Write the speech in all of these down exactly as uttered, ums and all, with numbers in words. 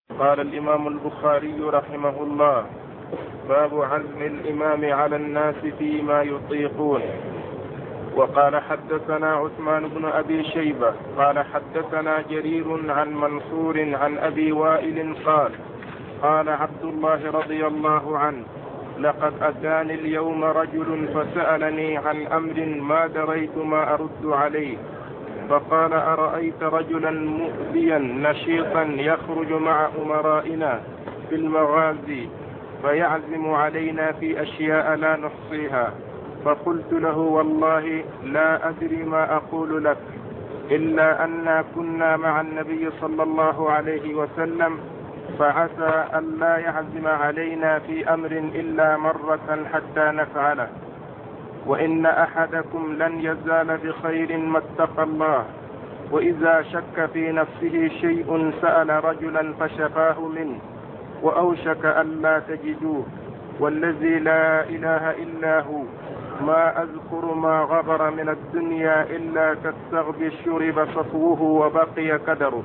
قال الإمام البخاري رحمه الله: باب عزم الإمام على الناس فيما يطيقون. وقال حدثنا عثمان بن أبي شيبة قال حدثنا جرير عن منصور عن أبي وائل قال: قال عبد الله رضي الله عنه: لقد أتاني اليوم رجل فسألني عن أمر ما دريت ما أرد عليه، فقال: أرأيت رجلا مؤذيا نشيطا يخرج مع أمرائنا في المغازي فيعزم علينا في أشياء لا نحصيها؟ فقلت له: والله لا أدري ما أقول لك، إلا أننا كنا مع النبي صلى الله عليه وسلم، فعسى أن لا يعزم علينا في أمر إلا مرة حتى نفعله، وإن أحدكم لن يزال بخير ما اتقى الله، وإذا شك في نفسه شيء سأل رجلا فشفاه منه، وأوشك أن لا تجدوه، والذي لا إله إلا هو ما أذكر ما غبر من الدنيا إلا كالثغب شرب صفوه وبقي كدره.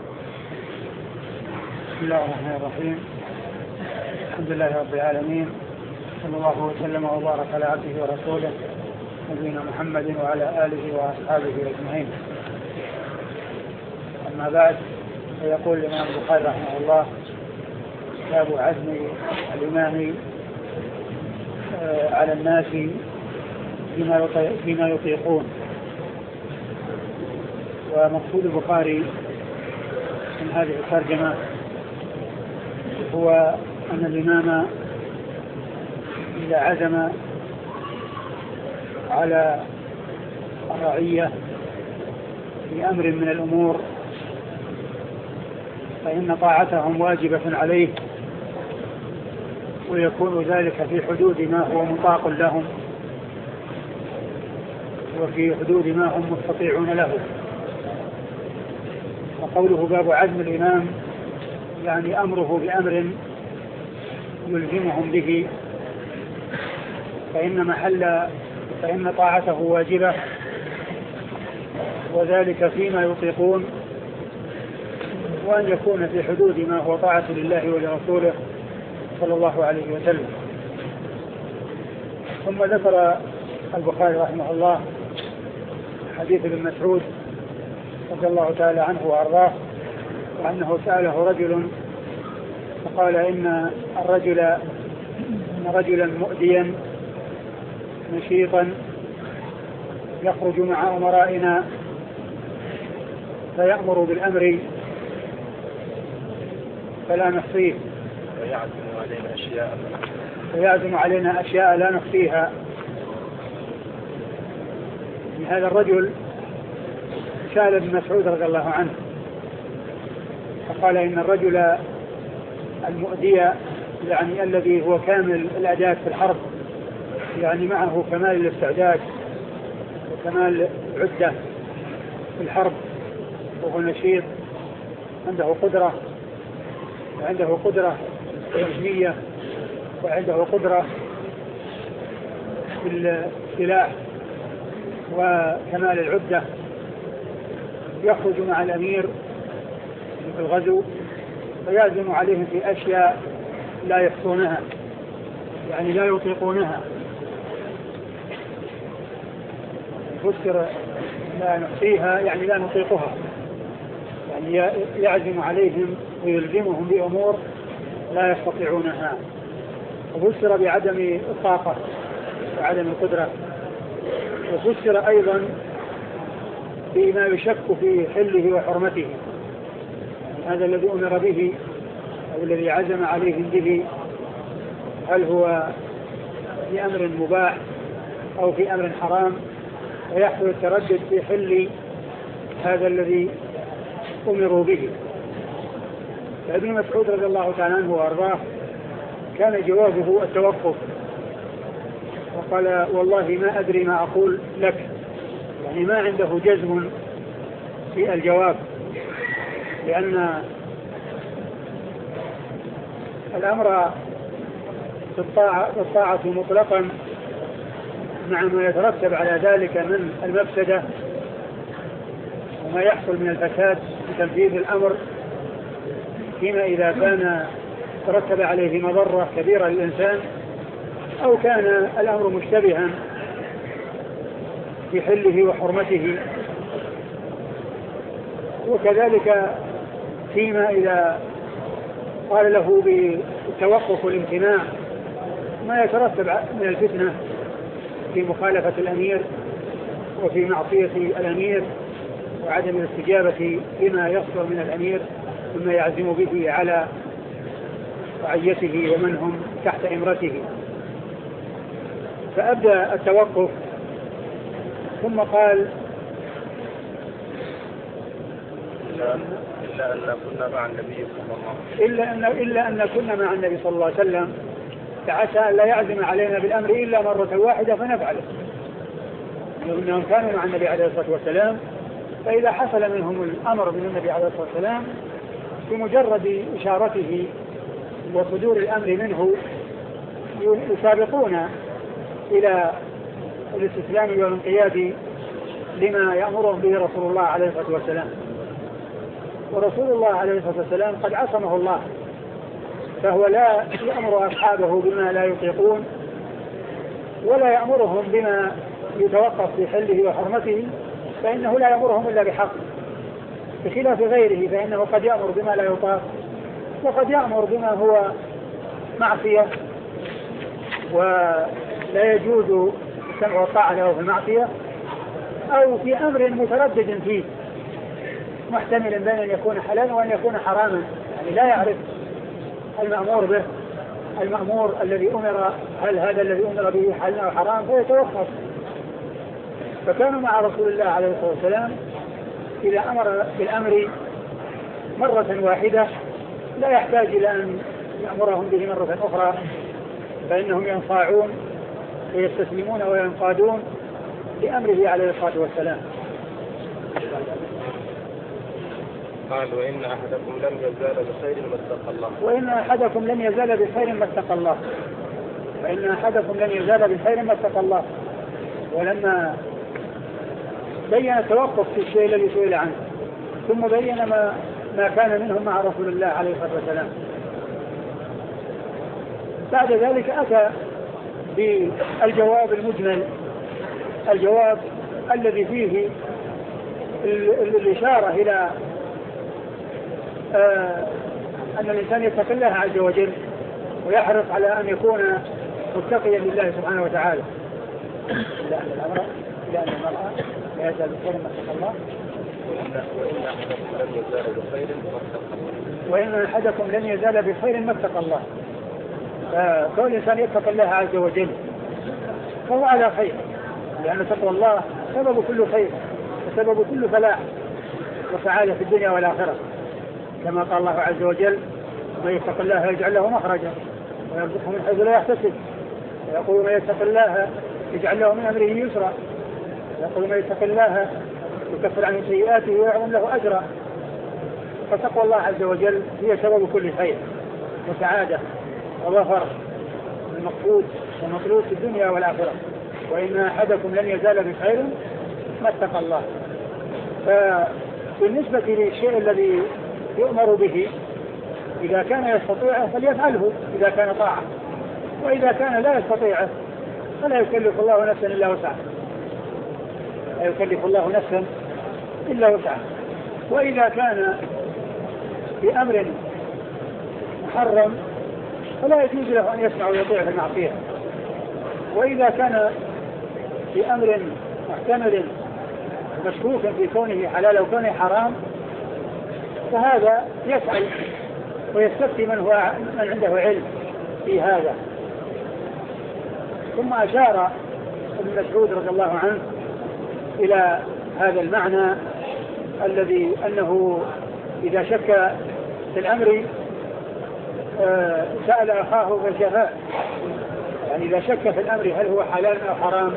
بسم الله الرحمن الرحيم. الحمد لله رب العالمين، صلى الله وسلم وبارك على عبده ورسوله نبينا محمد وعلى آله وأصحابه أجمعين. أما بعد، فيقول الإمام البخاري رحمه الله: باب عزم الإمام على الناس فيما يطيقون. ومقصود البخاري من هذه الترجمة هو أن الإمام إذا عزم على الرعية في أمر من الأمور فإن طاعتهم واجبة عليه، ويكون ذلك في حدود ما هو مطاق لهم وفي حدود ما هم مستطيعون له. وقوله باب عزم الإمام يعني أمره بأمر يلزمهم به، فإن محل فإن طاعته واجبة، وذلك فيما يطيقون، وأن يكون في حدود ما هو طاعة لله ولرسوله صلى الله عليه وسلم. ثم ذكر البخاري رحمه الله حديث ابن مسعود رضي الله تعالى عنه وأرضاه، وأنه سأله رجل فقال: إن الرجل إن رجلا مؤذيا نشيطا يخرج مع أمرائنا فيأمر بالأمر فلا نحصيه، ويعزم علينا أشياء ويعزم علينا أشياء لا نحصيها. هذا الرجل سأل ابن مسعود رضي الله عنه فقال: إن الرجل المؤذي يعني الذي هو كامل الأداء في الحرب، يعني معه كمال الاستعداد وكمال العدة في الحرب، وهو نشيط عنده قدرة وعنده قدرة علمية وعنده قدرة في السلاح وكمال العدة، يخرج مع الأمير في الغزو فيعزم عليهم في أشياء لا يحصونها، يعني لا يطيقونها. فسر لا نحصيها يعني لا نطيقها، يعني يعزم عليهم ويلزمهم بأمور لا يستطيعونها. وفسر بعدم الطاقة وعدم القدرة. وفسر أيضا بما يشك في حله وحرمته، هذا الذي أمر به أو الذي عزم عليهم به، هل هو في أمر مباح أو في أمر حرام، ويحصل التردد في حل هذا الذي أمروا به. فابن مسعود رضي الله تعالى عنه وأرضاه كان جوابه التوقف، وقال: والله ما أدري ما أقول لك، يعني ما عنده جزم في الجواب، لأن الأمر بالطاعة مطلقا مع ما يترتب على ذلك من المفسدة وما يحصل من الفساد في تنفيذ الأمر فيما إذا كان ترتب عليه مضرة كبيرة للإنسان أو كان الأمر مشتبها في حله وحرمته، وكذلك فيما إذا قال له بالتوقف والامتناع ما يترتب من الفتنة في مخالفة الأمير وفي معصية الأمير وعدم الاستجابة لما يصدر من الأمير مما يعزم به على رعيته ومن هم تحت إمرته. فأبدأ التوقف ثم قال إلا أن كنا مع النبي صلى الله عليه وسلم إلا أن إلا أن كنا مع النبي صلى الله عليه وسلم فعسى أن لا يعزم علينا بالأمر إلا مرة واحدة فنفعله، لأنهم كانوا مع النبي عليه الصلاة والسلام، فإذا حصل منهم الأمر من النبي عليه الصلاة والسلام بمجرد إشارته وصدور الأمر منه يسابقون إلى الاستسلام والانقياد لما يأمرهم به رسول الله عليه الصلاة والسلام. ورسول الله عليه الصلاة والسلام قد عصمه الله، فهو لا يأمر أصحابه بما لا يطيقون ولا يأمرهم بما يتوقف في حله وحرمته، فإنه لا يأمرهم إلا بحق، بخلاف غيره فإنه قد يأمر بما لا يطاق وقد يأمر بما هو معصية ولا يجوز السمع والطاعة له في المعصية، أو في أمر متردد فيه محتمل بين أن يكون حلالا وأن يكون حراما، يعني لا يعرف المأمور به المأمور الذي أمر هل هذا الذي أمر به حلال أو حرام فيتوقف. فكانوا مع رسول الله عليه الصلاة والسلام إذا أمر بالأمر مرة واحدة لا يحتاج إلى أن يأمرهم به مرة أخرى، فإنهم ينصاعون ويستسلمون وينقادون لأمره عليه الصلاة والسلام. قال وإن أحدكم لم يزال بخير ما اتقى الله وإن أحدكم لم يزال بخير ما اتقى الله وإن أحدكم لم يزال بخير ما اتقى الله. ولما بين التوقف في الشيء الذي سئل عنه ثم بين ما ما كان منهم مع رسول الله عليه الصلاة والسلام، بعد ذلك أتى بالجواب المجمل، الجواب الذي فيه الإشارة إلى آه أن الإنسان يتقي الله عز وجل ويحرص على أن يكون متقيا لله سبحانه وتعالى. إلا أن الأمر إلا أن المرأة لا يزال بخير ما اتقى الله وإن أحدكم لن يزال بخير ما اتقى الله. فكون الإنسان يتقي الله عز وجل فهو على خير، لأن تقوى الله سبب كل خير وسبب كل فلاح وسعادة في الدنيا والآخرة، كما قال الله عز وجل من يتق الله يجعل له مخرجا ويرزقه من حيث لا يحتسب، ويقول من يتق الله يجعل له من أمره يسرا، ويقول من يتق الله يكفر عنه سيئاته ويعظم له أجرا. فتقوى الله عز وجل هي سبب كل خير وسعادة وظفر المقصود والمطلوب في الدنيا والآخرة. وإن أحدكم لن يزال بخير ما اتقى الله. فبالنسبة للشيء الذي يؤمر به إذا كان يستطيعه فليفعله إذا كان طاعة، وإذا كان لا يستطيعه فلا يكلف الله نفسا إلا وسعها، لا يكلف الله نفسا إلا وسعها. وإذا كان بأمر محرم فلا يجوز له أن يسمع ويطيع في المعصية. وإذا كان بأمر محتمل مشكوك في كونه حلال أو كونه حرام فهذا يسأل ويستفتي من هو من عنده علم في هذا. ثم أشار ابن مسعود رضي الله عنه إلى هذا المعنى الذي أنه إذا شك في الأمر سأل أخاه فشفاه، يعني إذا شك في الأمر هل هو حلال أو حرام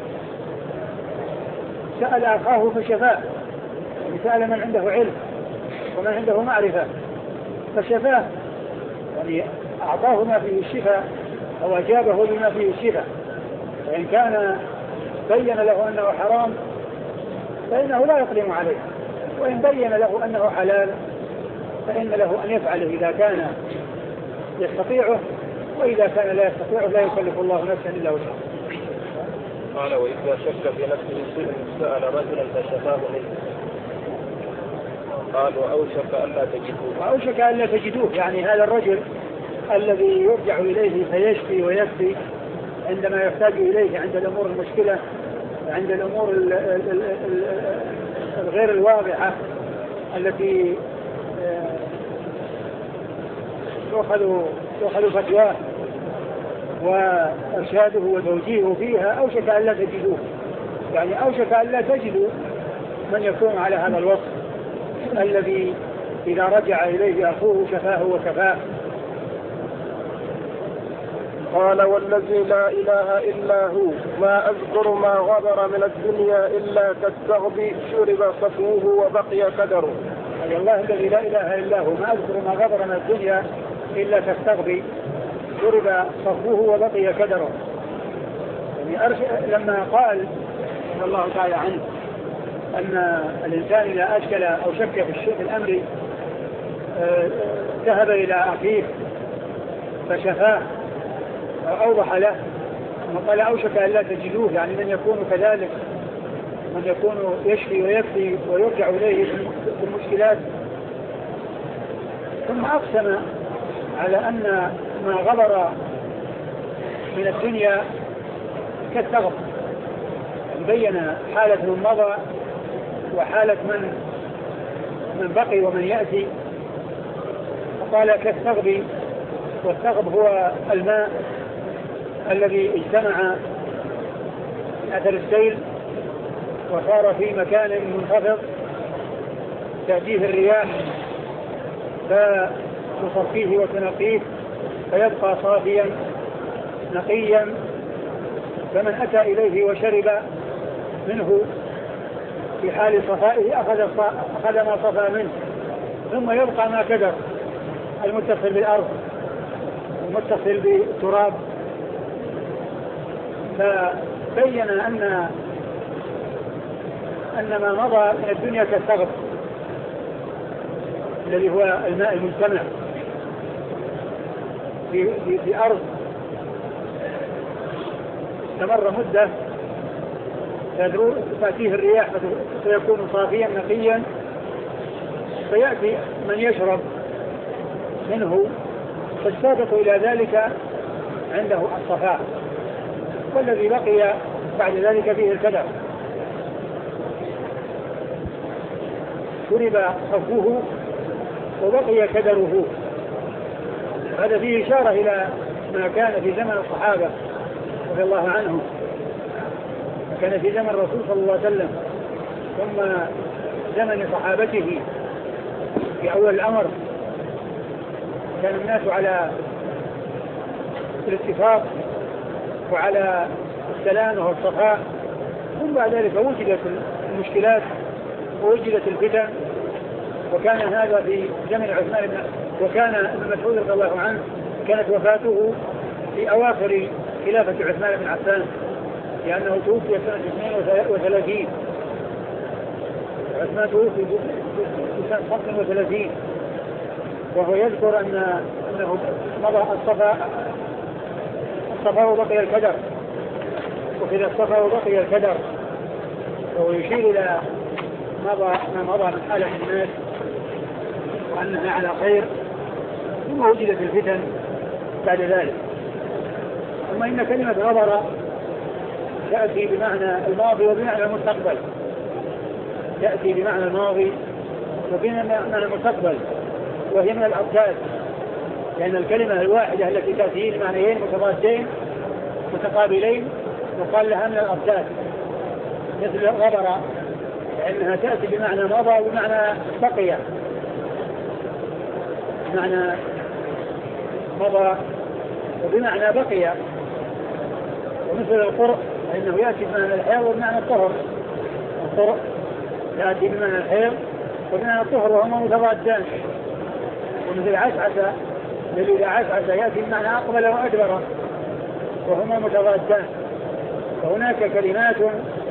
سأل أخاه فشفاه، يعني سأل من عنده علم ومن عنده معرفة فشفاه، يعني أعطاه ما فيه الشفاء أو أجابه بما فيه الشفاء. وإن كان بين له أنه حرام فإنه لا يقدم عليه، وإن بين له أنه حلال فإن له أن يفعله إذا كان يستطيعه، وإذا كان لا يستطيعه لا يكلف الله نفسا إلا وسعها. قال وإذا شك في نفسه شيء سأل رجلا فشفاه منه. قال وأوشك ألا تجدوه. وأوشك ألا تجدوه يعني هذا الرجل الذي يرجع إليه فيشفي ويكفي عندما يحتاج إليه عند الأمور المشكلة، عند الأمور الغير الواضحة التي تؤخذ تؤخذ فتواه وإرشاده وتوجيهه فيها. أوشك ألا تجدوه يعني أوشك ألا تجدوا من يكون على هذا الوصف الذي إذا رجع إليه أخوه شفاه وكفاه. قال والذي لا إله إلا هو ما أذكر ما غبر من الدنيا إلا كالثغب شرب صفوه وبقي كدره. أي الله الذي لا إله إلا هو ما أذكر ما غبر من الدنيا إلا كالثغب شرب صفوه وبقي كدره. يعني لما قال رضي الله تعالى عنه أن الإنسان إذا أشكل أو شك في الشيء الأمر ذهب إلى أخيه فشفاه أوضح له، وقال أوشك أن لا تجدوه يعني من يكون كذلك، من يكون يشفي ويكفي ويرجع إليه في المشكلات. ثم أقسم على أن ما غبر من الدنيا كالثغب، بين حالة من مضى وحالة من من بقي ومن يأتي، فقال كالثغب، والثغب هو الماء الذي اجتمع أثر السيل وصار في مكان منخفض تأتيه الرياح فتصفيه وتنقيه فيبقى صافيا نقيا، فمن أتى إليه وشرب منه في حال صفائه أخذ, أخذ ما صفى منه، ثم يبقى ما كدر المتصل بالأرض المتصل بالتراب. فبين أن أن ما مضى من الدنيا كالثغب الذي هو الماء المجتمع في, في, في أرض استمر مدة تأتيه الرياح فيكون صافيا نقيا، فيأتي من يشرب منه فالسابق إلى ذلك عنده الصفاء، والذي بقي بعد ذلك فيه الكدر. شرب صفوه وبقي كدره. هذا فيه إشارة إلى ما كان في زمن الصحابة رضي الله عنهم، كان في زمن الرسول صلى الله عليه وسلم ثم زمن صحابته في أول الأمر كان الناس على الاتفاق وعلى السلام والصفاء، ثم بعد ذلك وجدت المشكلات ووجدت الفتن، وكان هذا في زمن عثمان بن وكان ابن مسعود رضي الله عنه كانت وفاته في أواخر خلافة عثمان بن عفان، لأنه توفي سنة اثنين وثلاثين، عثمان توفي سنة خمسة وثلاثين، وهو يذكر أن أنه مضى الصفاء الصفاء وبقي الكدر، وكذا الصفاء وبقي الكدر، وهو يشير إلى مضى ما مضى من حالة الناس وأنها على خير، ثم وجدت الفتن بعد ذلك. ثم إن كلمة غبر تأتي بمعنى الماضي وبمعنى المستقبل، تأتي بمعنى الماضي وبمعنى المستقبل، وهي من الأبداد، لأن الكلمة الواحدة التي تأتي بمعنيين متضادين متقابلين وقال لها من الأبداد، مثل غبر لأنها تأتي بمعنى مضى وبمعنى بقي، بمعنى مضى وبمعنى بقي. ومثل القرء فإنه يأتي بمعنى الحيض وبمعنى الطهر، القرء يأتي بمعنى الحيض وبمعنى الطهر وهما متضادان. ومثل عسعس الذي إذا عسعس يأتي بمعنى أقبل وأدبر وهما متضادان. وهناك كلمات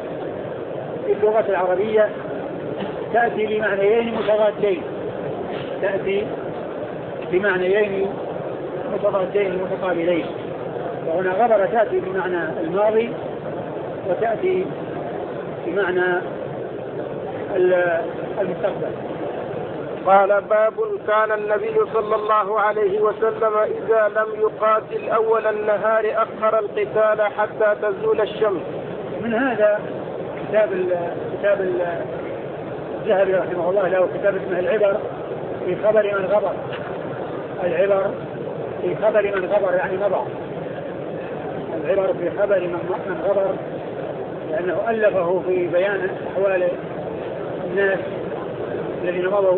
في اللغة العربية تأتي بمعنيين متضادين، تأتي بمعنيين متضادين متقابلين، وهنا غبر تأتي بمعنى الماضي وتأتي بمعنى المستقبل. قال باب كان النبي صلى الله عليه وسلم إذا لم يقاتل أول النهار أخر القتال حتى تزول الشمس. من هذا كتاب كتاب الذهبي رحمه الله له كتاب اسمه العبر في خبر من غبر. العبر في خبر من غبر يعني مضى. العبر في خبر من غبر لأنه ألفه في بيان أحوال الناس الذين مضوا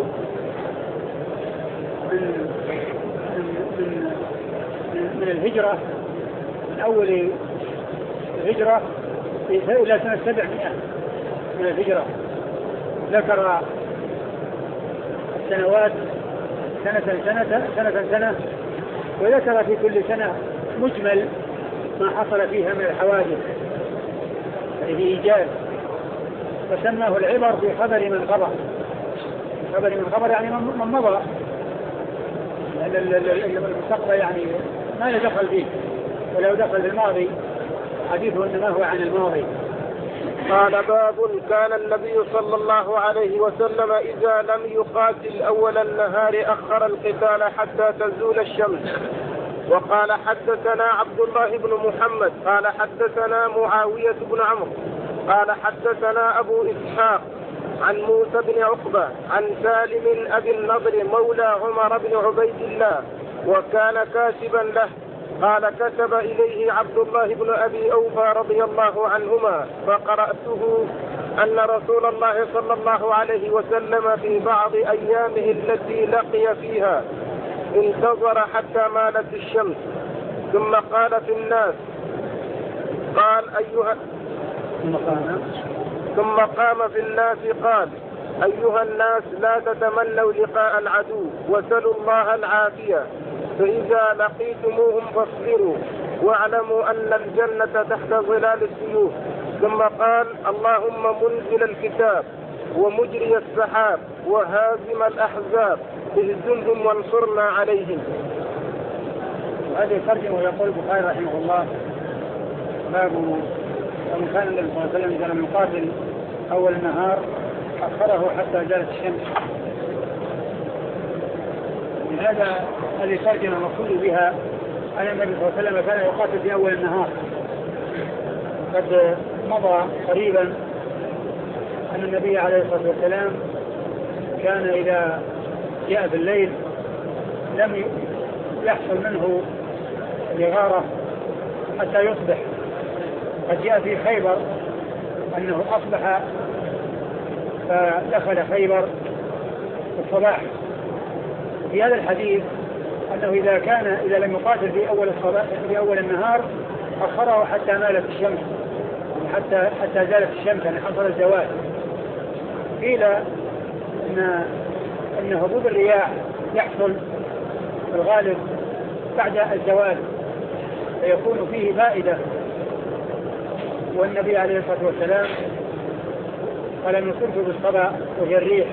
من من من, من الهجرة من أول الهجرة إلى سنة سبعمائة من الهجرة. ذكر السنوات سنة سنة سنة سنة وذكر في كل سنة مجمل ما حصل فيها من الحوادث في إيجاز، فسماه العبر في خبر من غبر. خبر من غبر يعني من مضى، لأن المستقبل يعني ما له دخل فيه، ولو دخل في الماضي حديثه إنما هو عن الماضي. قال باب كان النبي صلى الله عليه وسلم إذا لم يقاتل أول النهار أخر القتال حتى تزول الشمس. وقال حدثنا عبد الله بن محمد قال حدثنا معاوية بن عمرو قال حدثنا أبو إسحاق عن موسى بن عقبة عن سالم أبي النضر مولى عمر بن عبيد الله وكان كاتبا له قال كتب إليه عبد الله بن أبي أوفى رضي الله عنهما فقرأته أن رسول الله صلى الله عليه وسلم في بعض أيامه التي لقي فيها انتظر حتى مالت الشمس ثم قال في الناس قال أيها ثم قام في الناس قال أيها الناس لا تتمنوا لقاء العدو وسلوا الله العافية فإذا لقيتموهم فاصبروا واعلموا أن الجنة تحت ظلال السيوف. ثم قال اللهم منزل الكتاب ومجري السحاب وهازم الأحزاب اهزمهم وانصرنا عليهم. هذه ترجمة يقول البخاري رحمه الله باب ومن كان النبي صلى الله عليه وسلم إذا لم يقاتل أول النهار أخره حتى زالت الشمس. من هذا هذه ترجمة مقصود بها أن النبي صلى الله عليه وسلم كان يقاتل في أول النهار. قد مضى قريبا أن النبي عليه الصلاة والسلام كان إذا جاء في الليل لم يحصل منه الإغارة حتى يصبح. قد جاء في خيبر أنه أصبح فدخل خيبر في الصباح. في هذا الحديث أنه إذا كان إذا لم يقاتل في أول الصباح في أول النهار أخره حتى مالت الشمس حتى حتى زالت الشمس يعني حصل الزوال. قيل أن أن هبوط الرياح يحصل في الغالب بعد الزوال فيكون فيه فائدة، والنبي عليه الصلاة والسلام فلم يصرف بالصبا وهي الريح.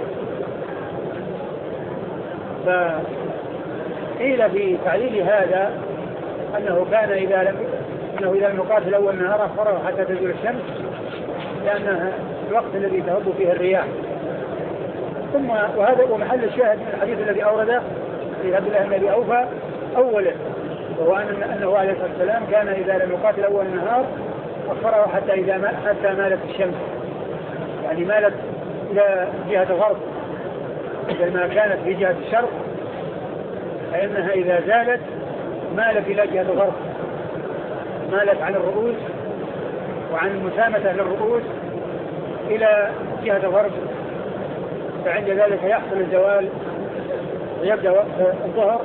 فقيل في تعليل هذا أنه كان إذا لم أنه إذا لم يقاتل أول النهار أخره حتى تزول الشمس لأنها الوقت الذي تهب فيه الرياح. ثم وهذا ومحل الشاهد من الحديث الذي أورده في عبد الله بن أبي أوفى أوله، وهو أنه عليه الصلاة والسلام كان إذا لم يقاتل أول النهار أخره حتى إذا ما حتى مالت الشمس، يعني مالت إلى جهة الغرب بدل ما كانت في جهة الشرق، فإنها إذا زالت مالت إلى جهة الغرب، مالت عن الرؤوس وعن المسامة للرؤوس إلى جهة الغرب. فعند ذلك يحصل الزوال ويبدأ وقت الظهر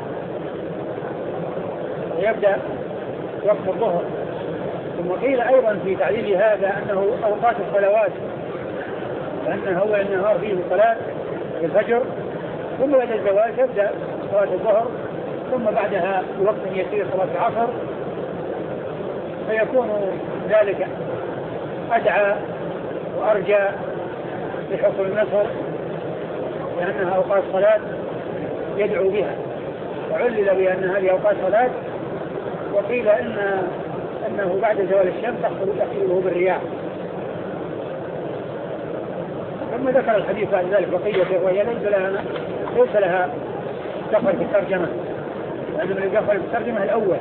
ويبدأ وقت الظهر. ثم قيل أيضا في تعليل هذا أنه أوقات الصلوات، لأن هو النهار فيه صلاة الفجر ثم بعد الزوال تبدأ صلاة الظهر ثم بعدها بوقت يسير صلاة العصر، فيكون ذلك أدعى وأرجى لحصول النصر لأنها أوقات صلاة يدعو بها، وعلل بأن هذه أوقات صلاة، وقيل إن أنه بعد زوال الشمس تخرجه بالرياح. ثم ذكر الحديث بعد ذلك بقيته، وهي ليس لها ليس لها دخل في الترجمة، لأن من دخل في الترجمة الأول.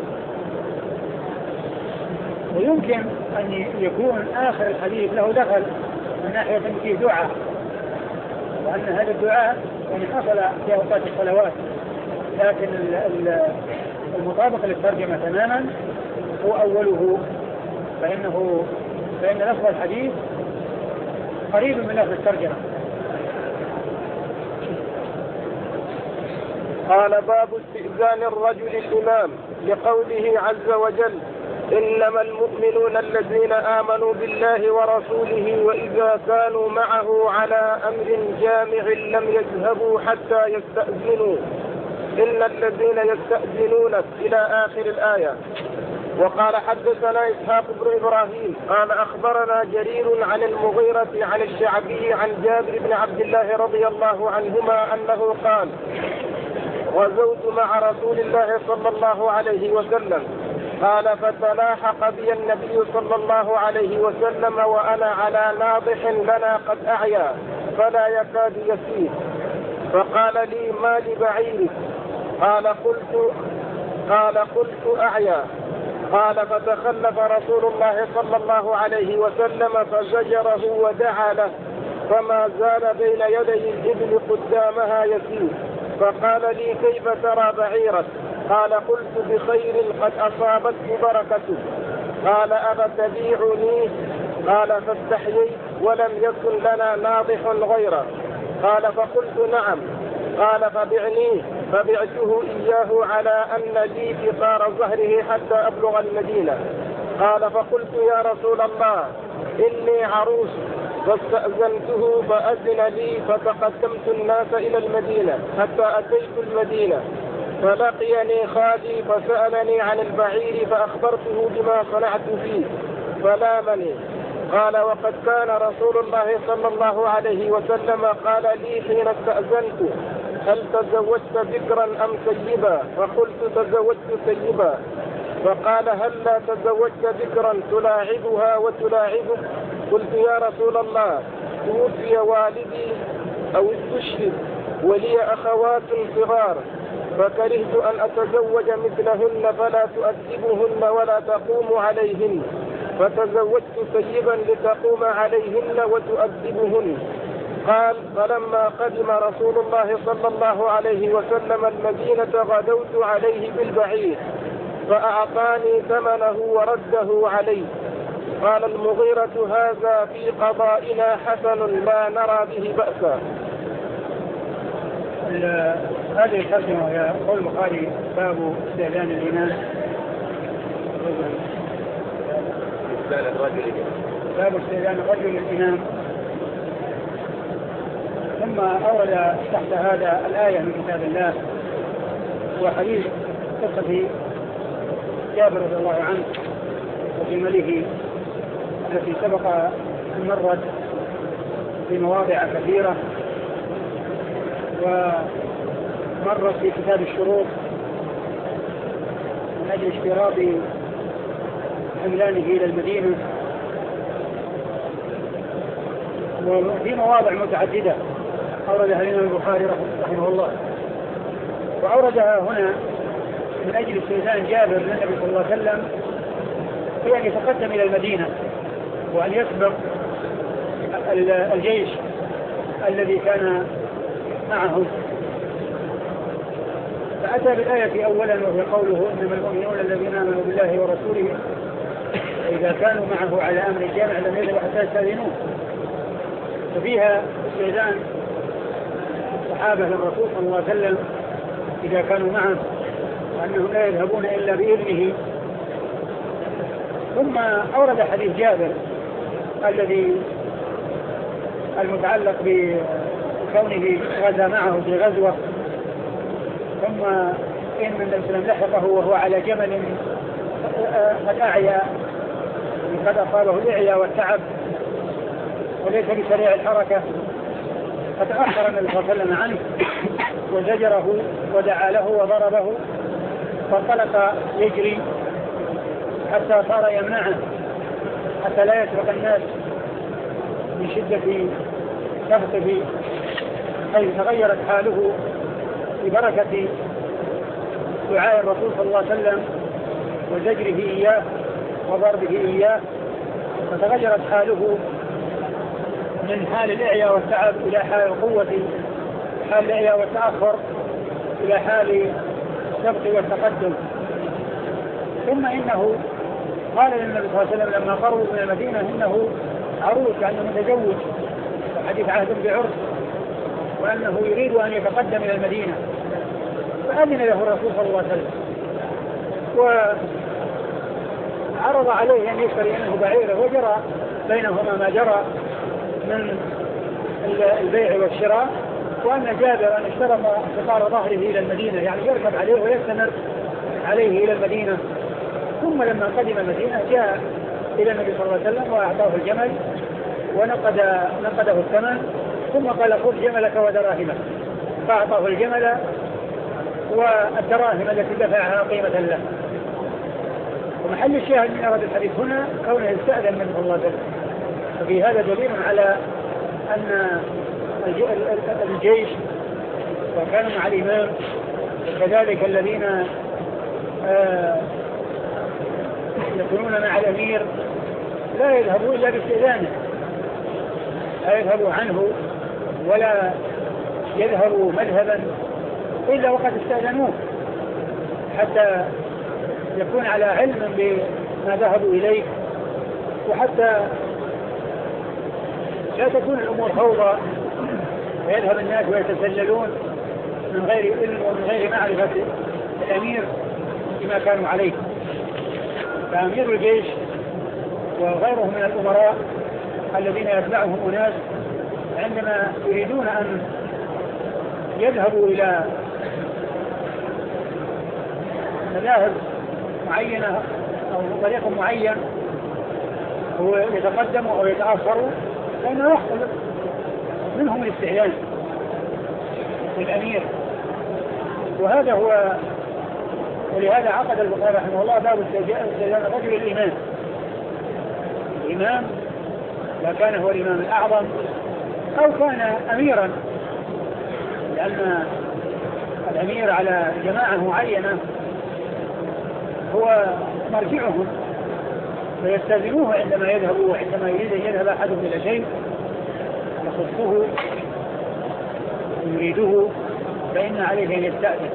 ويمكن أن يكون آخر الحديث له دخل من ناحية أن فيه دعاء، وأن هذا الدعاء يعني حصل في أوقات الصلوات، لكن المطابق للترجمة تماما هو أوله، فإنه فإن لفظ الحديث قريب من لفظ الترجمة. قال باب استئذان الرجل الإمام لقوله عز وجل إنما المؤمنون الذين آمنوا بالله ورسوله وإذا كانوا معه على أمر جامع لم يذهبوا حتى يستأذنوا إن الذين يستأذنونك إلى آخر الآية. وقال حدثنا إسحاق بن إبراهيم قال أخبرنا جرير عن المغيرة عن الشعبي عن جابر بن عبد الله رضي الله عنهما أنه قال غزوت مع رسول الله صلى الله عليه وسلم قال فتلاحق بي النبي صلى الله عليه وسلم وأنا على ناضح لنا قد أعيا فلا يكاد يسير، فقال لي ما لبعيرك؟ قال قلت قال قلت أعيا. قال فتخلف رسول الله صلى الله عليه وسلم فزجره ودعا له، فما زال بين يدي الإبل قدامها يسير، فقال لي كيف ترى بعيرك؟ قال قلت بخير قد أصابته بركته. قال أفتبيعني؟ قال فاستحييت ولم يكن لنا ناضح غيره. قال فقلت نعم. قال فبعنيه، فبعته إياه على أن لي فقار ظهره حتى أبلغ المدينة. قال فقلت يا رسول الله إني عروس، فاستأذنته فأذن لي فتقدمت الناس إلى المدينة حتى أتيت المدينة، فلقيني خادي فسألني عن البعير فأخبرته بما صنعت فيه فلامني. قال وقد كان رسول الله صلى الله عليه وسلم قال لي حين استأذنت هل تزوجت بكرا أم سيبا؟ فقلت تزوجت سيبا. فقال هل لا تزوجت بكرا تلاعبها وتلاعبك؟ قلت يا رسول الله توفي والدي أو استشهد ولي أخوات صغار، فكرهت أن أتزوج مثلهن فلا تؤدبهن ولا تقوم عليهن، فتزوجت سيبا لتقوم عليهن وتؤدبهن. قال فلما قدم رسول الله صلى الله عليه وسلم المدينة غدوت عليه بالبعير فأعطاني ثمنه ورده عليه. قال المغيرة هذا في قضائنا حسن لا نرى به بأسا. هذه الترجمة يا قول البخاري باب استئذان الإمام، باب استئذان الرجل الإمام. ثم أورد تحت هذا الآية من كتاب الله وحديث قصة جابر رضي الله عنه وجمله التي سبق أن مرت في مواضع كثيرة، ومرت في كتاب الشروط من أجل اشتراط حملانه إلى المدينة، وفي مواضع متعددة أوردها الإمام البخاري رحمه الله، وأوردها هنا من أجل استئذان جابر للنبي صلى الله عليه وسلم في أن يتقدم إلى المدينة وأن يسبق الجيش الذي كان معه. فأتى بالآية أولا وهي قوله إنما المؤمنون الذين آمنوا بالله ورسوله إذا كانوا معه على أمر جامع لم يذهبوا حتى يستأذنوه، ففيها استئذان الصحابة للرسول صلى الله عليه وسلم إذا كانوا معه وأنهم لا يذهبون إلا بإذنه. ثم أورد حديث جابر الذي المتعلق بكونه غزا معه في غزوة، ثم إن النبي صلى الله عليه وسلم لحقه وهو على جمل قد أعيا، قد أصابه الإعياء والتعب وليس بسريع الحركة، فتأخر النبي صلى الله عليه وسلم عنه وزجره ودعا له وضربه، فانطلق يجري حتى صار يمنعه حتى لا يسبق الناس من شدة نبطه، حيث تغيرت حاله ببركة دعاء الرسول صلى الله عليه وسلم وزجره إياه وضربه إياه، فتغيرت حاله من حال الإعياء والتعب إلى حال القوة، حال الإعياء والتأخر إلى حال السبق والتقدم. ثم إنه قال للنبي صلى الله عليه وسلم لما قربوا من المدينة إنه عروس، يعني متزوج، حديث عهد بعرس، وأنه يريد أن يتقدم إلى المدينة، فأذن له الرسول صلى الله عليه وسلم وعرض عليه أن يشتري منه بعيره، وجرى بينهما ما جرى من البيع والشراء، وأن جابر أن اشترط استقار ظهره إلى المدينة، يعني يركب عليه ويستمر عليه إلى المدينة. ثم لما قدم المدينة جاء إلى النبي صلى الله عليه وسلم وأعطاه الجمل ونقد نقده الثمن، ثم قال خذ جملك ودراهمك، فأعطاه الجمل والدراهم التي دفعها قيمة له. ومحل الشاهد من أراد الحديث هنا كونه استأذن النبي صلى الله عليه وسلم، وفي هذا دليل على أن الجيش وكانوا مع الإمام، وكذلك الذين آه يكونون مع الأمير لا يذهبوا إلا باستئذانه، لا يذهبوا عنه ولا يذهبوا مذهبا إلا وقد استأذنوه، حتى يكون على علم بما ذهبوا إليه، وحتى لا تكون الأمور فوضى ويذهب الناس ويتسللون من غير علم ومن غير معرفة الأمير بما كانوا عليه. فأمير الجيش وغيره من الأمراء الذين يتبعهم أناس عندما يريدون أن يذهبوا إلى مذاهب معينة أو طريق معين هو يتقدموا أو يتأخروا، فإنه يحصل منهم الاستعلان للأمير. وهذا هو، ولهذا عقد البخاري رحمه الله باب استئذان رجل الإمام. الإمام لا كان هو الإمام الأعظم أو كان أميرا، لأن الأمير على جماعة معينة هو مرجعهم، فيستأذنوه عندما يذهبوا، وعندما يريد أن يذهب أحدهم إلى شيء يخصه يريده فإن عليه أن يستأذن.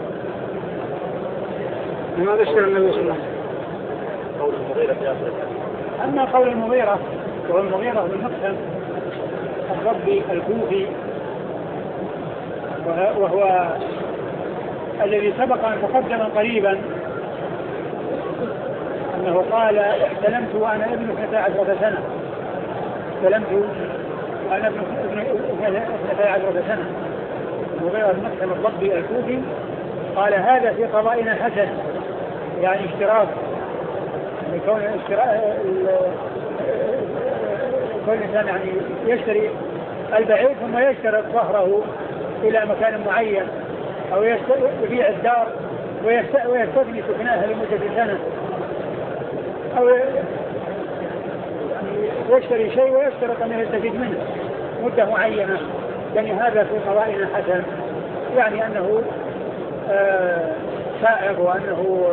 لماذا اشترى النبي صلى الله عليه وسلم؟ أما قول المغيرة وهو المغيرة بن مقسم الضبي الكوفي، وهو الذي سبق أن تقدم قريبا أنه قال احتلمت وأنا ابن اثنتي عشرة سنة، احتلمت وأنا ابن اثنتي عشرة سنة. المغيرة بن مقسم الضبي الكوفي قال هذا في قضائنا حسن، يعني اشتراك، يكون اشتراك كل إنسان يعني يشتري البعير ثم يشترط ظهره إلى مكان معين، أو يبيع الدار ويستثني سكناها لمدة سنة، أو يشتري شيء ويشترط أن يستفيد منه مدة معينة، يعني هذا في قضائنا حسن، يعني أنه آه سائغ وأنه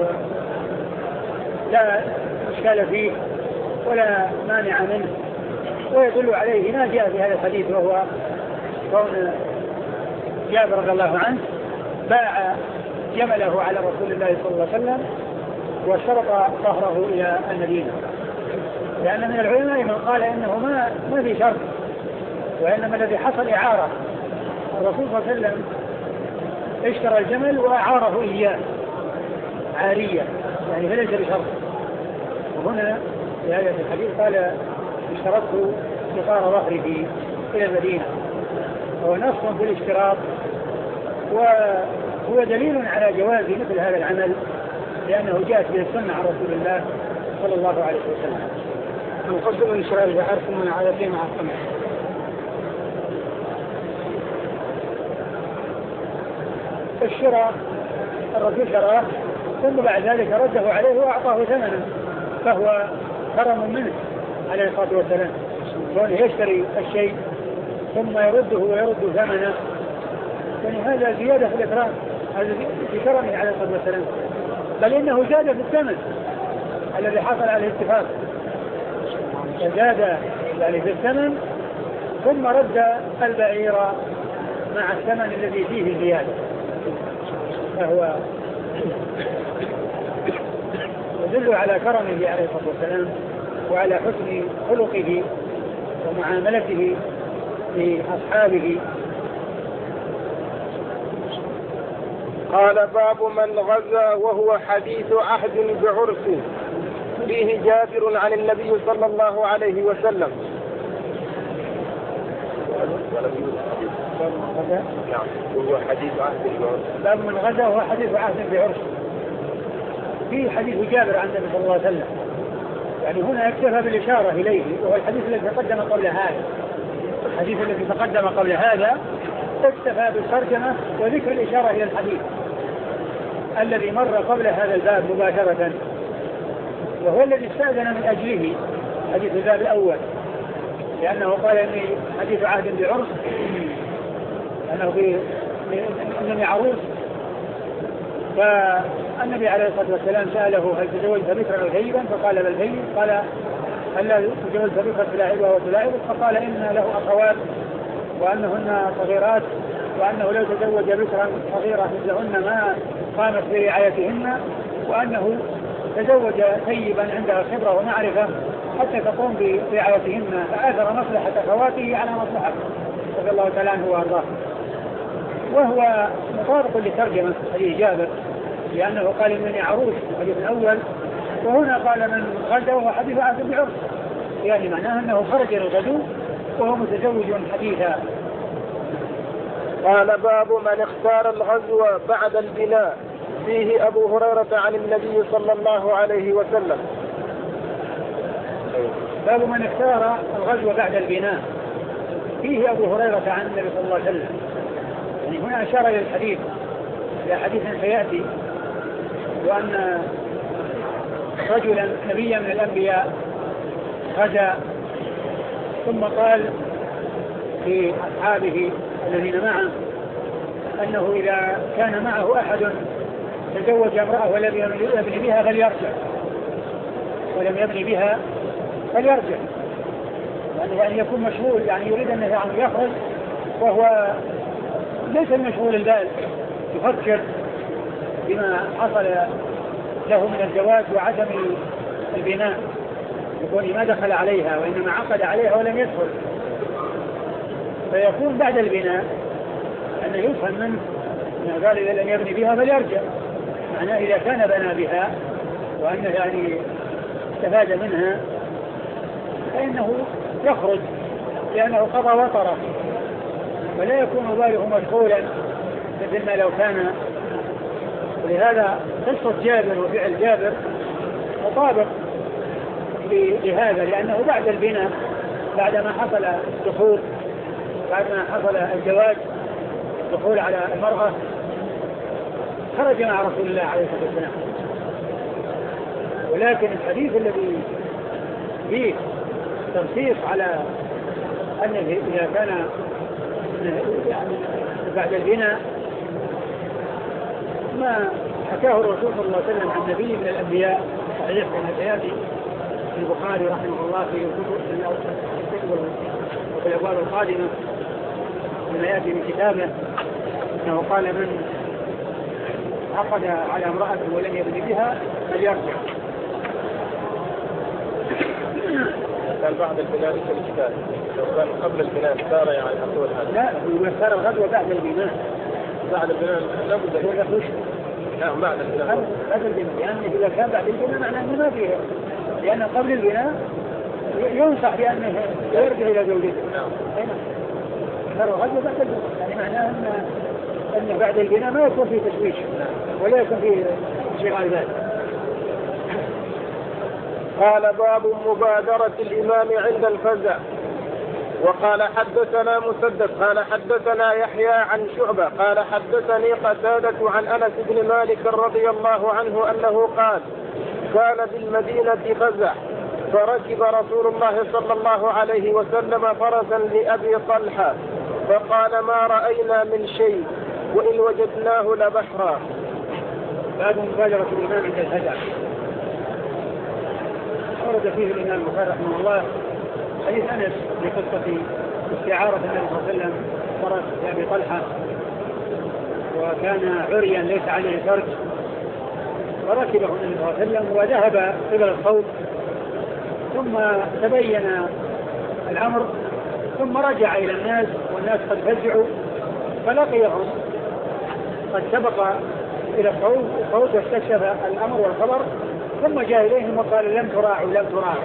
لا إشكال فيه ولا مانع منه. ويدل عليه ما جاء في هذا الحديث، وهو كون جابر رضي الله عنه باع جمله على رسول الله صلى الله عليه وسلم وشرط ظهره إلى المدينة، لأن من العلماء من قال إنه ما ما في شرط، وإنما الذي حصل إعارة. الرسول صلى الله عليه وسلم اشترى الجمل وأعاره إياه عارية، يعني فليس بشرط. وهنا في هذا الحديث قال اشترطت استقار ظهره إلى المدينة، وهو نص في الاشتراط، وهو دليل على جواز مثل هذا العمل، لأنه جاءت به السنة عن رسول الله صلى الله عليه وسلم. نقدم الإشراء البحر ثم نعادته مع السمع. الشراء الرجل شراه ثم بعد ذلك رده عليه وأعطاه ثمنا فهو كرم منه عليه الصلاة والسلام، كونه يشتري الشيء ثم يرده ويرد ثمنه، يعني هذا زيادة في الإكرام، هذا في كرمه عليه الصلاة والسلام، بل إنه زاد في الثمن الذي حصل عليه الاتفاق، فزاد يعني في الثمن ثم رد البعير مع الثمن الذي فيه زيادة، فهو يدل على كرمه عليه الصلاة والسلام وعلى حسن خلقه ومعاملته لأصحابه. قال باب من غزا وهو حديث عهد بعرس، فيه جابر عن النبي صلى الله عليه وسلم. نعم وهو حديث عهد بعرس. باب من غزا وهو حديث عهد بعرس، فيه حديث جابر عن النبي صلى الله عليه وسلم، يعني هنا اكتفى بالإشارة إليه، وهو الحديث الذي تقدم قبل هذا. الحديث الذي تقدم قبل هذا اكتفى بالترجمة وذكر الإشارة إلى الحديث الذي مر قبل هذا الباب مباشرة، وهو الذي استأذن من أجله حديث الباب الأول، لأنه قال إني حديث عهد بعرس، أنه إنني عروس. فالنبي عليه الصلاة والسلام سأله هل تزوجت بكرا وثيبا؟ فقال بل ثيب. قال هل لا تزوجت بكرا تلاعبها وتلاعبك؟ فقال إن له أخوات وأنهن صغيرات، وأنه لو تزوج بكرا صغيرة مثلهن ما قامت برعايتهن، وأنه تزوج ثيبا عندها خبرة ومعرفة حتى تقوم برعايتهن، فآثر مصلحة أخواته على مصلحته رضي الله تعالى عنه وأرضاه. وهو مطابق لترجمة حديث جابر، لأنه قال إنني عروس في الحديث الأول، وهنا قال من غزا وهو حديث عهد بعرس، يعني معناه أنه خرج للغزو وهو متزوج حديثا. قال باب من اختار الغزو بعد البناء، فيه أبو هريرة عن النبي صلى الله عليه وسلم. باب من اختار الغزو بعد البناء، فيه أبو هريرة عن النبي صلى الله عليه وسلم، يعني هنا أشار إلى الحديث إلى حديث سيأتي، وأن رجلا نبيا من الأنبياء غزا ثم قال في أصحابه الذين معه أنه إذا كان معه أحد تزوج امرأة ولم يبني بها فليرجع، ولم يبني بها فليرجع، يعني أن يكون مشغول، يعني يريد أن يخرج وهو ليس المشغول البال، يفكر بما حصل له من الزواج وعدم البناء، يكون ما دخل عليها وإنما عقد عليها ولم يدخل، فيكون بعد البناء أنه يفهم منه أنه قال إذا لم يبني بها فليرجع، معناه إذا كان بنى بها وأنه يعني استفاد منها فإنه يخرج، لأنه قضى وطره، ولا يكون باله مشغولا مثل ما لو كان. ولهذا قصة جابر وفعل جابر مطابق لهذا، لأنه بعد البناء بعدما حصل الدخول، بعدما حصل الزواج الدخول على المرأة، خرج مع رسول الله عليه الصلاة والسلام. ولكن الحديث الذي فيه تنصيص على أنه إذا كان يعني بعد البناء ما حكاه الرسول صلى الله عليه وسلم عن نبي من الأنبياء صحيح كما سيأتي في البخاري رحمه الله في الكتب وفي الأبواب القادمة لما يأتي من كتابه، أنه قال من عقد على امرأته ولم يبني بها فليرجع. كان بعد البناء في الكتاب، لو كان قبل البناء اختار يعني أقول هذا. لا، هو اختار الغزوة بعد البناء. بعد البناء لابد أن يكون لا بعد البناء. بعد البناء، لأنه إذا كان بعد البناء معناه أنه ما فيه، لأن قبل البناء ينصح بأنه يرجع إلى زوجته. نعم. اختار الغزوة بعد البناء، يعني معناه أن أن بعد البناء ما يكون فيه تشويش ولا يكون فيه شغال بال. قال باب مبادرة الإمام عند الفزع، وقال حدثنا مسدد قال حدثنا يحيى عن شعبة قال حدثني قتادة عن أنس بن مالك رضي الله عنه أنه قال كان بالمدينة فزع فركب رسول الله صلى الله عليه وسلم فرسا لأبي طلحة فقال ما رأينا من شيء وإن وجدناه لبحرا. باب مبادرة الإمام عند الفزع. ورد فيه الإمام البخاري رحمه الله حديث أنس بقصة استعارة النبي صلى الله عليه وسلم فرس لأبي طلحة وكان عريا ليس عليه فرج فركبه النبي صلى الله عليه وسلم وذهب قبل الصوت ثم تبين الأمر ثم رجع إلى الناس والناس قد فزعوا فلقيهم قد سبق إلى الصوت واستكشف الأمر والخبر ثم جاء إليهم وقال لم تراعوا لم تراعوا.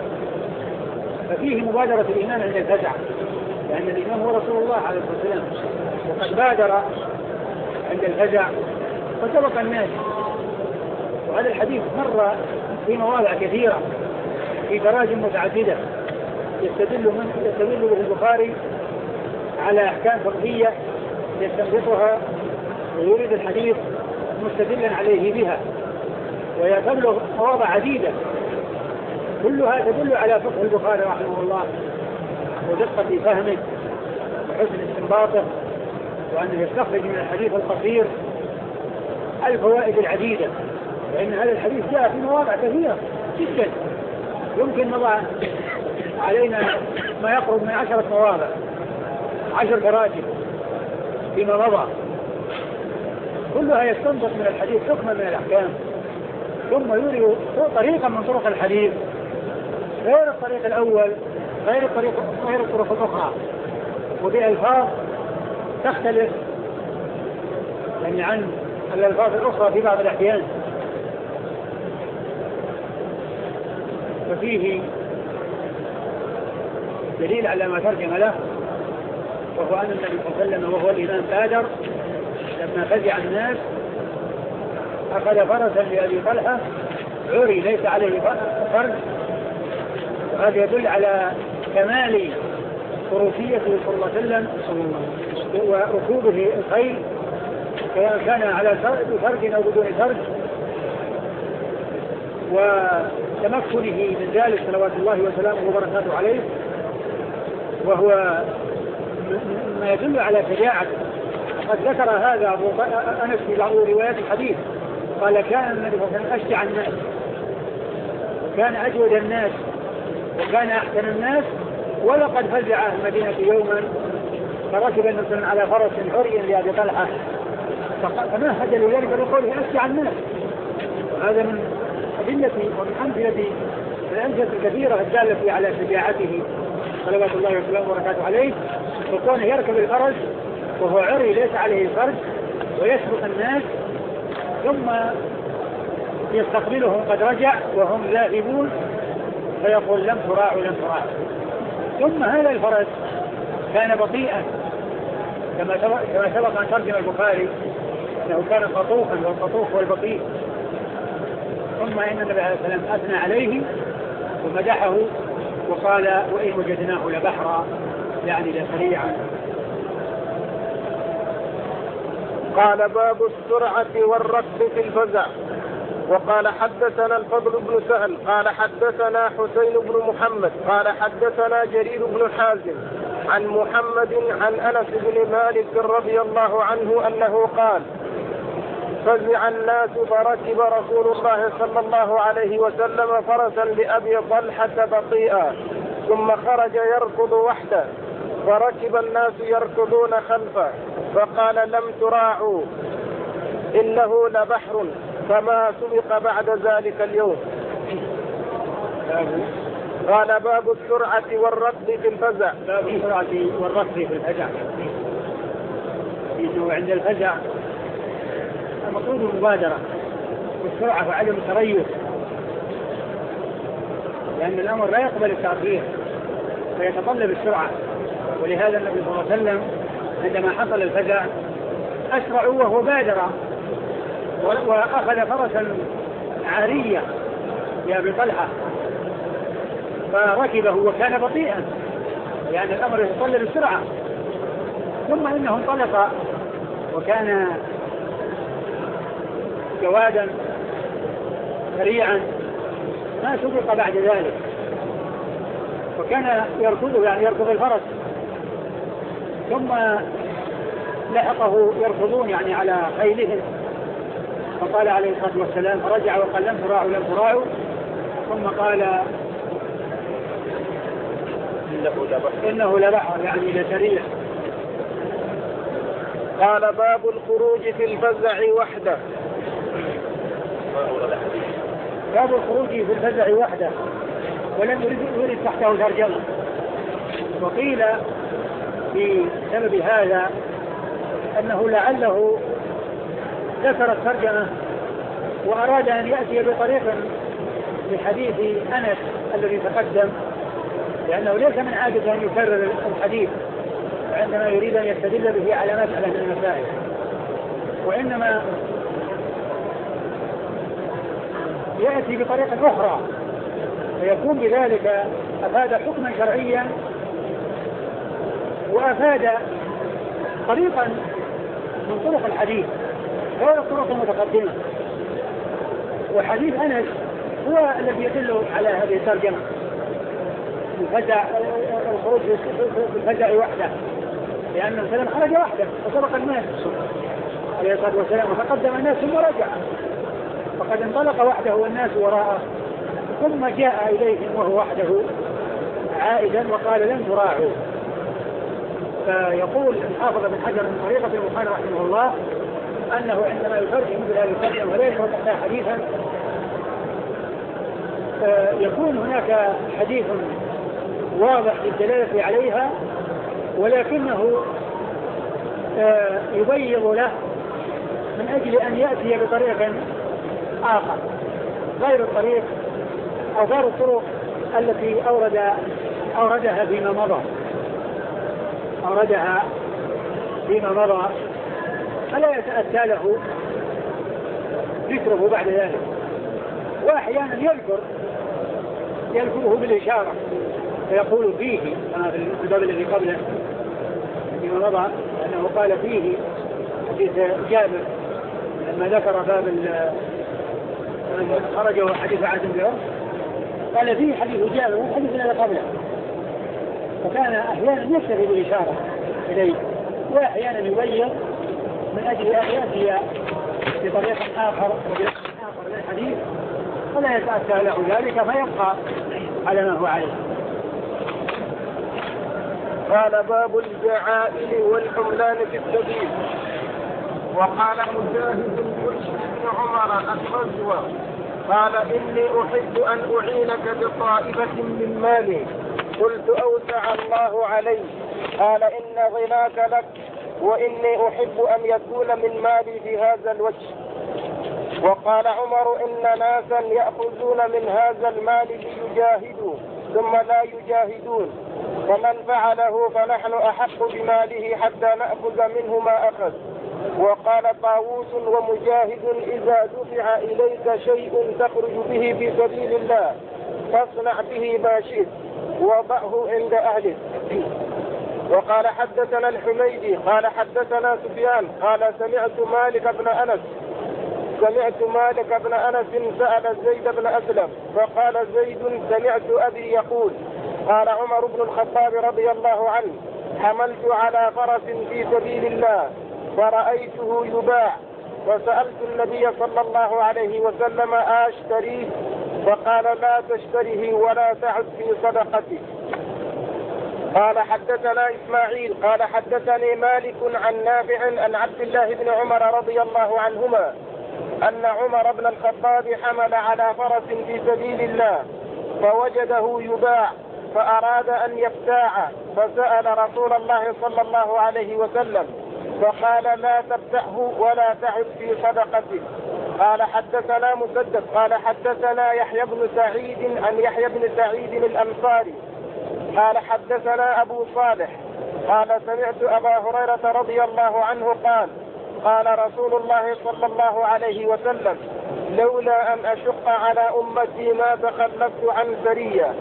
ففيه مبادرة الإمام عند الفزع لأن الإمام هو رسول الله عليه الصلاة والسلام وقد بادر عند الفزع فسبق الناس. وهذا الحديث مر في مواضع كثيرة في تراجم متعددة يستدل من يستدل به البخاري على أحكام فقهية يستنبطها ويريد الحديث مستدلا عليه بها ويتبلغ مواضع عديدة كلها تدل على فقه البخاري رحمه الله ودقة فهمه وحسن استنباطه وأنه يستخرج من الحديث القصير الفوائد العديدة لأن هذا الحديث جاء في مواضع كثيرة جدا يمكن نضع علينا ما يقرب من عشرة مواضع عشر تراجم فيما مضى كلها يستنبط من الحديث حكما من الأحكام ثم يري طريقا من طرق الحديث غير الطريق الأول غير الطريق غير الطرق الأخرى وبألفاظ تختلف يعني عن الألفاظ الأخرى في بعض الأحيان. ففيه دليل على ما ترجم له وهو أن النبي صلى الله عليه وسلم وهو الإمام بادر لما فزع الناس أخذ فرسا لأبي طلحة عري ليس عليه فرج وهذا يدل على كمال فروسيته صلى الله عليه وسلم وركوبه الخيل سواء كان على فرج أو بدون فرج وتمكنه من ذلك صلوات الله وسلامه وبركاته عليه وهو ما يدل على شجاعته. قد ذكر هذا أبو أنس في بعض روايات الحديث قال كان النبي صلى الله عليه وسلم أشجع الناس وكان أجود الناس وكان أحسن الناس ولقد فزع المدينة يوما فركب النبي صلى الله عليه وسلم على فرس عري لأبي طلحة فمهد لذلك بقوله أشجع الناس. وهذا من أدلة ومن أمثلة الأمثلة الكثيرة الدالة على شجاعته صلوات الله وسلامه وبركاته عليه وكونه يركب الفرس وهو عري ليس عليه فرج ويسبق الناس ثم يستقبلهم قد رجع وهم ذاهبون فيقول لم تراعوا لم تراعوا. ثم هذا الفرس كان بطيئا كما سبق أن ترجم البخاري أنه كان قطوفا والقطوف هو البطيء. ثم إن النبي عليه السلام أثنى عليه ومدحه وقال وإن وجدناه لبحرا يعني لسريعا. قال باب السرعة والركض في الفزع. وقال حدثنا الفضل بن سهل قال حدثنا حسين بن محمد قال حدثنا جرير بن حازم عن محمد عن أنس بن مالك رضي الله عنه أنه قال فزع الناس فركب رسول الله صلى الله عليه وسلم فرسا لأبي طلحة بطيئا ثم خرج يركض وحده فركب الناس يركضون خلفه فقال لم تراعوا إنه لبحر فما سبق بعد ذلك اليوم. قال باب السرعة والركض في الفزع. باب السرعة والركض في الفزع إنه عند الفزع المطلوب المبادرة والسرعة وعدم التريث لأن الأمر لا يقبل التأخير فيتطلب السرعة. ولهذا النبي صلى الله عليه وسلم عندما حصل الفزع أسرع وهو بادر وأخذ فرسا عارية لأبي طلحة فركبه وكان بطيئا يعني الأمر يتطلب بسرعة. ثم إنه انطلق وكان جوادا سريعا ما سبق بعد ذلك، وكان يركضه يعني يركض الفرس، ثم لحقه يركضون يعني على خيلهم، فقال عليه الصلاة والسلام فرجع وقال لم تراعوا لم تراعوا، ثم قال إنه لبحر يعني لسريع. قال باب الخروج في الفزع وحده. باب الخروج في الفزع وحده، ولم يرد, يرد تحته ترجمة. وقيل بسبب هذا أنه لعله ذكر الترجمة وأراد أن يأتي بطريق لحديث أنس الذي تقدم، لأنه ليس من عادة أن يكرر الحديث عندما يريد أن يستدل به على مسألة من المسائل، وإنما يأتي بطريقة أخرى، فيكون بذلك أفاد حكما شرعيا وأفاد طريقا من طرق الحديث غير الطرق المتقدمة. وحديث أنس هو الذي يدل على هذه الترجمة، الفزع الخروج في الفزع وحده، لأن السلام خرج وحده وسبق الناس عليه الصلاة والسلام وتقدم الناس ثم رجع، فقد انطلق وحده والناس وراءه، ثم جاء إليهم وهو وحده عائدا وقال لن تراعوا. فيقول الحافظ بن حجر من طريقة البخاري رحمه الله أنه عندما يترجم مثل هذه الترجمة ولا يشرح تحتها حديثا يكون هناك حديث واضح للدلالة عليها، ولكنه يبيض له من أجل أن يأتي بطريق آخر غير الطريق أو غير الطرق التي أورد أوردها فيما مضى أوردها فيما مضى فلا يتأتى له ذكره بعد ذلك. وأحيانا يذكر يذكره بالإشارة فيقول فيه كما في الباب الذي قبله فيما مضى أنه قال فيه حديث جابر لما ذكر باب خرجه حديث عازم بن عمرو قال فيه حديث جابر والحديث الذي قبله، فكان أحيانا يكتفي بالإشارة إليه وأحيانا يبين من أجل أن يأتي بطريق آخر وبلفظ آخر للحديث فلا يتأتى له ذلك فيبقى على ما هو عليه. قال باب الجعائل والحملان في السبيل. وقال مجاهد بن عمر الغزوة قال إني أحب أن أعينك بطائفة من مالي، قلت أوسع الله علي، قال إن غناك لك وإني أحب أن يكون من مالي في هذا الوجه. وقال عمر إن ناسا يأخذون من هذا المال ليجاهدوا ثم لا يجاهدون، ومن فعله فنحن أحق بماله حتى نأخذ منه ما أخذ. وقال طاووس ومجاهد إذا دفع إليك شيء تخرج به في سبيل الله فاصنع به ما شئت وضعه عند أهله. وقال حدثنا الحميدي قال حدثنا سفيان قال سمعت مالك بن أنس سمعت مالك بن أنس سأل زيد بن أسلم فقال زيد سمعت أبي يقول قال عمر بن الخطاب رضي الله عنه حملت على فرس في سبيل الله فرأيته يباع فسألت النبي صلى الله عليه وسلم أشتريه؟ فقال لا تشتريه ولا تعد في صدقته. قال حدثنا إسماعيل قال حدثني مالك عن نافع عن عبد الله بن عمر رضي الله عنهما أن عمر بن الخطاب حمل على فرس في سبيل الله فوجده يباع فأراد أن يبتاع فسأل رسول الله صلى الله عليه وسلم فقال لا تبتعه ولا تعد في صدقته. قال حدثنا مسدد قال حدثنا يحيى بن سعيد عن يحيى بن سعيد الأنصاري قال حدثنا أبو صالح قال سمعت أبا هريرة رضي الله عنه قال قال رسول الله صلى الله عليه وسلم لولا أن أشق على أمتي ما تخلفت عن سرية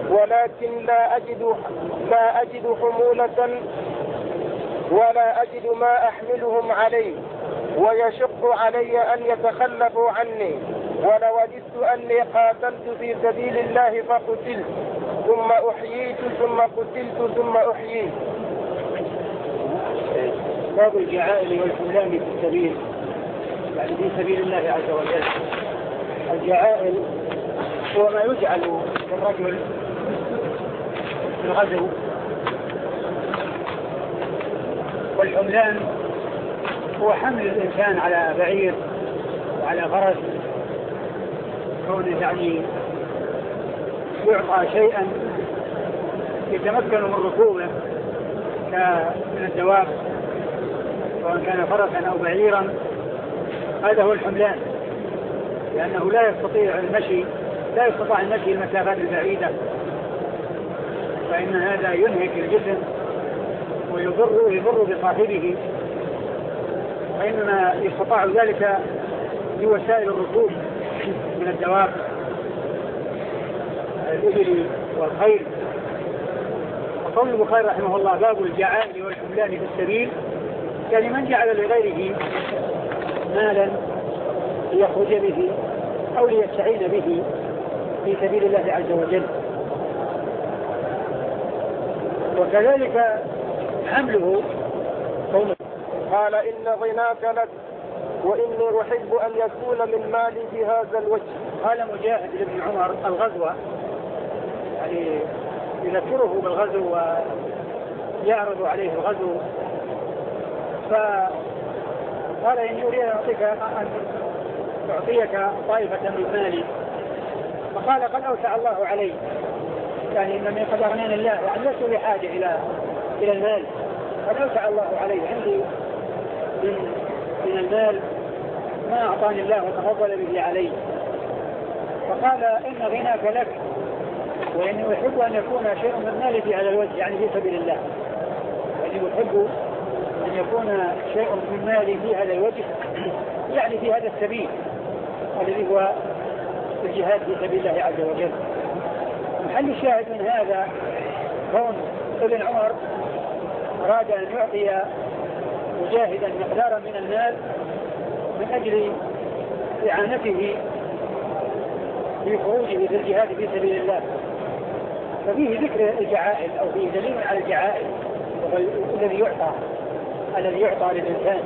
ولكن لا أجد لا أجد حمولة ولا أجد ما أحملهم عليه، ويشق علي أن يتخلفوا عني، ولوددت أني قاتلت في سبيل الله فقتلت ثم أحييت ثم قتلت ثم أحييت. باب الجعائل والحملان في السبيل، يعني في سبيل الله عز وجل. الجعائل هو ما يجعل للرجل في الغزو، والحملان هو حمل الإنسان على بعير وعلى فرس، كونه يعني يعطى شيئا يتمكن من ركوبه من الدواب، سواء كان فرسا أو بعيرا. هذا هو الحملان، لأنه لا يستطيع المشي لا يستطيع المشي المسافات البعيدة، فإن هذا ينهك الجسم ويضر يضر بصاحبه، وإنما يستطاع ذلك بوسائل الركوب من الدواب الإبل والخيل. وقول البخاري رحمه الله باب الجعائل والحملان في السبيل، يعني من جعل لغيره مالا ليخرج به أو ليستعين به في سبيل الله عز وجل. وكذلك حمله قوله قال إن غناك لك وإني أحب أن يكون من مالي بهذا الوجه. قال مجاهد بن عمر الغزوة، يعني يذكره بالغزو ويعرض عليه الغزو، فقال إن أريد أن أعطيك أن أعطيك طائفة من مالي، فقال قد أوسع الله علي، يعني إنني قد أغناني الله، يعني لست بحاجة إلى إلى المال، قد أوسع الله علي، عندي من, من المال ما أعطاني الله وتفضل به علي. فقال إن غناك لك وإني أحب أن يكون شيء من مالي في هذا الوجه، يعني في سبيل الله، يعني أحب أن يكون شيء من مالي في هذا الوجه، يعني في هذا السبيل الذي هو الجهاد في سبيل الله عز وجل. محل الشاهد من هذا كون ابن عمر أراد أن يعطي مجاهدا مقدارا من المال من أجل إعانته في خروجه في الجهاد في سبيل الله، ففيه ذكر الجعائل أو فيه دليل على الجعائل الذي يعطى الذي يعطى للإنسان،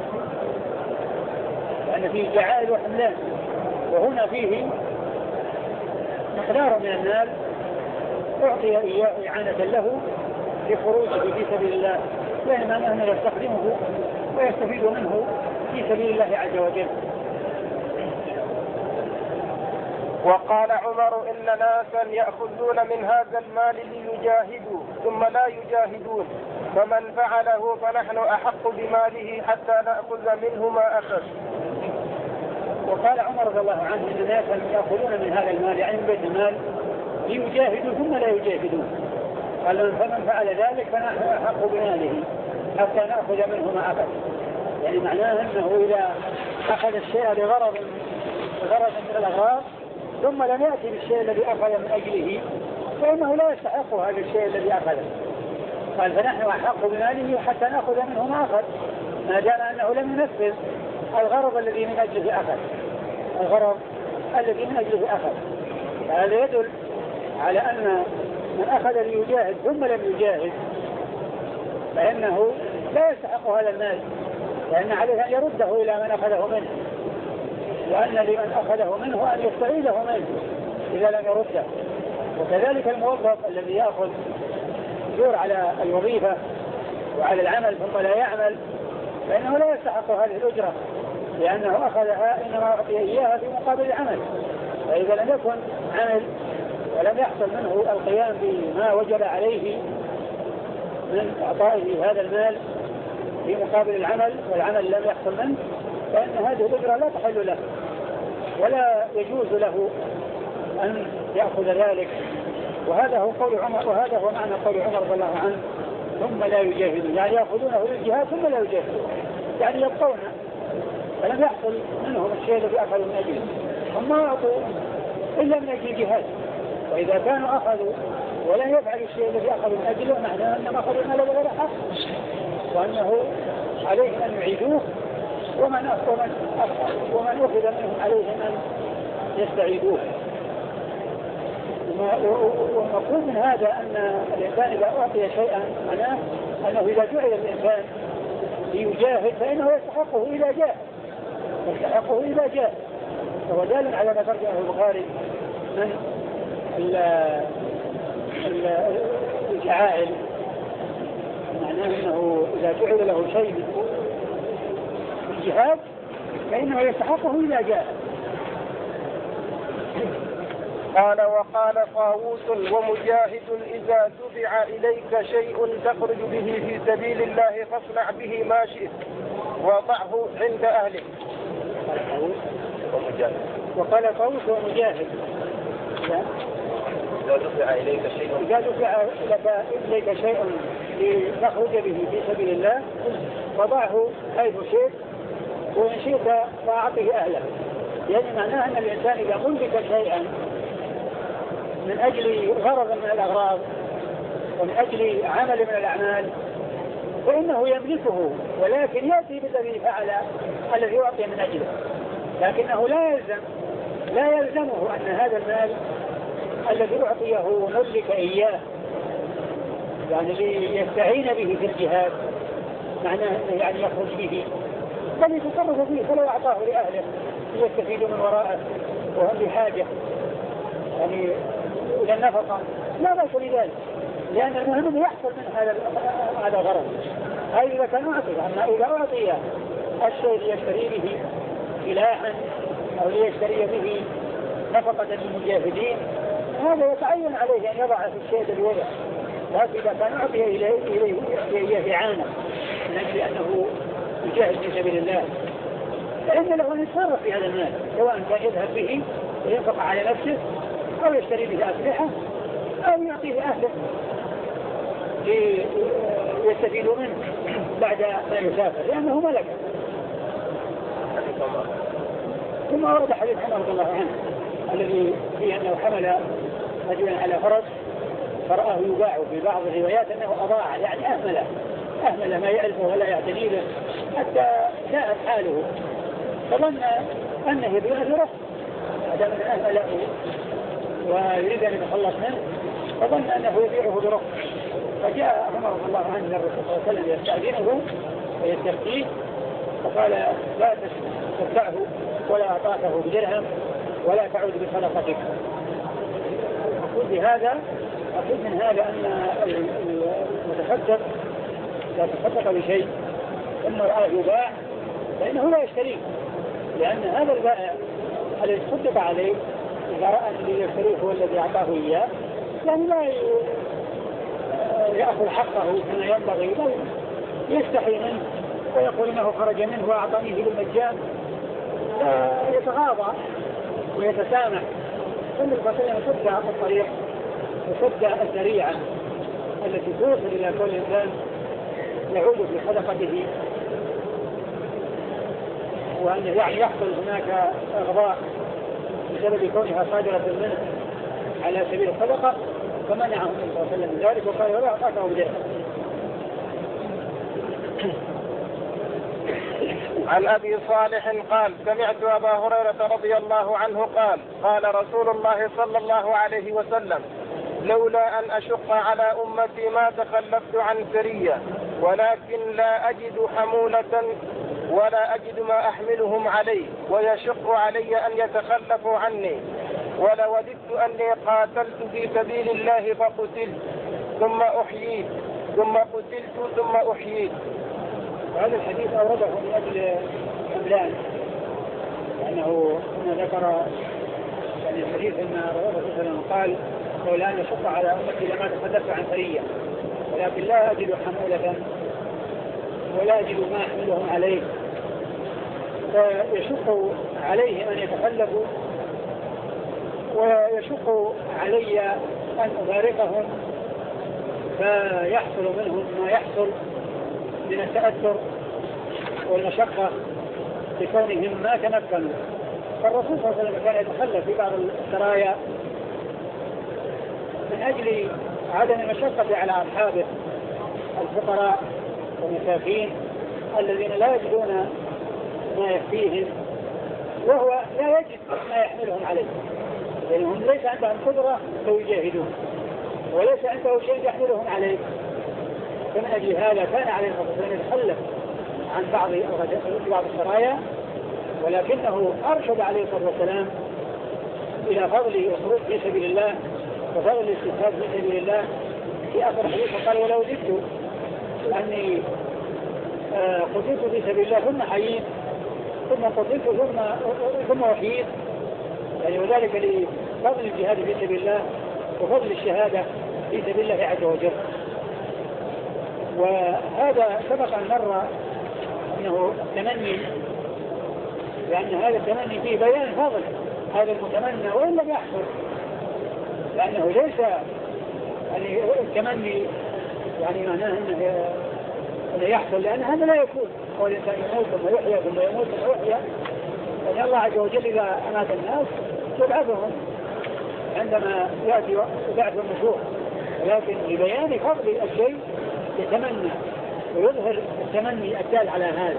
لأن فيه جعائل وحملان، وهنا فيه مقدار من المال أعطي إياه إعانة له في خروجه في سبيل الله، يعني معناه أنه يستخدمه ويستفيد منه في سبيل الله عز وجل. وقال عمر إن ناسا يأخذون من هذا المال ليجاهدوا ثم لا يجاهدون، فمن فعله فنحن أحق بماله حتى نأخذ منه ما أخذ. وقال عمر رضي الله عنه إن ناسا يأخذون من هذا المال، يعني من بيت المال، ليجاهدوا ثم لا يجاهدون، قال فمن فعل ذلك فنحن أحق بماله حتى نأخذ منه ما أخذ، يعني معناه أنه إذا أخذ الشيء لغرض غرض من الأغراض ثم لم يأتي بالشيء الذي أخذ من أجله فإنه لا يستحق هذا الشيء الذي أخذه. قال فنحن أحق بماله حتى نأخذ منه ما أخذ، ما دام أنه لم ينفذ الغرض الذي من أجله أخذ الغرض الذي من أجله أخذ. هذا يدل على أن من أخذ ليجاهد ثم لم يجاهد فإنه لا يستحق هذا المال، لأن عليه أن يرده إلى من أخذه منه، وأن لمن أخذه منه أن يستعيده منه إذا لم يرده. وكذلك الموظف الذي يأخذ يدور على الوظيفة وعلى العمل ثم لا يعمل فإنه لا يستحق هذه الأجرة، لأنه أخذها إنما أعطي إياها في مقابل العمل، فإذا لم يكن عمل ولم يحصل منه القيام بما وجب عليه من إعطائه هذا المال في مقابل العمل والعمل لم يحصل منه، فإن هذه الأجرة لا تحل له ولا يجوز له أن يأخذ ذلك. وهذا هو قول عمر، وهذا هو معنى قول عمر رضي الله عنه ثم لا يجاهدون، يعني يأخذونه للجهاد ثم لا يجاهدون، يعني يبقون فلم يحصل منهم الشيء الذي أخذوا من أجله، هم ما أعطوا إلا من أجل الجهاد. وإذا كانوا أخذوا ولا يفعل الشيء الذي أخذ من أجله، معناه أنما أخذ المال بغير حق، وأنه عليهم أن يعيدوه، ومن ومن ومن أخذ منهم عليهم أن يستعيدوه. والمفهوم من هذا أن الإنسان إذا أعطي شيئا معناه أنه إذا جعل الإنسان ليجاهد فإنه يستحقه إذا جاء يستحقه إذا جاء فهو دال على ما ترجمه البخاري من الجعائل، معناه أنه إذا جعل له شيء من الجهاد فإنه يستحقه إذا جاء. قال وقال طاووس ومجاهد إذا دفع إليك شيء تخرج به في سبيل الله فاصنع به ما شئت وضعه عند أهلك. وقال طاووس ومجاهد إذا دفع إليك شيء إذا دفع إليك شيء لتخرج به في سبيل الله فضعه حيث شئت وإن شئت فأعطه أهله. يعني معناه أن الإنسان إذا ملك شيئا من أجل غرض من الأغراض ومن أجل عمل من الأعمال فإنه يملكه، ولكن يأتي بالذي فعل الذي يعطي من أجله، لكنه لا يلزم لا يلزمه أن هذا المال الذي أعطيه ملك إياه يعني ليستعين به في الجهاد معناه يعني يخرج به، بل يتصرف فيه فلو أعطاه لأهله ليستفيدوا من وراءه وهم بحاجة يعني إلى النفقة لا بأس بذلك، لأن المهم يحصل من هذا هذا الغرض. هاي إذا كان أعطي، أما إذا أعطي الشيء ليشتري به سلاحا أو ليشتري به نفقة للمجاهدين هذا يتعين عليه أن يضع في الشيء الذي وضع، لكن إذا كان أعطي إليه إليه إعانة من أجل أنه يجاهد في سبيل الله فإن له أن يتصرف في هذا المال، سواء كان يذهب به وينفق على نفسه أو يشتري به أسلحة أو يعطيه أهله ليستفيدوا منه بعد ما يسافر لأنه ملك. ثم ورد حديث عمر رضي الله عنه الذي فيه أنه حمل رجلا على فرس فرآه يباع في بعض الروايات أنه أضاع يعني أهمل أهمل ما يعرفه ولا يعتني به حتى جاءت حاله فظن أنه بأجره هذا من أهمله ويريد أن يتخلص منه فظن أنه يبيعه برخص، فجاء عمر رضي الله عنه الرسول صلى الله عليه وسلم يستأذنه ويستفتيه فقال لا تدفعه ولا أعطاته بدرهم ولا تعود بصدقتك. أقول بهذا أقول من هذا أن المتصدق إذا تصدق بشيء ثم رآه يباع فإنه لا يشتريه، لأن هذا البائع الذي تصدق عليه إذا رأى الذي يشتريه هو الذي أعطاه إياه يعني لا يأخذ حقه كما ينبغي بل يستحي منه ويقول إنه خرج منه وأعطانيه بالمجان يتغاضى ويتسامح. ثم الفصل يصد الطريق وصد الذريعة التي توصل إلى كل إنسان يعود في صدقته وأن يعني يحصل هناك إغضاء بسبب كونها صادرة منه على سبيل الصدقة فمنعه صلى الله عليه وسلم من ذلك وقال ولا أعطاته بدرهم. عن أبي صالح قال سمعت أبا هريرة رضي الله عنه قال قال رسول الله صلى الله عليه وسلم لولا أن أشق على أمتي ما تخلفت عن سرية ولكن لا أجد حمولة ولا أجد ما أحملهم عليه ويشق علي أن يتخلفوا عني ولوددت أني قاتلت في سبيل الله فقتلت ثم أحييت ثم قتلت ثم أحييت. وهذا الحديث أورده من أجل حملان لأنه هنا ذكر يعني الحديث أن رسول الله صلى الله عليه وسلم قال لولا أن يشق على أمتي لما تخلفت عن سرية ولكن لا أجد حمولة ولا أجد ما أحملهم عليه فيشق عليهم أن يتخلفوا ويشق علي أن أباركهم فيحصل منهم ما يحصل من التأثر والمشقة بكونهم ما تمكنوا. فالرسول صلى الله عليه وسلم كان يتخلف في بعض السرايا من أجل عدم المشقة على أصحابه الفقراء والمساكين الذين لا يجدون ما يكفيهم، وهو لا يجد ما يحملهم عليه، لأنهم ليس عندهم قدرة فيجاهدون وليس عنده شيء يحملهم عليه. فمن أجل هذا كان عليه الصلاة والسلام يتخلف عن بعض بعض السرايا، ولكنه أرشد عليه الصلاة والسلام إلى فضل الخروج في سبيل الله وفضل الاستشهاد في سبيل الله. في آخر حديث قال: ولو زدت أني قتلت في سبيل الله ثم حييت ثم قتلت ثم ثم وحييت، يعني وذلك لفضل الجهاد في سبيل الله وفضل الشهادة في سبيل الله عز وجل. وهذا سبق أن مر أنه تمني، لأن هذا التمني فيه بيان فضل هذا المتمنى وإن لم يحصل، لأنه ليس يعني التمني يعني معناه أنه أنه يحصل، لأن هذا لا يكون. هو الإنسان يموت ثم يحيى ثم يموت ثم يحيى، لأن الله عز وجل إذا أمات الناس يبعثهم عندما يأتي بعث النشور، ولكن لبيان فضل الشيء يتمنى ويظهر التمني الدال على هذا.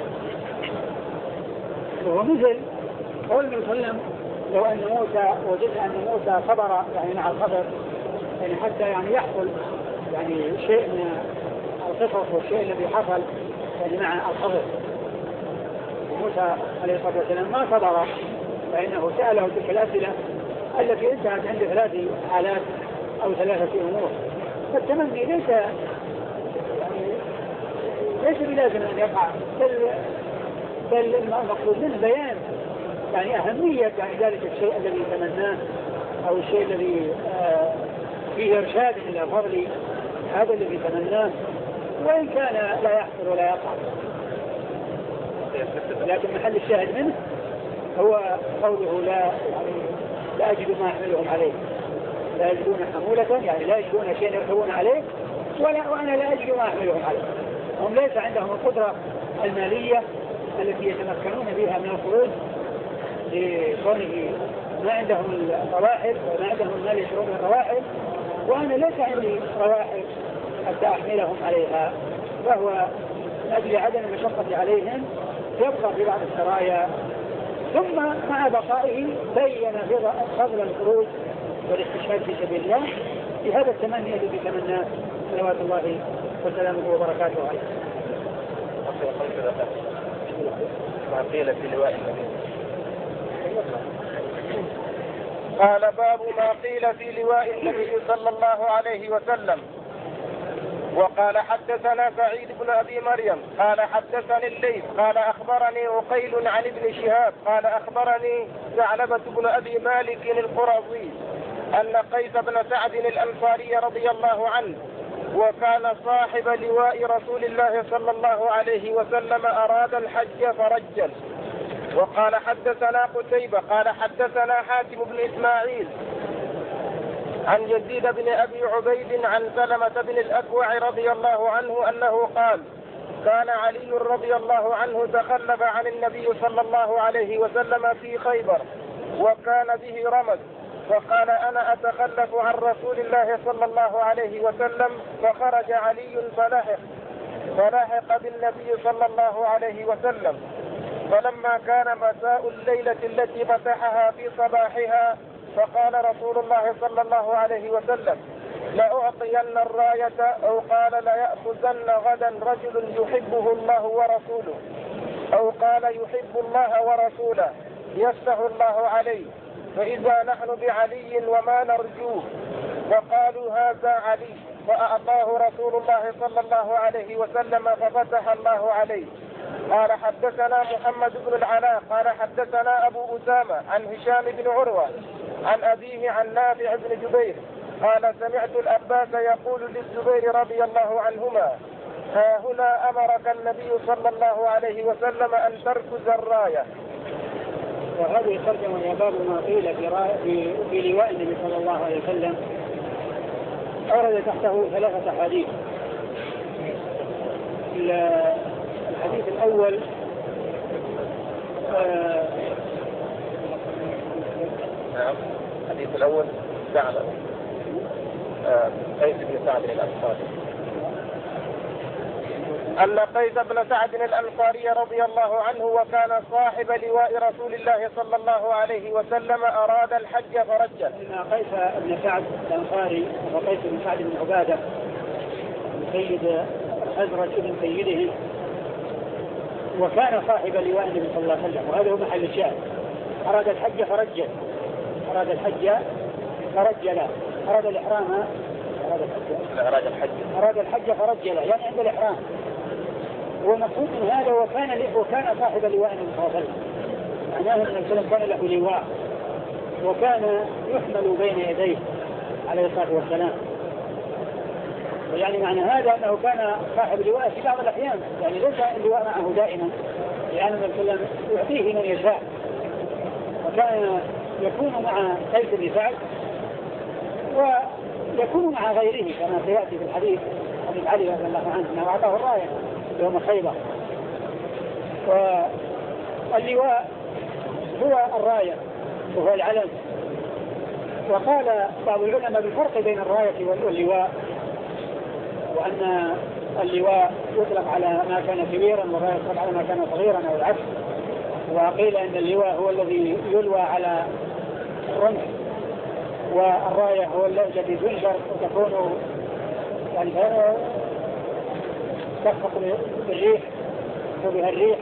وهو مثل قول النبي صلى الله عليه وسلم: لو أن موسى وجدنا أن موسى صبر يعني مع الصبر، يعني حتى يعني يحصل يعني شيء من القصص والشيء الذي حصل يعني مع الخضر. موسى عليه الصلاة والسلام ما صبر، فإنه سأله تلك الأسئلة التي انتهت عند ثلاث حالات أو ثلاثة أمور. فالتمني ليس يعني ليس بلازم أن يقع، بل بل المقصود منه بيان يعني أهمية يعني ذلك الشيء الذي يتمناه أو الشيء الذي آه فيه إرشاد إلى فضل هذا الذي يتمناه، وإن كان لا يحصل ولا يقع. لكن محل الشاهد منه هو قوله: لا يعني لا أجد ما يحملهم عليه، لا يجدون حمولة يعني لا يجدون شيء يركبون عليه، ولا وأنا لا أجد ما يحملهم عليه. هم ليس عندهم القدرة المالية التي يتمكنون بها من الخروج لكونه ما عندهم الرواحل وما عندهم المال يشرون الرواحل، وأنا ليس عندي رواحل حتى أحملهم عليها. فهو من أجل عدم المشقة عليهم يبقى في بعض السرايا، ثم مع بقائه بين فضل الخروج والاستشهاد في سبيل الله بهذا التمني الذي تمناه صلوات الله وسلامه وبركاته عليه. ما قيل في لواء النبي. قال: باب ما قيل في لواء النبي صلى الله عليه وسلم. وقال: حدثنا سعيد بن أبي مريم قال حدثني الليث قال أخبرني عقيل عن ابن شهاب قال أخبرني ثعلبة بن أبي مالك القرظي أن قيس بن سعد الأنصاري رضي الله عنه وكان صاحب لواء رسول الله صلى الله عليه وسلم أراد الحج فرجل. وقال: حدثنا قتيبة قال حدثنا حاتم بن إسماعيل عن يزيد بن أبي عبيد عن سلمة بن الأكوع رضي الله عنه أنه قال: كان علي رضي الله عنه تخلف عن النبي صلى الله عليه وسلم في خيبر وكان به رمز، فقال: أنا أتخلف عن رسول الله صلى الله عليه وسلم، فخرج علي فلحق فلحق بالنبي صلى الله عليه وسلم. فلما كان مساء الليلة التي فتحها في صباحها فقال رسول الله صلى الله عليه وسلم: لأعطين الراية، أو قال: ليأخذن غدا رجل يحبه الله ورسوله، أو قال: يحب الله ورسوله يفتح الله عليه، فإذا نحن بعلي وما نرجوه. فقالوا: هذا علي، فأعطاه رسول الله صلى الله عليه وسلم ففتح الله عليه. قال: حدثنا محمد بن العلاء قال حدثنا أبو أسامة عن هشام بن عروة عن أبيه عن نافع بن جبير قال: سمعت الأباس يقول للزبير رضي الله عنهما: ها هنا أمرك النبي صلى الله عليه وسلم أن تركز الراية. وهذه الترجمة يا باب ما قيل في, في لواء النبي صلى الله عليه وسلم. أورد تحته ثلاثة حديث. الحديث الأول آه نعم الحديث الأول ثعلبة قيس بن سعد الأنصاري. أن قيس بن سعد الأنصاري رضي الله عنه وكان صاحب لواء رسول الله صلى الله عليه وسلم أراد الحج فرجل. إن قيس بن سعد الأنصاري وقيس بن سعد بن عبادة سيد الخزرج ابن سيده، وكان صاحب لواء النبي صلى الله عليه وسلم، وهذا هو محل الشاهد. أراد الحج فرجل، أراد الحج فرجل، أراد الإحرام أراد الحج أراد الحج أراد الحج فرجل، يعني عند الإحرام. والمقصود من هذا وكان وكان صاحب لواء النبي صلى الله عليه وسلم، معناه أن النبي صلى الله عليه وسلم كان له لواء وكان يحمل بين يديه عليه الصلاة والسلام. يعني معنى هذا أنه كان صاحب لواء في بعض الأحيان، يعني ليس اللواء معه دائما، لأن النبي صلى الله عليه وسلم يعطيه من يشاء، وكان يكون مع قيس بن سعد ويكون مع غيره كما سيأتي في الحديث حديث علي رضي الله عنه أنه أعطاه الراية يوم خيبر. واللواء هو الراية وهو العلم. وقال بعض العلماء بالفرق بين الراية واللواء، وأن اللواء يطلق على ما كان كبيرا والراية يطلق على ما كان صغيرا أو العكس. وقيل أن اللواء هو الذي يلوى على الرمح، والراية هو الذي تنشر وتكون يعني تخفق بالريح وبها الريح.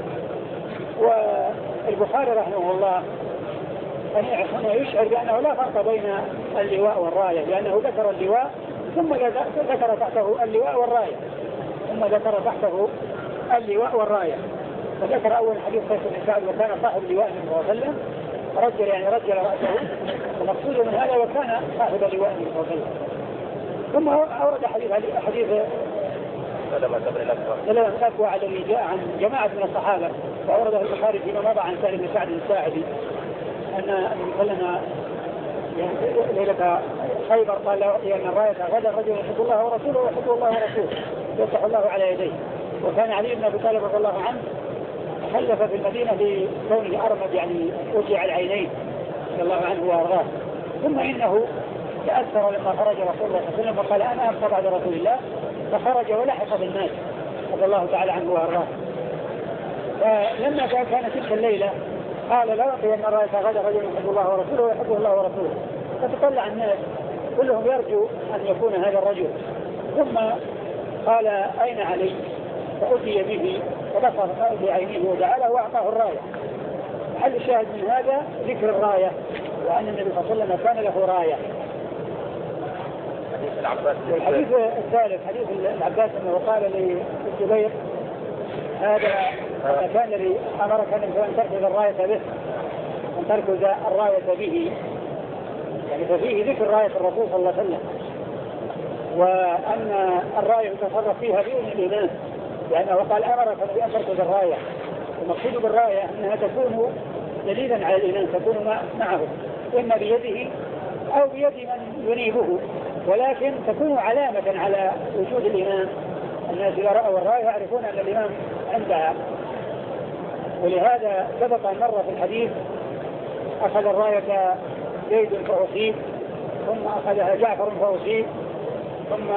والبخاري رحمه الله هنا يشعر بأنه لا فرق بين اللواء والراية، لأنه ذكر اللواء ثم ذكر تحته اللواء والراية ثم ذكر تحته اللواء والراية. فذكر أول حديث قيس بن سعد وكان صاحب لواء النبي صلى الله عليه وسلم، رجل يعني رجل رأسه، ومقصود من هذا وكان صاحب لواء النبي صلى الله عليه وسلم. ثم أورد حديث حديث سلمة بن الأكوع سلمة بن الأكوع الذي جاء عن جماعة من الصحابة، وأورده البخاري فيما مضى عن سالم بن سعد الساعدي أن النبي صلى الله عليه وسلم ليلة خيبر قال أن الراية غدا رجل يحب الله ورسوله ويحب الله ورسوله يفتح الله على يديه. وكان علي بن أبي طالب رضي الله عنه خلف في المدينة لكونه أرمد يعني أوجع العينين رضي الله عنه وأرضاه. ثم إنه تأثر لما خرج رسول الله صلى الله عليه وسلم وقال أنا أبقى بعد رسول الله، فخرج ولحق بالناس رضي الله تعالى عنه وأرضاه. فلما كانت تلك الليلة قال لا يقي أن الراية غدا رجل يحب الله ورسوله ويحبه الله ورسوله. فتطلع الناس كلهم يرجو أن يكون هذا الرجل. ثم قال أين علي؟ فأتي به فبصر بعينيه ودعا وأعطاه الراية. محل الشاهد من هذا ذكر الراية، وأن النبي صلى الله عليه وسلم كان له راية. والحديث الثالث حديث العباس أنه قال للزبير هذا المكان الذي أمرك أن تركز الراية به، أن تركز الراية به، يعني ففيه ذكر راية الرسول صلى الله عليه وسلم، وأن الراية يتصرف فيها بإذن الإمام، لأنه قال أمرك بأن تركز الراية. المقصود بالراية أنها تكون دليلا على الإمام، تكون معه إما بيده أو بيد من ينيبه، ولكن تكون علامة على وجود الإمام. الناس إذا رأوا الراية يعرفون أن الإمام عندها. ولهذا سبق أن مر في الحديث أخذ الراية زيد فأصيب، ثم أخذها جعفر فأصيب، ثم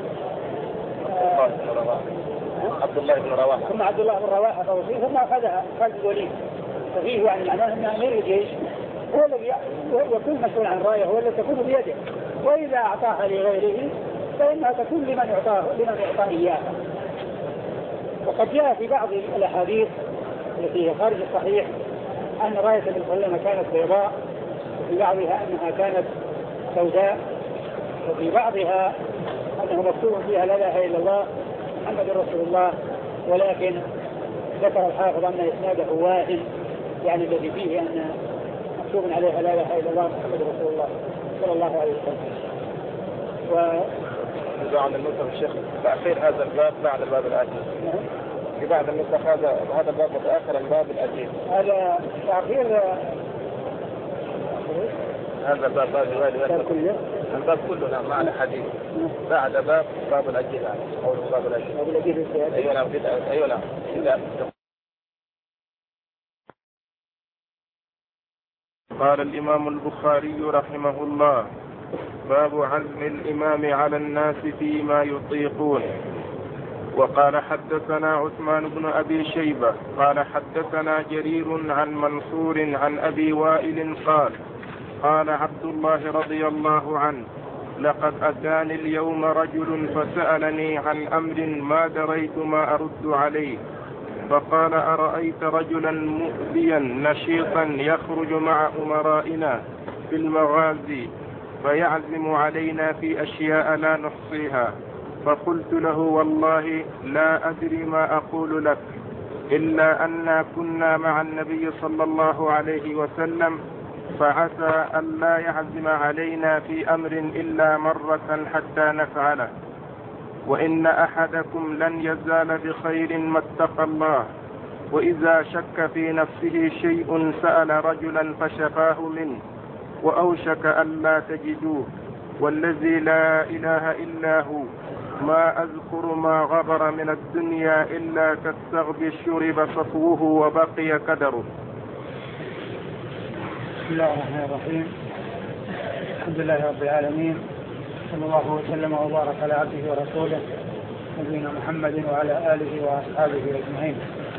عبد الله بن رواحة ثم عبد الله بن رواحة فأصيب، ثم أخذها خالد الوليد. ففيه يعني معناه أن أمير الجيش هو الذي يكون مسؤول عن الراية، هو الذي تكون بيده، وإذا أعطاها لغيره فإنها تكون لمن يعطاه لمن يعطاه إياها. وقد جاء في بعض الأحاديث التي هي خارج الصحيح أن راية النبي صلى الله عليه وسلم كانت بيضاء، وفي بعضها أنها كانت سوداء، وفي بعضها أنه مكتوب فيها لا إله إلا الله محمد رسول الله، ولكن ذكر الحافظ أن إسناده واهن، يعني الذي فيه أن مكتوب عليها لا إله إلا الله محمد رسول الله صلى الله عليه وسلم. و عن النسخ الشيخ تأخير هذا الباب بعد الباب الآتي. في بعض النسخ هذا هذا الباب متأخر الباب الآتي. هذا تأخير هذا الباب باب كله الباب كله نعم مع الحديث بعد باب باب الأجيل أو باب الأجيل. باب الأجيل أيوة نعم أيوة نعم. قال الإمام البخاري رحمه الله: باب عزم الإمام على الناس فيما يطيقون. وقال حدثنا عثمان بن أبي شيبة قال حدثنا جرير عن منصور عن أبي وائل قال قال عبد الله رضي الله عنه لقد أتاني اليوم رجل فسألني عن أمر ما دريت ما أرد عليه، فقال أرأيت رجلا مؤذيا نشيطا يخرج مع أمرائنا في المغازي فيعزم علينا في أشياء لا نحصيها، فقلت له والله لا أدري ما أقول لك إلا أننا كنا مع النبي صلى الله عليه وسلم، فعسى أن لا يعزم علينا في أمر إلا مرة حتى نفعله، وإن أحدكم لن يزال بخير ما اتقى الله، وإذا شك في نفسه شيء سأل رجلا فشفاه منه وأوشك أن لا تجدوه، والذي لا إله إلا هو ما أذكر ما غبر من الدنيا إلا كالثغب شرب صفوه وبقي قدره. بسم الله الرحمن الرحيم. الحمد لله رب العالمين، صلى الله وسلم وبارك على عبده ورسوله نبينا محمد وعلى آله وأصحابه أجمعين.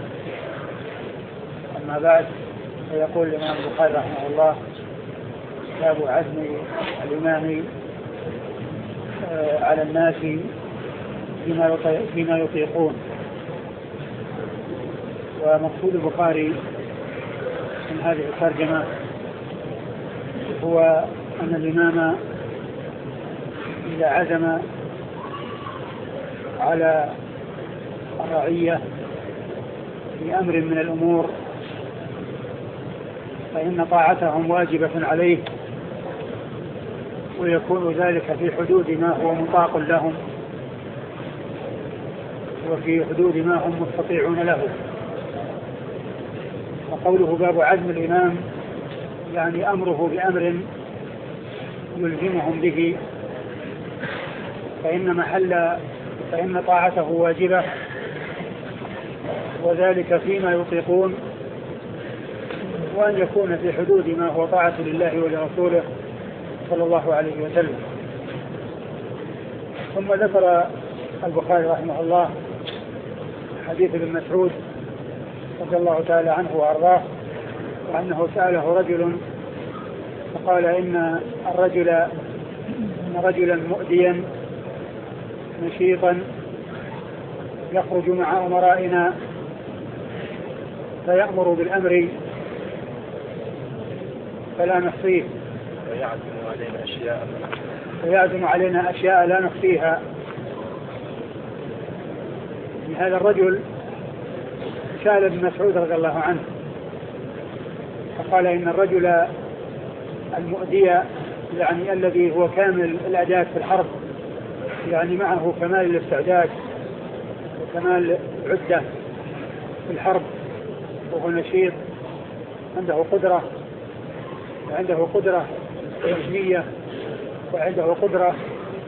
أما بعد، فيقول الإمام البخاري رحمه الله باب عزم الإمام على الناس فيما يطيقون. ومقصود البخاري من هذه الترجمة هو أن الإمام إذا عزم على الرعية في أمر من الأمور فإن طاعتهم واجبة عليه، ويكون ذلك في حدود ما هو مطاق لهم وفي حدود ما هم مستطيعون له. وقوله باب عزم الإمام يعني أمره بأمر يلزمهم به، فإن محل فإن طاعته واجبة، وذلك فيما يطيقون، وأن يكون في حدود ما هو طاعة لله ولرسوله صلى الله عليه وسلم. ثم ذكر البخاري رحمه الله حديث ابن مسعود رضي الله تعالى عنه وأرضاه، وأنه سأله رجل فقال إن الرجل إن رجلا مؤذيا نشيطا يخرج مع أمرائنا فيأمر بالأمر فلا نحصيه، ويعزم علينا أشياء فيعزم علينا أشياء لا نحصيها. هذا الرجل سأل ابن مسعود رضي الله عنه فقال إن الرجل المؤذي يعني الذي هو كامل الأداء في الحرب، يعني معه كمال الاستعداد وكمال العدة في الحرب، وهو نشيط عنده قدرة وعنده قدرة علمية وعنده قدرة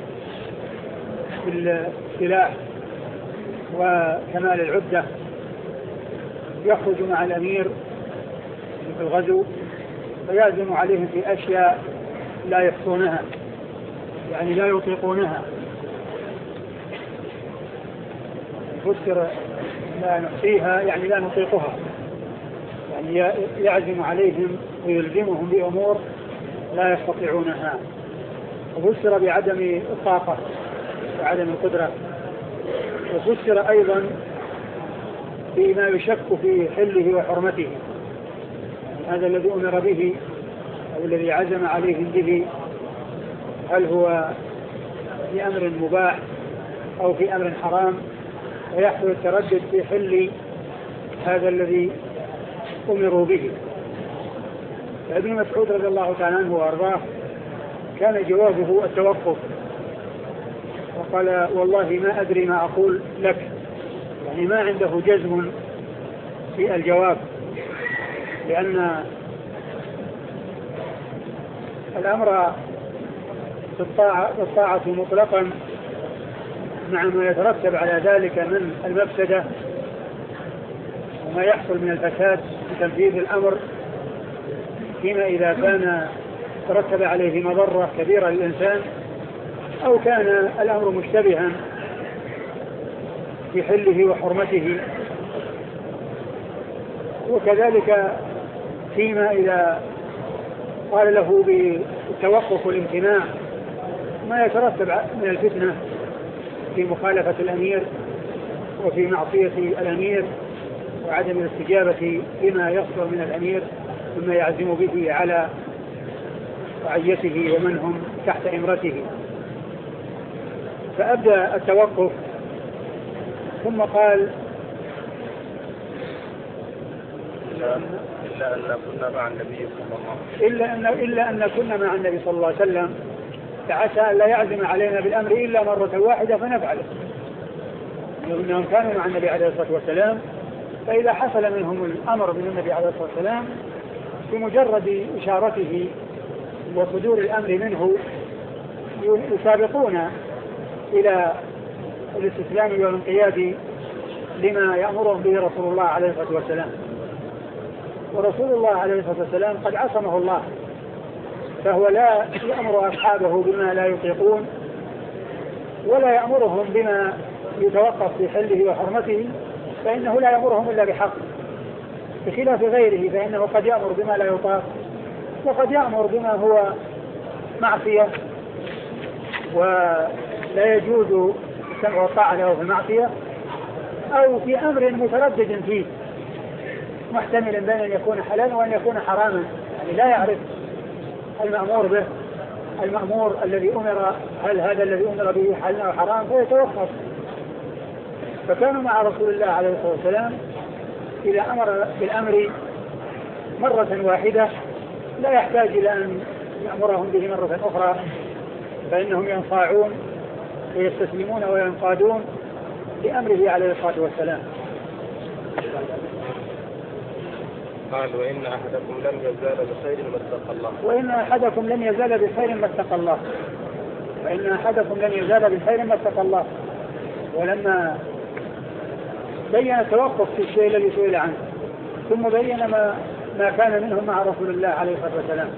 في السلاح وكمال العدة، يخرج مع الأمير في الغزو فيعزم عليهم في أشياء لا يحصونها، يعني لا يطيقونها. فسر لا نحصيها يعني لا نطيقها، يعني يعزم عليهم ويلزمهم بأمور لا يستطيعونها. وفسر بعدم الطاقة وعدم القدرة. وفسر أيضا بما يشك في حله وحرمته، هذا الذي أمر به أو الذي عزم عليهم به هل هو في أمر مباح أو في أمر حرام، ويحصل التردد في حل هذا الذي أمروا به. ابن مسعود رضي الله تعالى عنه وأرضاه كان جوابه التوقف، وقال والله ما أدري ما أقول لك، يعني ما عنده جزم في الجواب، لأن الأمر بالطاعة مطلقا مع ما يترتب على ذلك من المفسدة وما يحصل من الفساد في تنفيذ الأمر، فيما إذا كان ترتب عليه مضرة كبيرة للإنسان، أو كان الأمر مشتبها في حله وحرمته. وكذلك فيما إذا قال له بالتوقف والامتناع ما يترتب من الفتنة في مخالفة الأمير وفي معصية الأمير وعدم الاستجابة لما يصدر من الأمير مما يعزم به على رعيته ومن هم تحت إمرته. فأبدأ التوقف ثم قال إلا أن كنا مع النبي صلى الله عليه وسلم إلا أن إلا أن كنا مع النبي صلى الله عليه وسلم، فعسى أن لا يعزم علينا بالأمر إلا مرة واحدة فنفعله. إنهم كانوا مع النبي عليه الصلاة والسلام، فإذا حصل منهم الأمر من النبي عليه الصلاة والسلام بمجرد إشارته وصدور الأمر منه يسابقون إلى الاستسلام والانقياد لما يأمرهم به رسول الله عليه الصلاة والسلام. ورسول الله عليه الصلاة والسلام قد عصمه الله، فهو لا يأمر أصحابه بما لا يطيقون ولا يأمرهم بما يتوقف في حله وحرمته، فإنه لا يأمرهم إلا بحق، بخلاف غيره فإنه قد يأمر بما لا يطاق وقد يأمر بما هو معصية ولا يجوز السمع والطاعة له في المعصية، أو في أمر متردد فيه محتمل بين أن يكون حلالا وأن يكون حراما، يعني لا يعرف المأمور به المأمور الذي أمر هل هذا الذي أمر به حلال أو حرام فيتوقف. فكانوا مع رسول الله عليه الصلاة والسلام إذا أمر بالأمر مرة واحدة لا يحتاج إلى أن يأمرهم به مرة أخرى، فإنهم ينصاعون ويستسلمون وينقادون لأمره عليه الصلاة والسلام. قال وإن أحدكم لم يزال بخير ما اتقى الله وإن أحدكم لم يزال بخير ما اتقى الله وإن أحدكم لم يزال بخير ما اتقى الله. ولما بين التوقف في الشيء الذي سئل عنه ثم بين ما, ما كان منهم مع رسول الله عليه الصلاة والسلام،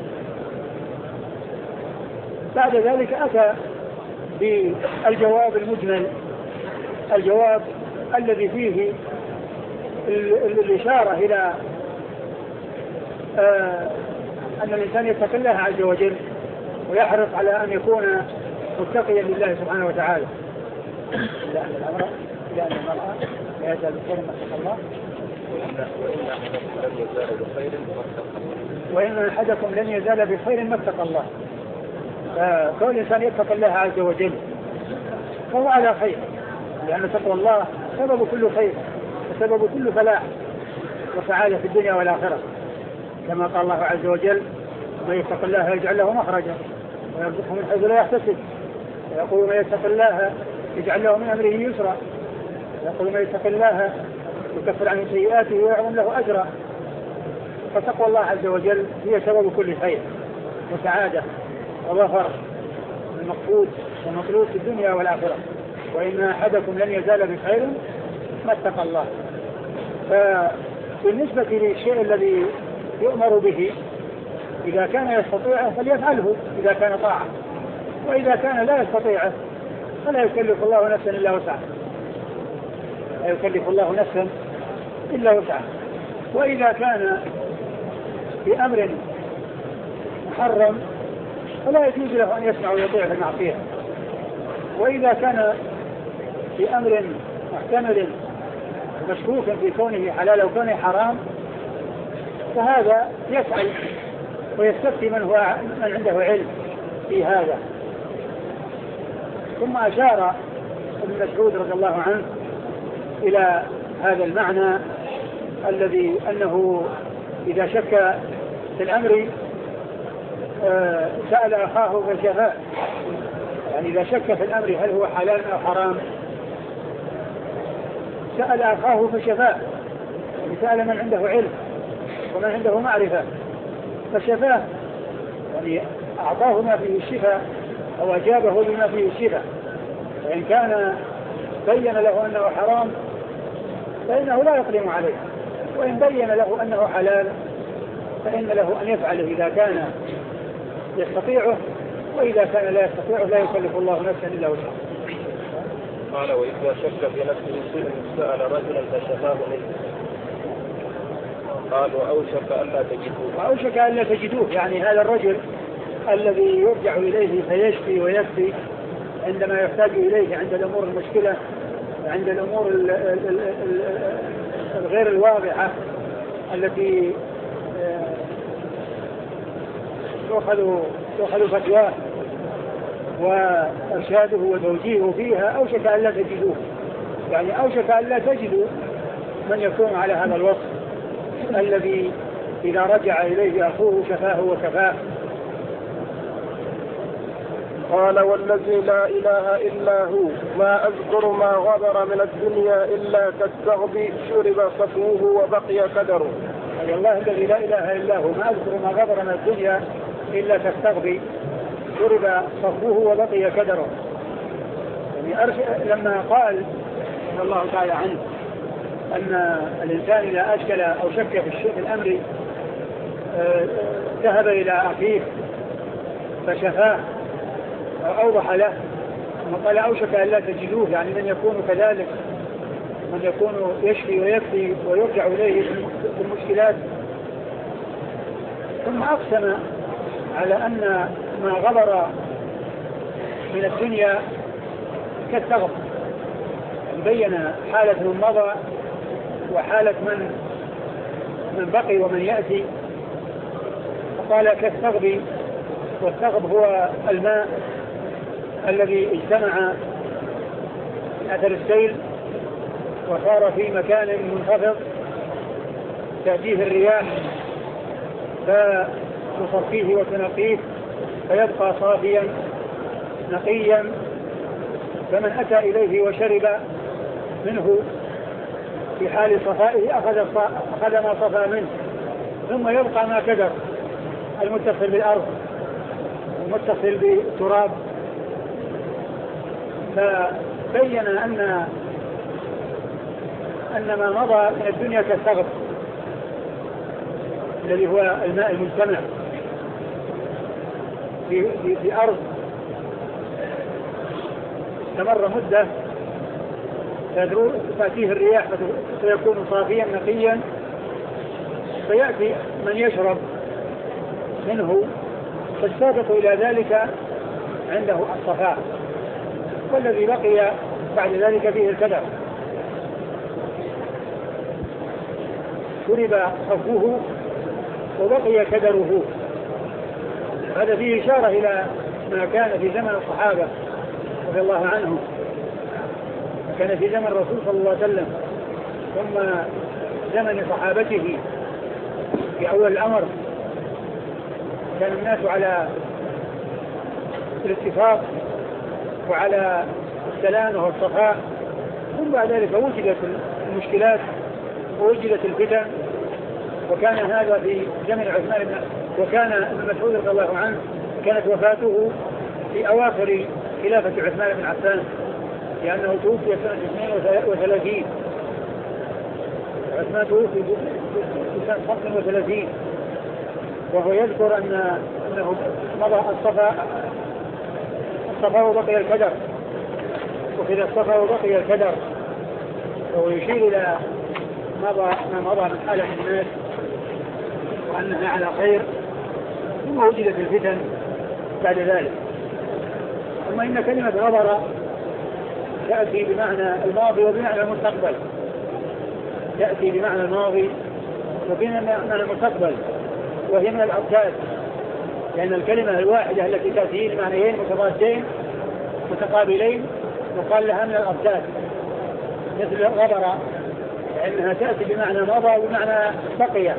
بعد ذلك أتى بالجواب المجمل، الجواب الذي فيه الإشارة إلى آه أن الإنسان يتقي الله عز وجل ويحرص على أن يكون متقيا لله سبحانه وتعالى. إلا أن الأمر إلا أن المرأة لا يزال بخير ما اتقى الله وإن أحدكم لن يزال بخير ما اتقى الله. فكون الإنسان يتقي الله عز وجل فهو على خير، لأن تقوى الله سبب كل خير وسبب كل فلاح وسعادة في الدنيا والآخرة، كما قال الله عز وجل من يتق الله يجعل له مخرجا ويرزقه من حيث لا يحتسب، ويقول من يتق الله يجعل له من أمره يسرا، ويقول من يتق الله يكفر عنه سيئاته ويعظم له أجرا. فتقوى الله عز وجل هي سبب كل خير وسعادة وظفر المقصود والمطلوب في الدنيا والآخرة. وإن أحدكم لن يزال بخير ما اتقى الله. فبالنسبة للشيء الذي يؤمر به إذا كان يستطيعه فليفعله إذا كان طاعة، وإذا كان لا يستطيعه فلا يكلف الله نفسا إلا وسعها، لا يكلف الله نفسا إلا وسعها. وإذا كان في أمر محرم فلا يجوز له أن يسمع ويطيع في المعصية. وإذا كان في أمر محتمل مشكوك في كونه حلال أو كونه حرام فهذا يسأل ويستفتي من هو من عنده علم في هذا. ثم أشار ابن مسعود رضي الله عنه إلى هذا المعنى الذي أنه إذا شك في الأمر سأل أخاه فشفاه، يعني إذا شك في الأمر هل هو حلال أو حرام سأل أخاه فشفاه، يعني سأل من عنده علم ومن عنده معرفة فشفاه، يعني أعطاه ما فيه الشفاء أو أجابه بما فيه الشفاء. فإن كان بين له أنه حرام فإنه لا يقدم عليه، وإن بين له أنه حلال فإن له أن يفعله إذا كان يستطيعه، وإذا كان لا يستطيعه لا يكلف الله نفسا إلا وسعها. قال وإذا شك في نفسه شيء سأل رجلا فشفاه منه. قال وأوشك ألا تجدوه. وأوشك ألا تجدوه يعني هذا الرجل الذي يرجع إليه فيشفي ويكفي عندما يحتاج إليه عند الأمور المشكلة، عند الأمور ال ال ال ال الغير الواضحة التي يؤخذ يؤخذ فتواه وإرشاده وتوجيهه فيها، أوشك ألا تجدوه يعني أوشك ألا تجدوا من يكون على هذا الوصف الذي إذا رجع إليه أخوه شفاه وكفاه. قال والذي لا إله إلا هو ما أذكر ما غبر من الدنيا إلا كالثغب شرب صفوه وبقي كدره. أي الله الذي لا إله إلا هو ما أذكر ما غبر من الدنيا إلا كالثغب شرب صفوه وبقي كدره. يعني لما قال الله تعالى عنه أن الإنسان إذا أشكل أو شك في الشيء الأمر ذهب إلى أخيه فشفاه أو أوضح له، وقال أوشك ألا تجدوه يعني من يكون كذلك، من يكون يشفي ويكفي ويرجع إليه في المشكلات. ثم أقسم على أن ما غبر من الدنيا كالثغب، بين حالة من مضى وحالة من من بقي ومن يأتي، فقال كالثغب، والثغب هو الماء الذي اجتمع من أثر السيل وصار في مكان منخفض تأتيه الرياح فتصفيه وتنقيه فيبقى صافيا نقيا، فمن أتى إليه وشرب منه في حال صفائه أخذ, أخذ ما صفى منه، ثم يبقى ما كدر المتصل بالأرض المتصل بالتراب. فبين أن أن ما مضى من الدنيا كالثغب الذي هو الماء المجتمع في, في, في أرض استمر مدة تأتيه الرياح فيكون صافيا نقيا، فيأتي من يشرب منه فالسابق إلى ذلك عنده الصفاء، والذي بقي بعد ذلك فيه الكدر. شرب صفوه وبقي كدره. هذا فيه إشارة إلى ما كان في زمن الصحابة رضي الله عنهم، كان في زمن الرسول صلى الله عليه وسلم ثم زمن صحابته. في أول الأمر كان الناس على الاتفاق وعلى السلامة والصفاء، ثم بعد ذلك وجدت المشكلات ووجدت الفتن، وكان هذا في زمن عثمان بن وكان ابن مسعود رضي الله عنه كانت وفاته في أواخر خلافة عثمان بن عفان، لأنه توفي سنة اثنين وثلاثين. عثمان توفي سنة خمسة وثلاثين، وهو يذكر أن أنه مضى الصفا الصفا وبقي الكدر، وكذا الصفا وبقي الكدر، وهو يشير إلى مضى ما مضى من حالة الناس وأنها على خير، ثم وجدت الفتن بعد ذلك. ثم إن كلمة نظر تأتي بمعنى الماضي وبمعنى المستقبل، تأتي بمعنى الماضي وبمعنى المستقبل، وهي من الأبداد، لأن الكلمة الواحدة التي تأتي بمعنيين متضادين متقابلين وقال لها من الأبداد، مثل غبر لأنها تأتي بمعنى مضى وبمعنى بقي،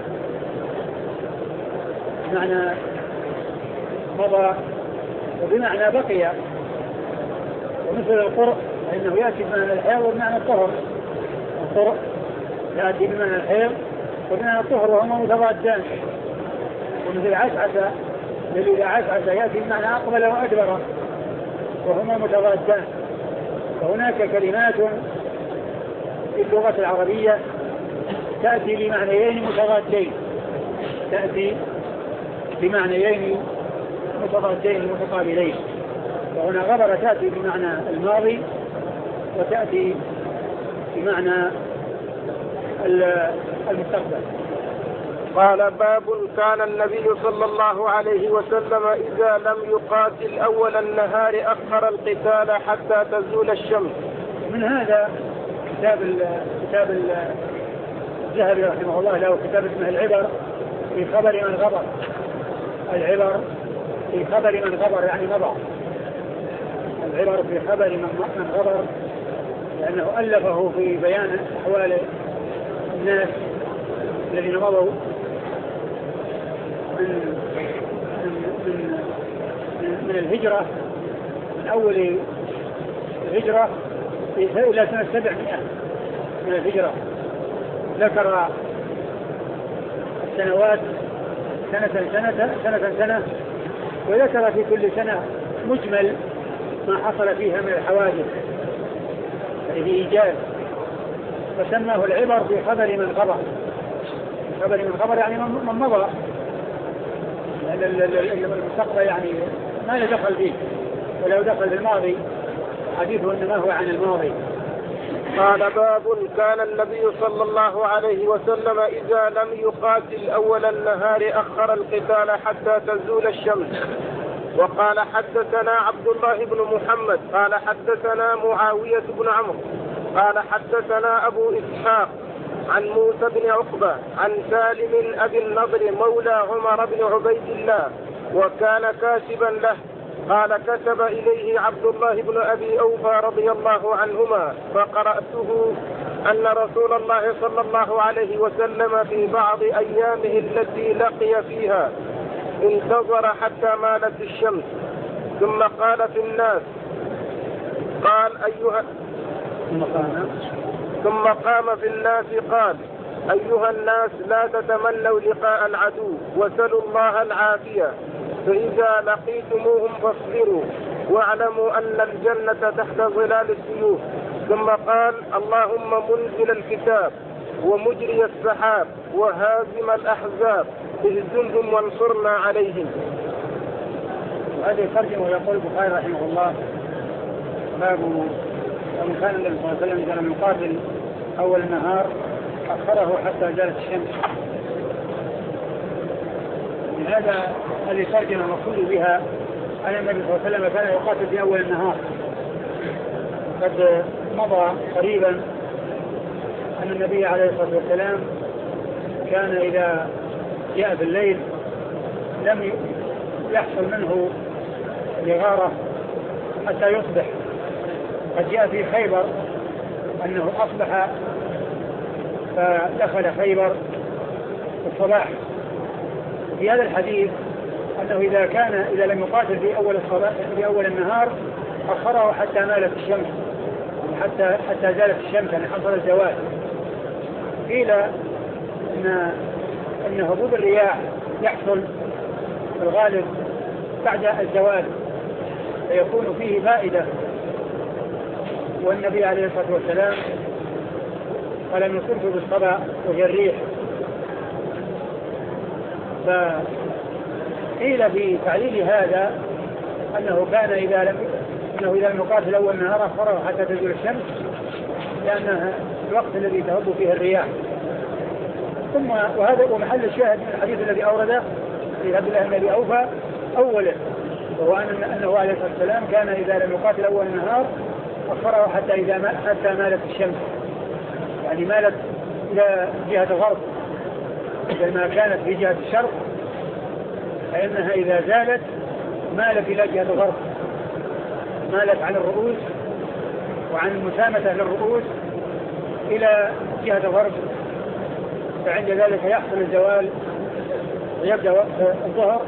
بمعنى مضى وبمعنى بقي. ومثل القرء فإنه يأتي بمعنى الحيض وبمعنى الطهر، القرء يأتي بمعنى الحيض وبمعنى الطهر وهما متضادان. ومثل عسعس الذي إذا عسعس يأتي بمعنى أقبل وأدبر وهما متضادان. وهناك كلمات في اللغة العربية تأتي بمعنيين متضادين، تأتي بمعنيين متضادين متقابلين. وهنا غبر تأتي بمعنى الماضي وتأتي بمعنى المستقبل. قال باب كان النبي صلى الله عليه وسلم إذا لم يقاتل أول النهار أخر القتال حتى تزول الشمس. من هذا كتاب كتاب الذهبي رحمه الله له كتاب اسمه العبر في خبر من غبر. العبر في خبر من غبر يعني مضى. العبر في خبر من غبر لأنه ألفه في بيان أحوال الناس الذين مضوا من من من, من الهجرة من أول الهجرة إلى سنة سبعمائة من الهجرة. ذكر السنوات سنة سنة سنة سنة وذكر في كل سنة مجمل ما حصل فيها من الحوادث في إيجاز فسماه العبر في خبر من خبر. خبر من خبر يعني من مضى المستقبل يعني ما له دخل فيه ولو دخل في الماضي حديثه إنما هو عن الماضي. قال باب كان النبي صلى الله عليه وسلم إذا لم يقاتل أول النهار أخر القتال حتى تزول الشمس. وقال حدثنا عبد الله بن محمد قال حدثنا معاوية بن عمرو قال حدثنا أبو إسحاق عن موسى بن عقبة عن سالم أبي النضر مولى عمر بن عبيد الله وكان كاتبا له قال كتب إليه عبد الله بن أبي أوفى رضي الله عنهما فقرأته أن رسول الله صلى الله عليه وسلم في بعض أيامه التي لقي فيها انتظر حتى مالت الشمس ثم قال في الناس قال أيها ثم قام في الناس قال أيها الناس لا تتمنوا لقاء العدو وسلوا الله العافية فإذا لقيتموهم فاصبروا واعلموا أن الجنة تحت ظلال السيوف. ثم قال اللهم منزل الكتاب ومجري السحاب وهازم الأحزاب اهزمهم وانصرنا عليهم. وهذا يترجم ويقول البخاري رحمه الله باب ومن كان النبي صلى الله عليه وسلم إذا لم يقاتل أول النهار أخره حتى زالت الشمس. من هذا هذه ترجمة المقصود بها أن النبي صلى الله عليه وسلم كان يقاتل في أول النهار. قد مضى قريبا أن النبي عليه الصلاة والسلام كان إذا جاء في الليل لم يحصل منه الإغارة حتى يصبح. قد جاء في خيبر أنه أصبح فدخل خيبر في الصباح. في هذا الحديث أنه إذا كان إذا لم يقاتل في أول الصباح في أول النهار أخره حتى مالت الشمس حتى حتى زالت الشمس يعني حصل الزوال. قيل أن أن هبوط الرياح يحصل في الغالب بعد الزوال فيكون فيه فائدة. والنبي عليه الصلاة والسلام قال نصرت بالصبا وهي الريح. فقيل في تعليل هذا أنه كان إذا لم أنه إذا لم يقاتل أول النهار أخره حتى تزول الشمس لأنها الوقت الذي تهب فيه الرياح. ثم وهذا ومحل الشاهد من الحديث الذي أورده في عبد الله بن أبي أوفى أوله وهو أنه عليه الصلاة والسلام كان إذا لم يقاتل أول النهار أخره حتى إذا ما حتى مالت الشمس يعني مالت إلى جهة الغرب. إذا ما كانت في جهة الشرق فإنها إذا زالت مالت إلى جهة الغرب مالت عن الرؤوس وعن المسامة للرؤوس إلى جهة الغرب. فعند ذلك يحصل الزوال ويبدأ وقت الظهر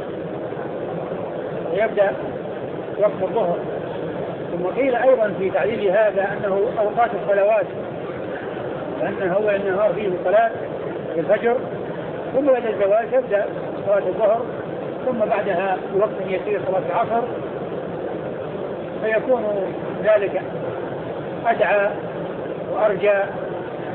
ويبدأ وقت الظهر. ثم قيل أيضا في تعليل هذا أنه أوقات الصلوات لأن هو النهار فيه صلاة الفجر ثم بعد الزوال تبدأ صلاة الظهر ثم بعدها وقت يسير صلاة العصر فيكون ذلك أدعى وأرجى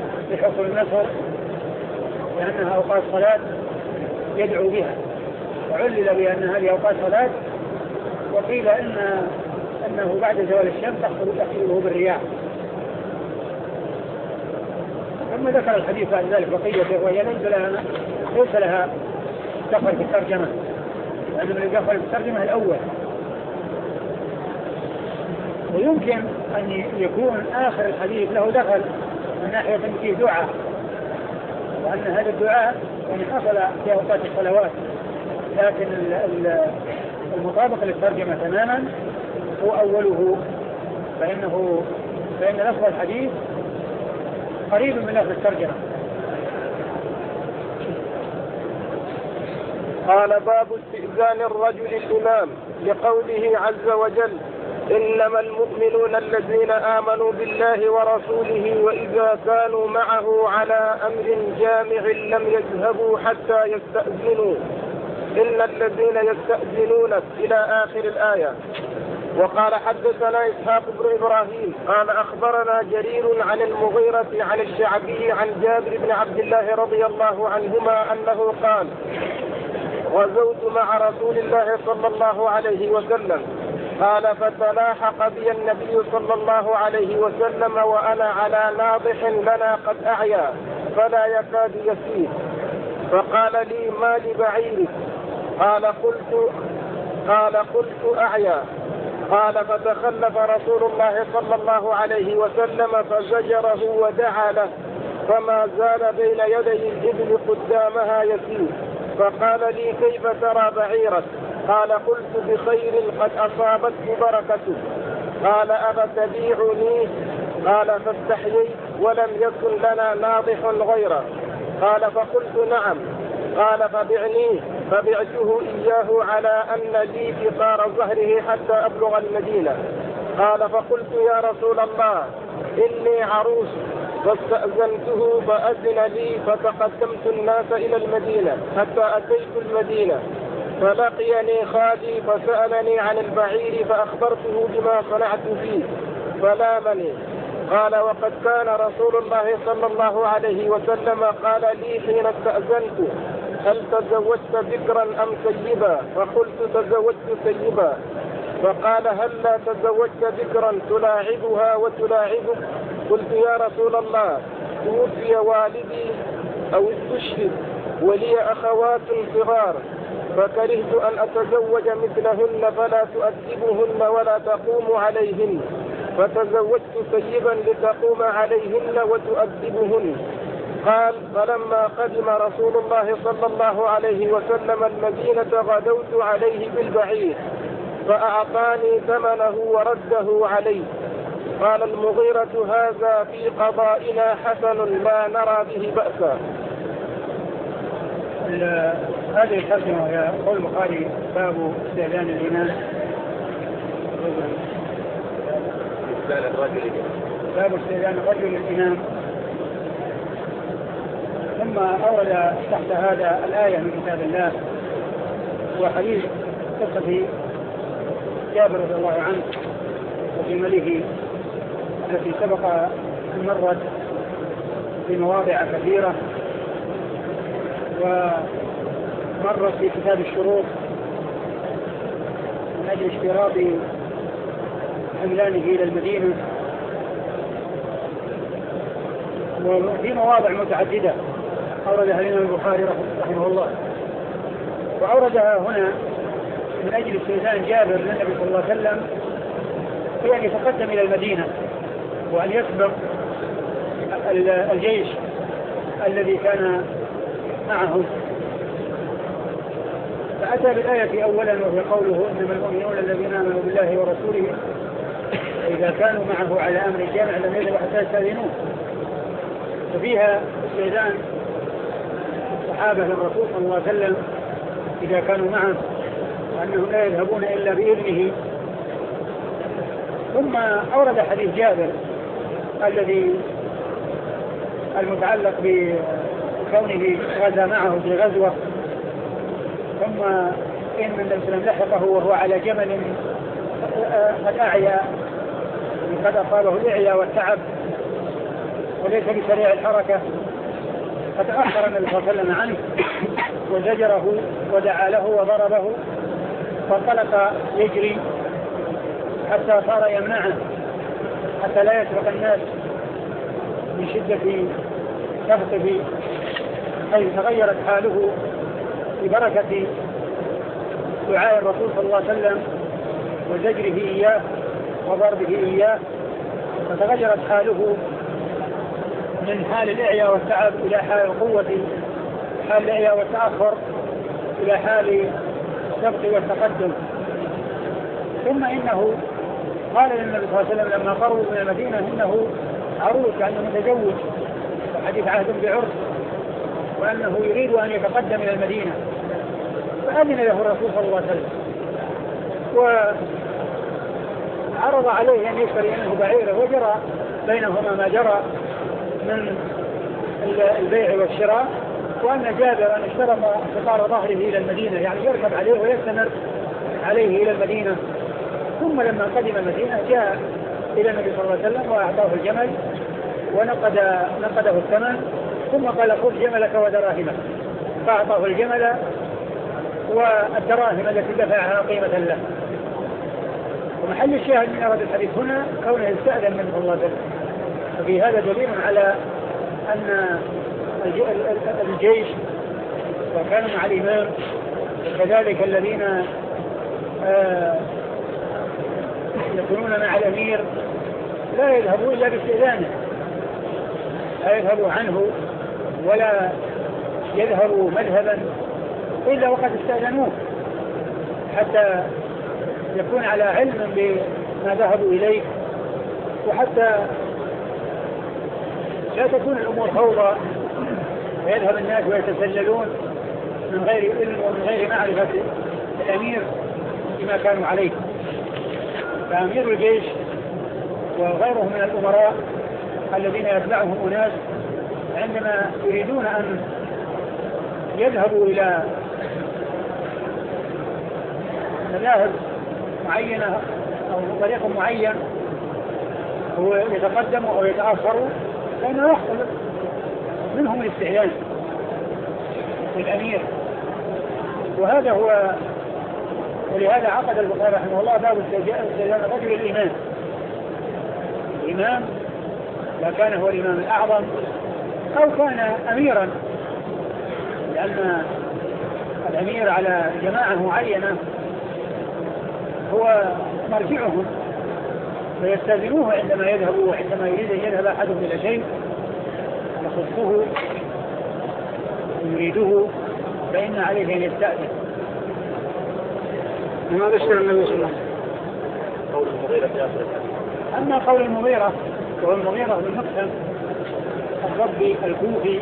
لحصول النصر لأنها أوقات صلاة يدعو بها وعلل بأن هذه أوقات صلاة، وقيل إن أنه بعد زوال الشمس تحصله بالرياح. ثم ذكر الحديث بعد ذلك بقية وهي ليس لها ليس لها دخل في الترجمة، لأن من دخل في الترجمة الأول. ويمكن أن يكون آخر الحديث له دخل من ناحية أن فيه دعاء، وأن هذا الدعاء يعني حصل في أوقات الصلوات، لكن المطابق للترجمة تماما هو أوله، فإنه فإن لفظ الحديث قريب من لفظ الترجمة. قال باب استئذان الرجل الإمام لقوله عز وجل إنما المؤمنون الذين آمنوا بالله ورسوله وإذا كانوا معه على أمر جامع لم يذهبوا حتى يستأذنوا إن الذين يستأذنونك إلى آخر الآية. وقال حدثنا إسحاق بن إبراهيم قال أخبرنا جرير عن المغيرة عن الشعبي عن جابر بن عبد الله رضي الله عنهما أنه قال غزوت مع رسول الله صلى الله عليه وسلم قال فتلاحق بي النبي صلى الله عليه وسلم وأنا على ناضح لنا قد أعيا فلا يكاد يسير، فقال لي ما لبعيرك؟ قال قلت قال قلت أعيا. قال فتخلف رسول الله صلى الله عليه وسلم فزجره ودعا له، فما زال بين يدي الإبل قدامها يسير، فقال لي كيف ترى بعيرك؟ قال قلت بخير قد أصابته بركته. قال أبا تبيعني؟ قال فاستحييت ولم يكن لنا ناضح غيره. قال فقلت نعم. قال فبعنيه، فبعته إياه على أن لي فقار ظهره حتى أبلغ المدينة. قال فقلت يا رسول الله إني عروس، فاستأذنته فأذن لي فتقدمت الناس إلى المدينة حتى أتيت المدينة، فلقيني خالي فسألني عن البعير فأخبرته بما صنعت فيه فلامني. قال وقد كان رسول الله صلى الله عليه وسلم قال لي حين استأذنت هل تزوجت ذكرا أم سيبا؟ فقلت تزوجت سيبا. فقال هل لا تزوجت ذكرا تلاعبها وتلاعبك؟ قلت يا رسول الله توفي والدي أو استشهد ولي أخوات صغار، فكرهت أن أتزوج مثلهن فلا تؤدبهن ولا تقوم عليهن، فتزوجت سيبا لتقوم عليهن وتؤدبهن. قال فلما قدم رسول الله صلى الله عليه وسلم المدينة غدوت عليه بالبعير فأعطاني ثمنه ورده عليه. قال المغيرة هذا في قضائنا حسن لا نرى به بأسا. هذه الترجمة هي قول البخاري باب استئذان الإمام، باب استئذان الرجل الإمام. ثم أورد تحت هذا الآية من كتاب الله وحديث قصة جابر رضي الله عنه وجمله التي سبق أن مرت في مواضع كثيرة، ومرت في كتاب الشروط من أجل اشتراط حملانه إلى المدينة، وفي مواضع متعددة أوردها لنا البخاري رحمه الله، وأوردها هنا من أجل استئذان جابر للنبي صلى الله عليه وسلم في أن يتقدم إلى المدينة وأن يسبق الجيش الذي كان معه. فأتى بالآية أولا وهي قوله إنما المؤمنون الذين آمنوا بالله ورسوله إذا كانوا معه على أمر جامع لم يذهبوا حتى يستأذنوه، ففيها استئذان الصحابة للرسول صلى الله عليه وسلم إذا كانوا معه وأنهم لا يذهبون إلا بإذنه. ثم أورد حديث جابر الذي المتعلق بكونه غزا معه في غزوة، ثم إن النبي صلى الله عليه وسلم لحقه وهو على جمل قد أعيا، قد أصابه الإعياء والتعب وليس بسريع الحركة، فتأخر النبي صلى الله عليه وسلم عنه وزجره ودعا له وضربه فانطلق يجري حتى صار يمنعه حتى لا يسرق الناس من شدة شفقه، حيث تغيرت حاله ببركة دعاء الرسول صلى الله عليه وسلم وزجره إياه وضربه إياه، فتغيرت حاله من حال الإعياء والتعب إلى حال القوة، حال الإعياء والتأخر إلى حال السبق والتقدم. ثم إنه قال للنبي صلى الله عليه وسلم لما قربوا من المدينة إنه عروس، يعني متزوج وحديث عهد بعرس، وأنه يريد أن يتقدم إلى المدينة، فأذن له الرسول صلى الله عليه وسلم وعرض عليه أن يشتري منه بعيره، وجرى بينهما ما جرى من البيع والشراء، وأن جابر أن اشترط قطار ظهره إلى المدينة، يعني يركب عليه ويستمر عليه إلى المدينة. ثم لما قدم المدينة جاء إلى النبي صلى الله عليه وسلم وأعطاه الجمل ونقد نقده الثمن، ثم قال خذ جملك ودراهمك، فأعطاه الجمل والدراهم التي دفعها قيمة له. ومحل الشاهد من أراد الحديث هنا كونه استأذن منه صلى الله عليه وسلم، وفي هذا دليل على أن الجيش وكانوا مع الإمام وكذلك الذين آه يكونون مع الأمير لا يذهبوا إلا باستئذانه، لا يذهبوا عنه ولا يذهبوا مذهبا إلا وقد استأذنوه، حتى يكون على علم بما ذهبوا إليه، وحتى لا تكون الأمور فوضى ويذهب الناس ويتسللون من غير علم ومن غير معرفة الأمير بما كانوا عليه. فأمير الجيش وغيره من الأمراء الذين يتبعهم أناس عندما يريدون أن يذهبوا إلى مذاهب معينة أو طريق معين ويتقدموا أو يتأخروا، فإنه يحصل منهم الاستعلان للأمير. وهذا هو، ولهذا عقد البخاري رحمه الله باب استئذان رجل الإمام. الإمام لا كان هو الإمام الأعظم أو كان أميرا، لأن الأمير على جماعة معينة هو مرجعهم، فيستأذنوه عندما يذهبوا، وعندما يريد أن يذهب أحدهم إلى شيء يخصه يريده فإن عليه أن يستأذن. وما بشر النبي صلى الله عليه وسلم قول المغيرة في آخر الحديث. أما قول المغيرة وهو المغيرة بن مقسم الربي الكوفي،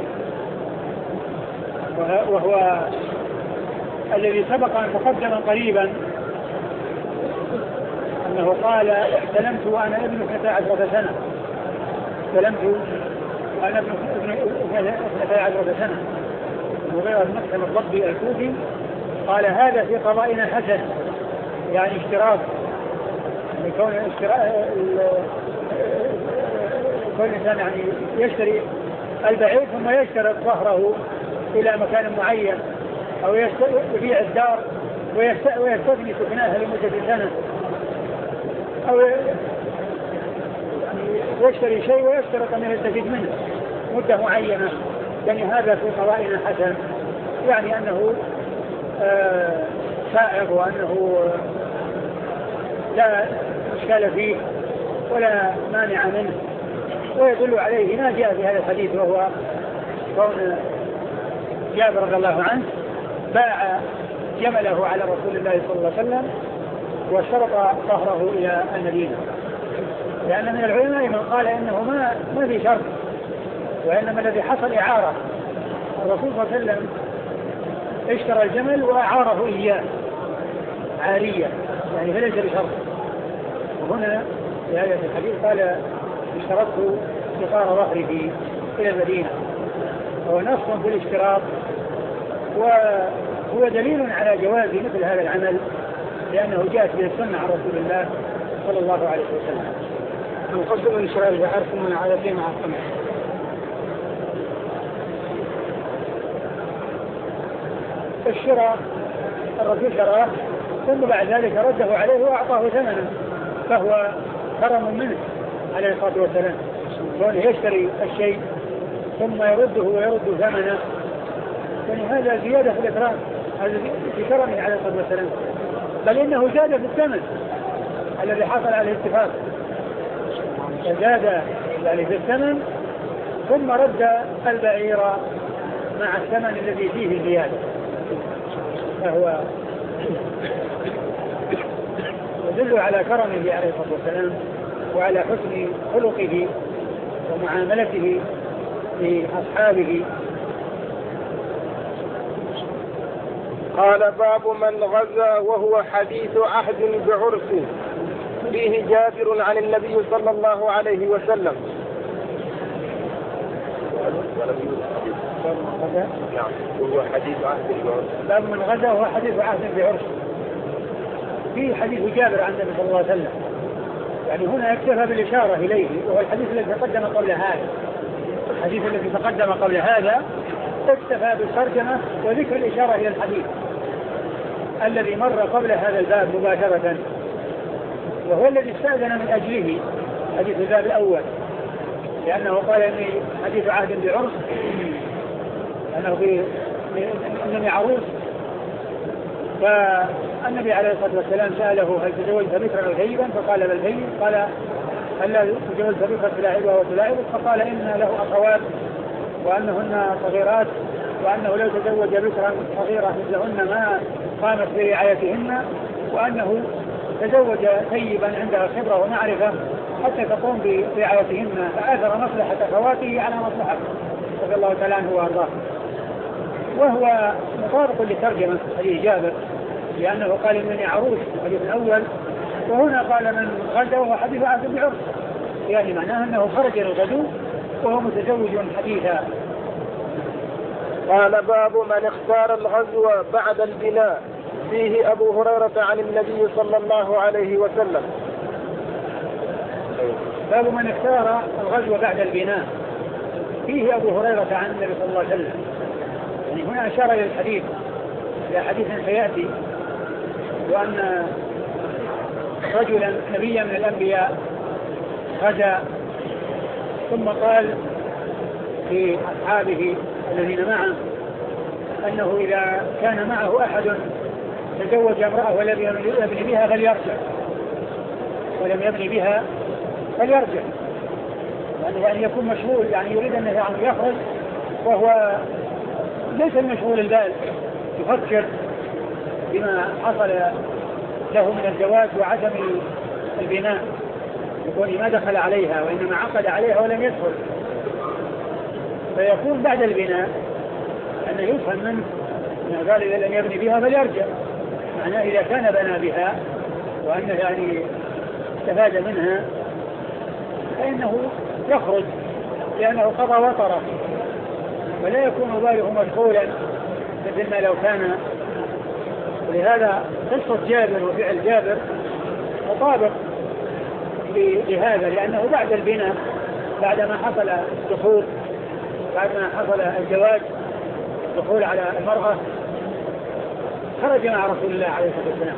وهو الذي سبق أن تقدم قريبا أنه قال احتلمت وأنا ابن اثنتي عشرة سنة، احتلمت وأنا ابن اثنتي عشرة سنة. المغيرة بن مقسم الربي الكوفي قال هذا في قضائنا حسن، يعني اشتراك لكون اشتراك كل إنسان يعني يشتري البعير ثم يشترط ظهره إلى مكان معين، أو يبيع الدار ويستثني سكناها لمدة سنة، أو يشتري شيء ويشترط أن يستفيد منه مدة معينة، يعني هذا في قضائنا حسن، يعني أنه آه سائغ وأنه لا إشكال فيه ولا مانع منه. ويدل عليه ما جاء في هذا الحديث، وهو كون جابر رضي الله عنه باع جمله على رسول الله صلى الله عليه وسلم وشرط ظهره إلى المدينة، لأن من العلماء من قال إنه ما ما في شرط، وإنما الذي حصل إعارة. الرسول صلى الله عليه وسلم اشترى الجمل وأعاره إياه عارية، يعني فليس بشرط. وهنا في هذا الحديث قال اشترطت قطار ظهره إلى المدينة، هو نص في الاشتراط، وهو دليل على جواز مثل هذا العمل، لأنه جاءت به السنة عن رسول الله صلى الله عليه وسلم. نقدم من شراء البحر ثم نعادته مع الثمن. الشراء الرسول شراه ثم بعد ذلك رده عليه وأعطاه ثمنا، فهو كرم منه عليه الصلاة والسلام، كونه يشتري الشيء ثم يرده ويرد ثمنه، يعني هذا زيادة في الإكرام، هذا في كرمه عليه الصلاة والسلام، بل إنه زاد في الثمن الذي حصل عليه اتفاق، فزاد يعني في الثمن ثم رد البعير مع الثمن الذي فيه الزيادة، فهو يدل على كرمه عليه الصلاة والسلام وعلى حسن خلقه ومعاملته لأصحابه. قال باب من غزا وهو حديث عهد بعرس، فيه جابر عن النبي صلى الله عليه وسلم. نعم وهو حديث عهد بعرس. باب من غزا وهو حديث عهد بعرس، فيه حديث جابر عن النبي صلى الله عليه وسلم، يعني هنا يكتفى بالإشارة إليه، وهو الحديث الذي تقدم قبل هذا، الحديث الذي تقدم قبل هذا اكتفى بالترجمة وذكر الإشارة إلى الحديث الذي مر قبل هذا الباب مباشرة، وهو الذي استأذن من أجله حديث الباب الأول، لأنه قال إني حديث عهد بعرس، أنه إنني عروس، فالنبي عليه الصلاة والسلام سأله هل تزوجت بكرا أو ثيبا؟ فقال بل ثيب. قال هل لا تزوجت بكرا تلاعبها وتلاعبك؟ فقال إن له أخوات وأنهن صغيرات، وأنه لو تزوج بكرا صغيرة مثلهن ما قامت برعايتهن، وأنه تزوج ثيبا عنده خبرة ومعرفة حتى تقوم برعايتهن، فآثر مصلحة أخواته على مصلحته رضي الله تعالى عنه وأرضاه. وهو مطابق لترجمة حديث جابر، لأنه قال إنني عروس الحديث الأول، وهنا قال من غزا وهو حديث عهد بعرس، يعني معناه أنه خرج للغزو وهو متزوج حديثا. قال باب من اختار الغزو بعد البناء، فيه أبو هريرة عن النبي صلى الله عليه وسلم. باب من اختار الغزو بعد البناء، فيه أبو هريرة عن النبي صلى الله عليه وسلم، يعني هنا أشار إلى الحديث إلى حديث سيأتي، وأن رجلا نبيا من الأنبياء غزا ثم قال في أصحابه الذين معه أنه إذا كان معه أحد تزوج امرأة ولم يبني بها فليرجع، ولم يبني بها فليرجع، يعني أن يكون مشغول، يعني يريد أن يخرج وهو ليس المشغول البال، يفكر بما حصل له من الزواج وعدم البناء، يقول ما دخل عليها وإنما عقد عليها ولم يدخل، فيكون بعد البناء أنه يفهم منه أنه قال إذا لم يبني بها فليرجع، معناه إذا كان بنى بها وأنه يعني استفاد منها فإنه يخرج، لأنه قضى وطره، ولا يكون باله مشغولا مثل ما لو كان. ولهذا قصة جابر وفعل جابر مطابق لهذا، لأنه بعد البناء، بعد ما حصل الدخول، بعد ما حصل الزواج، الدخول على المرأة، خرج مع رسول الله عليه الصلاة والسلام.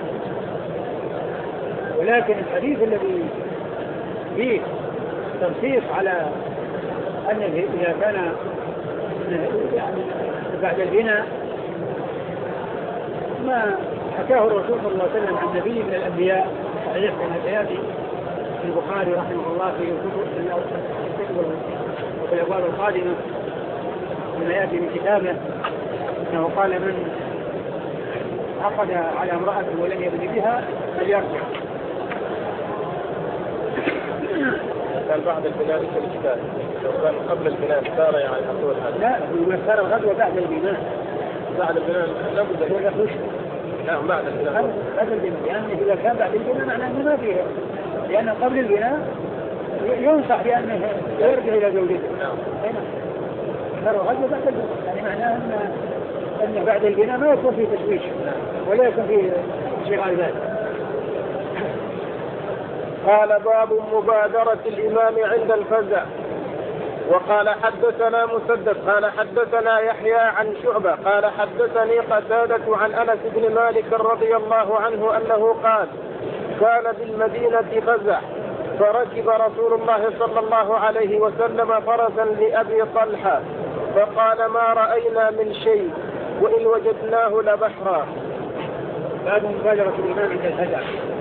ولكن الحديث الذي فيه تنصيص على أنه إذا كان يعني بعد البناء ما حكاه الرسول صلى الله عليه وسلم عن نبي من الأنبياء صحيح من الآيات في البخاري رحمه الله في الكتب وفي الأبواب القادمة من يأتي من كتابه أنه قال من عقد على امرأة ولم يبني بها فليرجع. كان بعد البناء ليس الإشكال، لو كان قبل البناء اختار يعني حصول هذا. لا هو اختار الغزوة بعد البناء. بعد البناء لابد ولا خش. لا بعد البناء. بعد البناء، لأنه إذا كان بعد البناء معناه أنه ما فيه، لأن قبل البناء ينصح بأنه يرجع إلى زوجته. نعم. اختار الغزوة بعد البناء، يعني معناه أن أن بعد البناء ما يكون فيه تشويش ولا يكون فيه شغال ذات. قال باب مبادرة الإمام عند الفزع، وقال حدثنا مسدد قال حدثنا يحيى عن شعبة قال حدثني قتادة عن أنس بن مالك رضي الله عنه أنه قال كان بالمدينة فزع فركب رسول الله صلى الله عليه وسلم فرسا لأبي طلحة فقال ما رأينا من شيء وإن وجدناه لبحرا. باب مبادرة الإمام عند الفزع.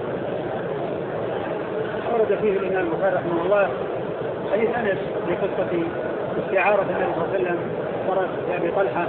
ورد فيه الإمام البخاري رحمه الله حديث أنس في قصة استعارة النبي صلى الله عليه وسلم فرس لأبي طلحة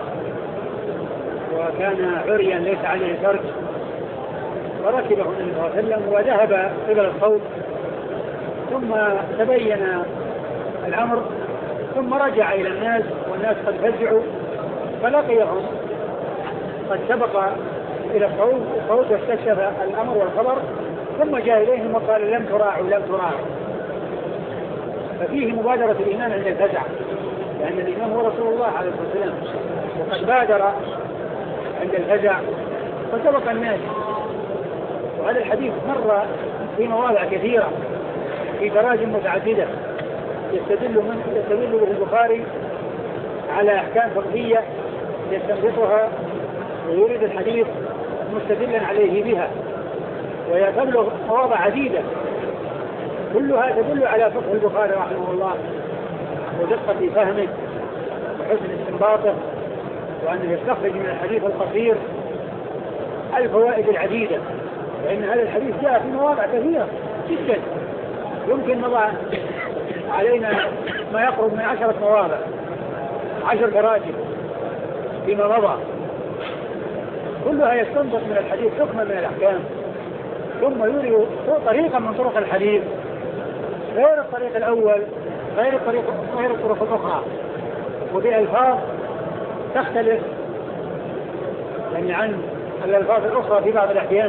وكان عريا ليس عليه فرج فركبه النبي صلى الله عليه وسلم وذهب قبل الصوت ثم تبين الأمر ثم رجع إلى الناس والناس قد فزعوا فلقيهم قد سبق إلى الصوت الصوت واستكشف الأمر والخبر ثم جاء إليهم وقال لم تراعوا لم تراعوا. ففيه مبادرة الإمام عند الفزع لأن الإمام هو رسول الله عليه الصلاة والسلام وقد بادر عند الفزع فسبق الناس. وهذا الحديث مر في مواضع كثيرة في تراجم متعددة يستدل من يستدل به البخاري على أحكام فقهية يستنبطها ويريد الحديث مستدلا عليه بها ويتبلغ مواضع عديدة كلها تدل على فقه البخاري رحمه الله ودقة فهمه وحسن استنباطه وأنه يستخرج من الحديث القصير الفوائد العديدة لأن هذا الحديث جاء في مواضع كثيرة جدا يمكن نضع علينا ما يقرب من عشرة مواضع عشر تراجم فيما مضى كلها يستنبط من الحديث حكما من الأحكام ثم يوري طريقا من طرق الحديث غير الطريق الأول غير الطريق غير الطرق الأخرى وبألفاظ تختلف يعني عن الألفاظ الأخرى في بعض الأحيان.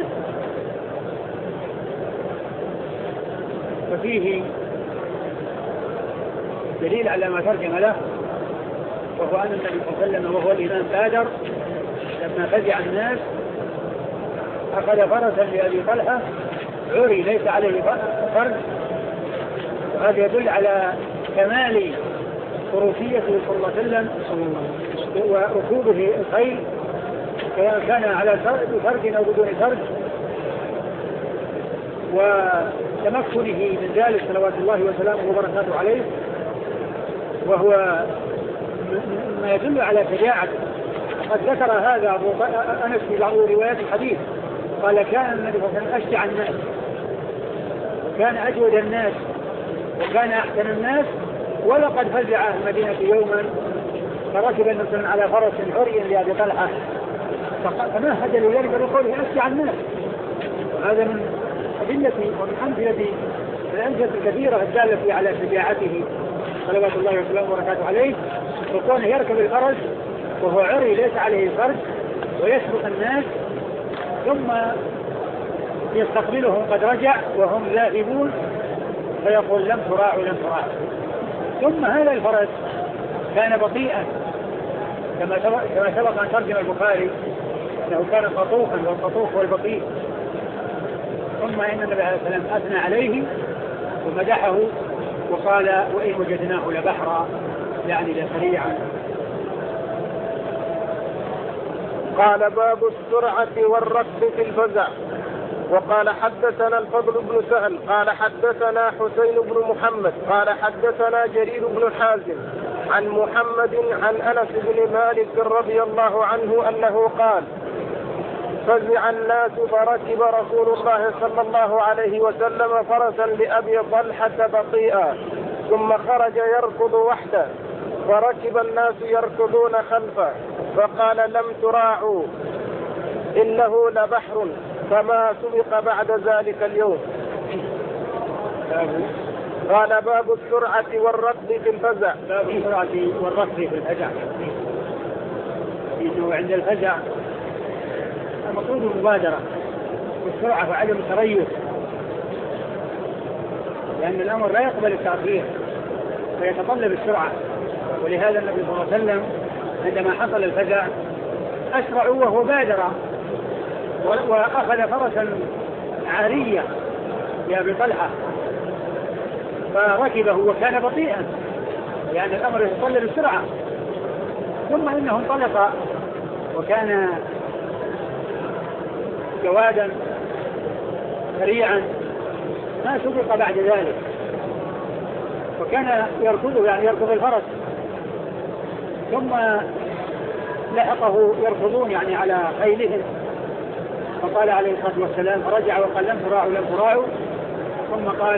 ففيه دليل على ما ترجم له وهو أن النبي صلى الله عليه وسلم وهو الإمام بادر لما فزع الناس أخذ فرسا لأبي طلحة عري ليس عليه فرج وهذا يدل على كمال فروسيته صلى الله عليه وسلم وركوبه الخيل سواء كان على فرج أو بدون فرج وتمكنه من ذلك صلوات الله وسلامه وبركاته عليه وهو ما يدل على شجاعته. قد ذكر هذا أبو أنس في بعض روايات الحديث قال كان النبي صلى الله عليه وسلم أشجع الناس وكان أجود الناس وكان أحسن الناس ولقد فزع المدينة يوما فركب النبي صلى الله عليه وسلم على فرس عري لأبي طلحة فمهد لذلك بقوله أشجع الناس. وهذا من أدلة ومن أمثلة الأمثلة الكثيرة الدالة على شجاعته صلوات الله وسلامه وبركاته عليه وكونه يركب الفرس وهو عري ليس عليه فرج ويسبق الناس ثم يستقبلهم قد رجع وهم ذاهبون فيقول لم تراعوا لم تراعوا. ثم هذا الفرس كان بطيئا كما سبق أن ترجم البخاري أنه كان قطوفا والقطوف هو البطيء. ثم إن النبي عليه السلام أثنى عليه ومدحه وقال وإن وجدناه لبحرا يعني لسريعا. قال باب السرعة والركض في الفزع. وقال حدثنا الفضل بن سهل قال حدثنا حسين بن محمد قال حدثنا جرير بن حازم عن محمد عن أنس بن مالك رضي الله عنه أنه قال فزع الناس فركب رسول الله صلى الله عليه وسلم فرسا لأبي طلحة بطيئا ثم خرج يركض وحده فركب الناس يركضون خلفه فقال لم تراعوا إنه لبحر فما سبق بعد ذلك اليوم. قال باب السرعة والركض في الفزع. باب السرعة والركض في الفزع إنه عند الفزع المقصود المبادرة والسرعة وعدم التريث لأن الأمر لا يقبل التأخير فيتطلب السرعة. ولهذا النبي صلى الله عليه وسلم عندما حصل الفزع أسرع وهو بادر وأخذ فرسا عارية لأبي طلحة فركبه وكان بطيئا لأن الأمر يتطلب بسرعة. ثم إنه انطلق وكان جوادا سريعا ما سبق بعد ذلك، وكان يركض يعني يركض الفرس، ثم لحقه يركضون يعني على خيلهم، فقال عليه الصلاة والسلام رجع وقال لم تراعوا لم تراعوا، ثم قال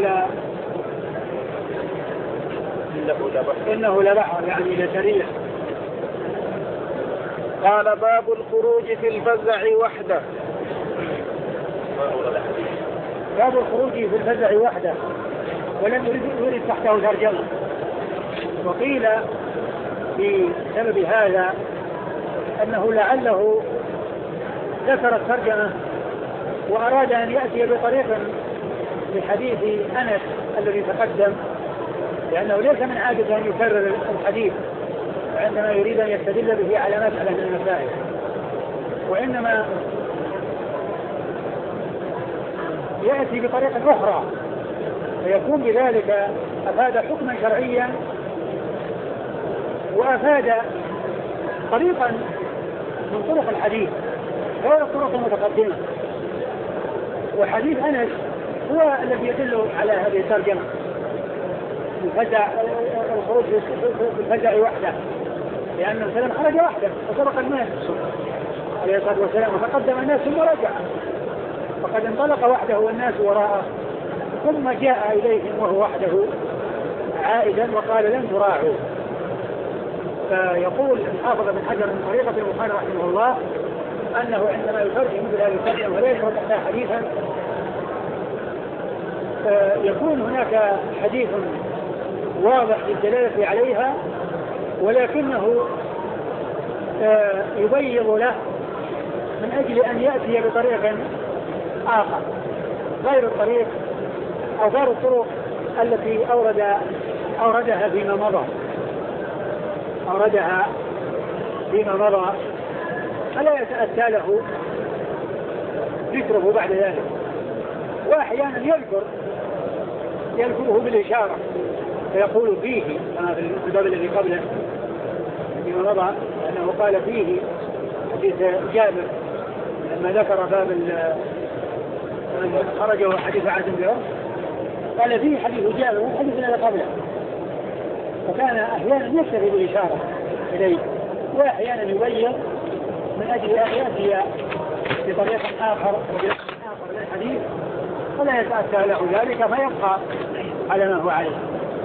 إنه لبحر إنه لبحر يعني لسريع. قال باب الخروج في الفزع وحده. باب الخروج في الفزع وحده، ولم يرد تحته ترجمة. وقيل بسبب هذا أنه لعله ذكر الترجمة وأراد أن يأتي بطريق لحديث أنس الذي تقدم، لأنه ليس من عادة أن يكرر الحديث عندما يريد أن يستدل به على مسألة من المسائل، وإنما يأتي بطريقة أخرى فيكون بذلك أفاد حكما شرعيا وأفاد طريقا من طرق الحديث غير الطرق المتقدمة. وحديث أنس هو الذي يدل على هذه الترجمة، الفزع الخروج في الفزع وحده، لأن السلام خرج وحده وسبق الناس عليه الصلاة والسلام وتقدم الناس ثم رجع، فقد انطلق وحده والناس وراءه، ثم جاء إليهم وهو وحده عائدا وقال لن تراعوا. فيقول الحافظ بن حجر من طريقة البخاري رحمه الله أنه عندما يترجم مثل هذه الترجمة ولا يشرح لها حديثا يكون هناك حديث واضح للدلالة عليها، ولكنه يبيض له من أجل أن يأتي بطريق آخر غير الطريق أو غير الطرق التي أورد أوردها فيما مضى أوردها فيما مضى فلا يتأتى له ذكره بعد ذلك. وأحيانا يذكر يذكره بالإشارة فيقول فيه كما في الباب الذي قبله فيما مضى أنه قال فيه حديث جابر لما ذكر باب خرجه حديث عادم بيوم قال فيه حديث جابر والحديث الذي قبله، فكان أحيانا يكتفي بالإشارة إليه وأحيانا يبين من أجل أن يأتي بطريق آخر آخر للحديث ولا يتأتى له ذلك فيبقى على ما هو عليه.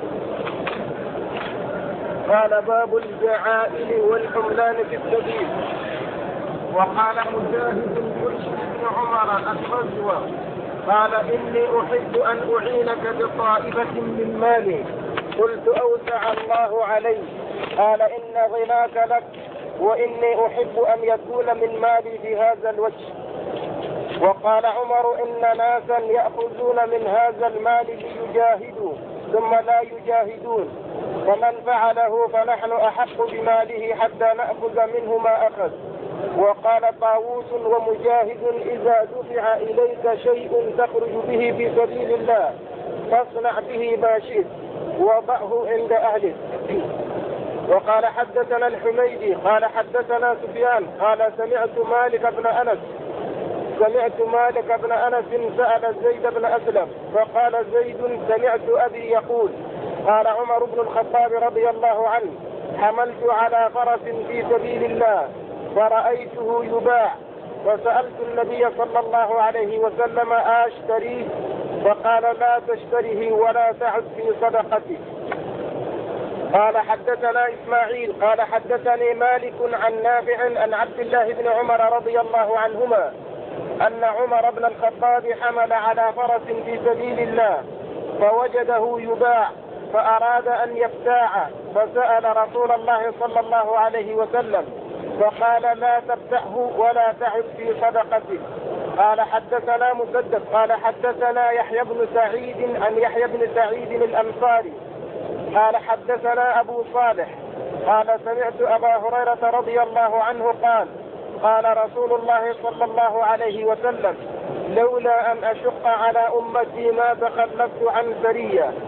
قال باب الجعائل والحملان في السبيل. وقال مجاهد بن عمر الغزوة قال إني أحب أن أعينك بطائفة من مالي، قلت أوسع الله علي، قال إن غناك لك وإني أحب أن يكون من مالي بهذا الوجه. وقال عمر إن ناسا يأخذون من هذا المال ليجاهدوا ثم لا يجاهدون، فمن فعله فنحن أحق بماله حتى نأخذ منه ما أخذ. وقال طاووس ومجاهد إذا دفع إليك شيء تخرج به في سبيل الله فاصنع به ما شئت وضعه عند أهله. وقال حدثنا الحميدي قال حدثنا سفيان قال سمعت مالك بن أنس سمعت مالك بن أنس سأل زيد بن أسلم فقال زيد سمعت أبي يقول قال عمر بن الخطاب رضي الله عنه حملت على فرس في سبيل الله فرأيته يباع فسألت النبي صلى الله عليه وسلم أشتريه؟ فقال لا تشتره ولا تعد في صدقتي. قال حدثنا إسماعيل قال حدثني مالك عن نافع عن عبد الله بن عمر رضي الله عنهما أن عمر بن الخطاب حمل على فرس في سبيل الله فوجده يباع فأراد أن يبتاعه فسأل رسول الله صلى الله عليه وسلم فقال لا تبتعه ولا تعد في صدقته. قال حدثنا مسدد قال حدثنا يحيى بن سعيد عن يحيى بن سعيد الأنصاري قال حدثنا أبو صالح قال سمعت أبا هريرة رضي الله عنه قال قال رسول الله صلى الله عليه وسلم لولا أن أشق على أمتي ما تخلفت عن سرية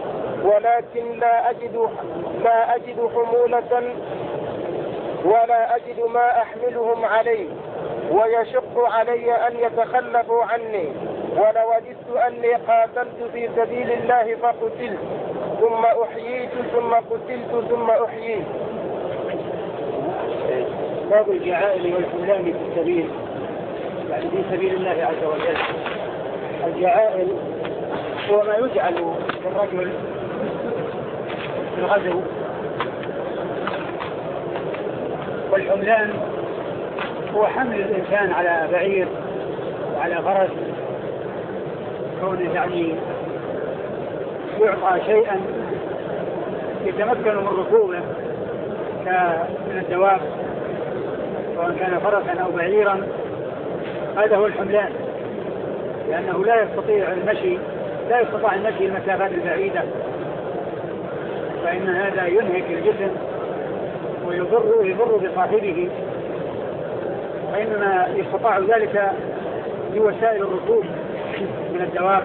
ولكن لا أجد لا أجد حمولة ولا أجد ما أحملهم عليه، ويشق علي أن يتخلفوا عني، ولوددت أني قاتلت في سبيل الله فقتلت ثم أحييت ثم قتلت ثم أحييت. باب الجعائل والحملان في السبيل، يعني في سبيل الله عز وجل. الجعائل هو ما يجعل للرجل في الغزو، والحملان هو حمل الإنسان على بعير وعلى فرس، كونه يعني يعطى شيئا يتمكن من ركوبه من الدواب سواء كان فرسا أو بعيرا، هذا هو الحملان، لأنه لا يستطيع المشي لا يستطيع المشي المسافات البعيدة، فإن هذا ينهك الجسم ويضر يضر بصاحبه، وإنما يستطاع ذلك بوسائل الركوب من الدواب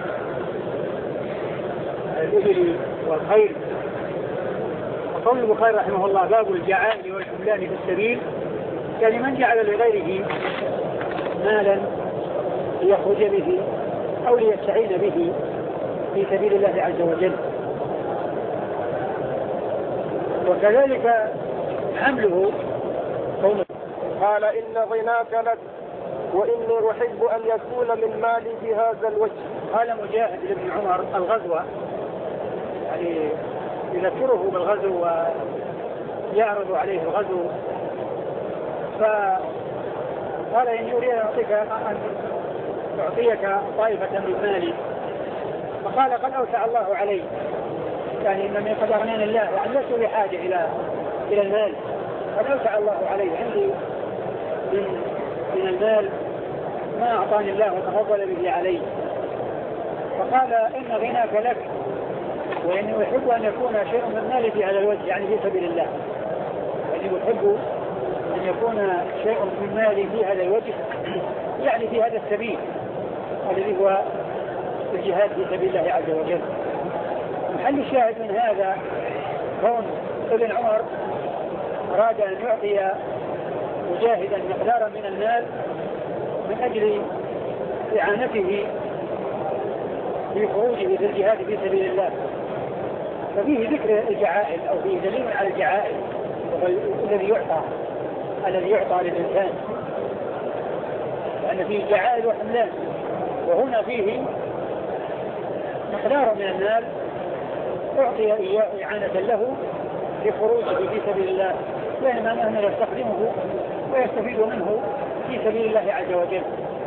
الإبل والخيل. وقول البخاري رحمه الله باب الجعائل والحملان في السبيل، يعني من جعل لغيره مالا ليخرج به أو ليستعين به في سبيل الله عز وجل. وكذلك حمله قال إن غناك لك وإني أحب أن يكون من مالي بهذا الوجه. قال مجاهد بن عمر الغزوة، يعني يذكره بالغزو ويعرض عليه الغزو، فقال إني أريد أن أعطيك أن أعطيك طائفة من مالي، فقال قد أوسع الله علي، يعني إنني قد أغناني الله، يعني لست بحاجة إلى إلى المال، قد أوسع الله علي، عندي من, من المال ما أعطاني الله وتفضل به علي. فقال إن غناك لك وإني أحب أن يكون شيء من مالي في هذا الوجه، يعني في سبيل الله، وإني أحب أن يكون شيء من مالي في هذا الوجه، يعني في هذا السبيل الذي هو الجهاد في سبيل الله عز وجل. محل الشاهد من هذا كون ابن عمر أراد أن يعطي مجاهدا مقدارا من المال من أجل إعانته في خروجه في الجهاد في سبيل الله، ففيه ذكر الجعائل أو فيه دليل على الجعائل الذي يعطى الذي يعطى للإنسان، لأن فيه جعائل وحملان، وهنا فيه مقدار من المال أعطي إياه إعانة له لخروجه في سبيل الله، بينما أنه يستخدمه ويستفيد منه في سبيل الله عز وجل.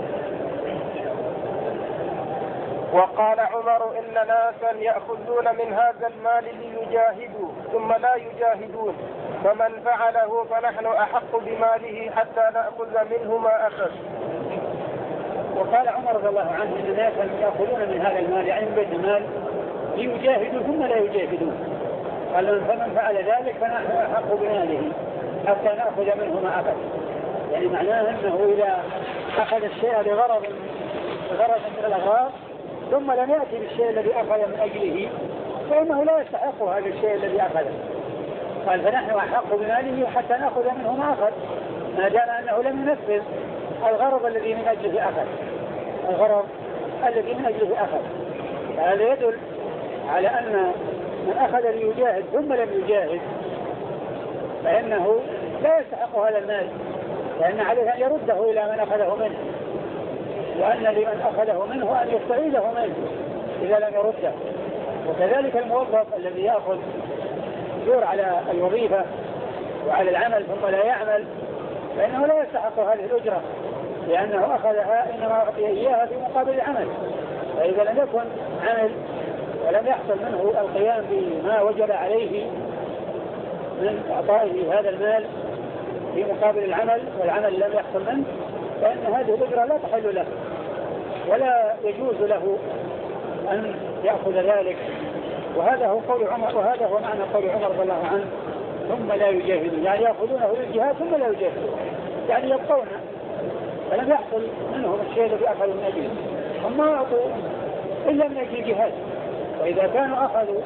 وقال عمر إن ناسا يأخذون من هذا المال ليجاهدوا ثم لا يجاهدون، فمن فعله فنحن أحق بماله حتى نأخذ منه ما أخذ. وقال عمر رضي الله عنه إن ناسا يأخذون من هذا المال، يعني من بيت المال، ليجاهدوا ثم لا يجاهدون، قال فمن فعل ذلك فنحن أحق بماله حتى نأخذ منه ما أخذ، يعني معناه أنه إذا أخذ الشيء لغرض غرض من الأغراض ثم لم يأتي بالشيء الذي أخذ من أجله فإنه لا يستحق هذا الشيء الذي أخذه، قال فنحن أحق بماله حتى نأخذ منه ما أخذ، ما دام أنه لم ينفذ الغرض الذي من أجله أخذ الغرض الذي من أجله أخذ. هذا يدل على أن من أخذ ليجاهد ثم لم يجاهد فإنه لا يستحق هذا المال، لأن عليه أن يرده إلى من أخذه منه، وأن لمن أخذه منه أن يستعيده منه إذا لم يرده. وكذلك الموظف الذي يأخذ يدور على الوظيفة وعلى العمل ثم لا يعمل فإنه لا يستحق هذه الأجرة، لأنه أخذها إنما أعطي إياها في مقابل العمل، فإذا لم يكن عمل ولم يحصل منه القيام بما وجب عليه من إعطائه هذا المال في مقابل العمل والعمل لم يحصل منه، فإن هذه الأجرة لا تحل له ولا يجوز له أن يأخذ ذلك. وهذا هو قول عمر، وهذا هو معنى قول عمر رضي الله عنه ثم لا يجاهدون، يعني يأخذونه للجهاد ثم لا يجاهدون، يعني يبقون فلم يحصل منهم الشيء الذي أخذوا من أجله، هم ما أعطوا إلا من أجل الجهاد. وإذا كانوا أخذوا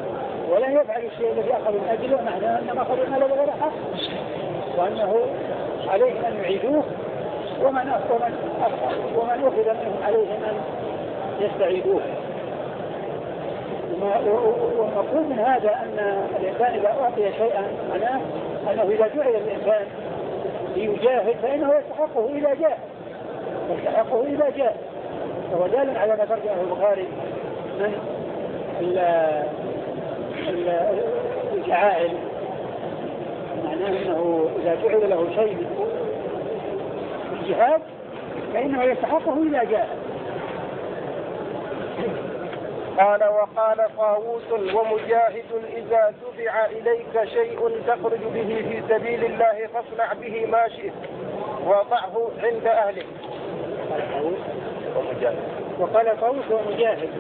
ولا يفعل الشيء الذي أخذ من أجله معناه أنما أخذ المال بغير حق، وأنه عليهم أن يعيدوه، ومن ومن أخذ منهم عليهم أن يستعيدوه. والمقصود من هذا أن الإنسان إذا أعطي شيئا معناه أنه إذا جعل الإنسان ليجاهد فإنه يستحقه إذا جاء يستحقه إذا جاء وهو دال على ما ترجمه البخاري من الجعائل، معناه أنه إذا جعل له شيء من الجهاد فإنه يستحقه إذا جاء. قال وقال طاووس ومجاهد إذا دفع إليك شيء تخرج به في سبيل الله فاصنع به ما شئت وضعه عند أهله. وقال طاووس ومجاهد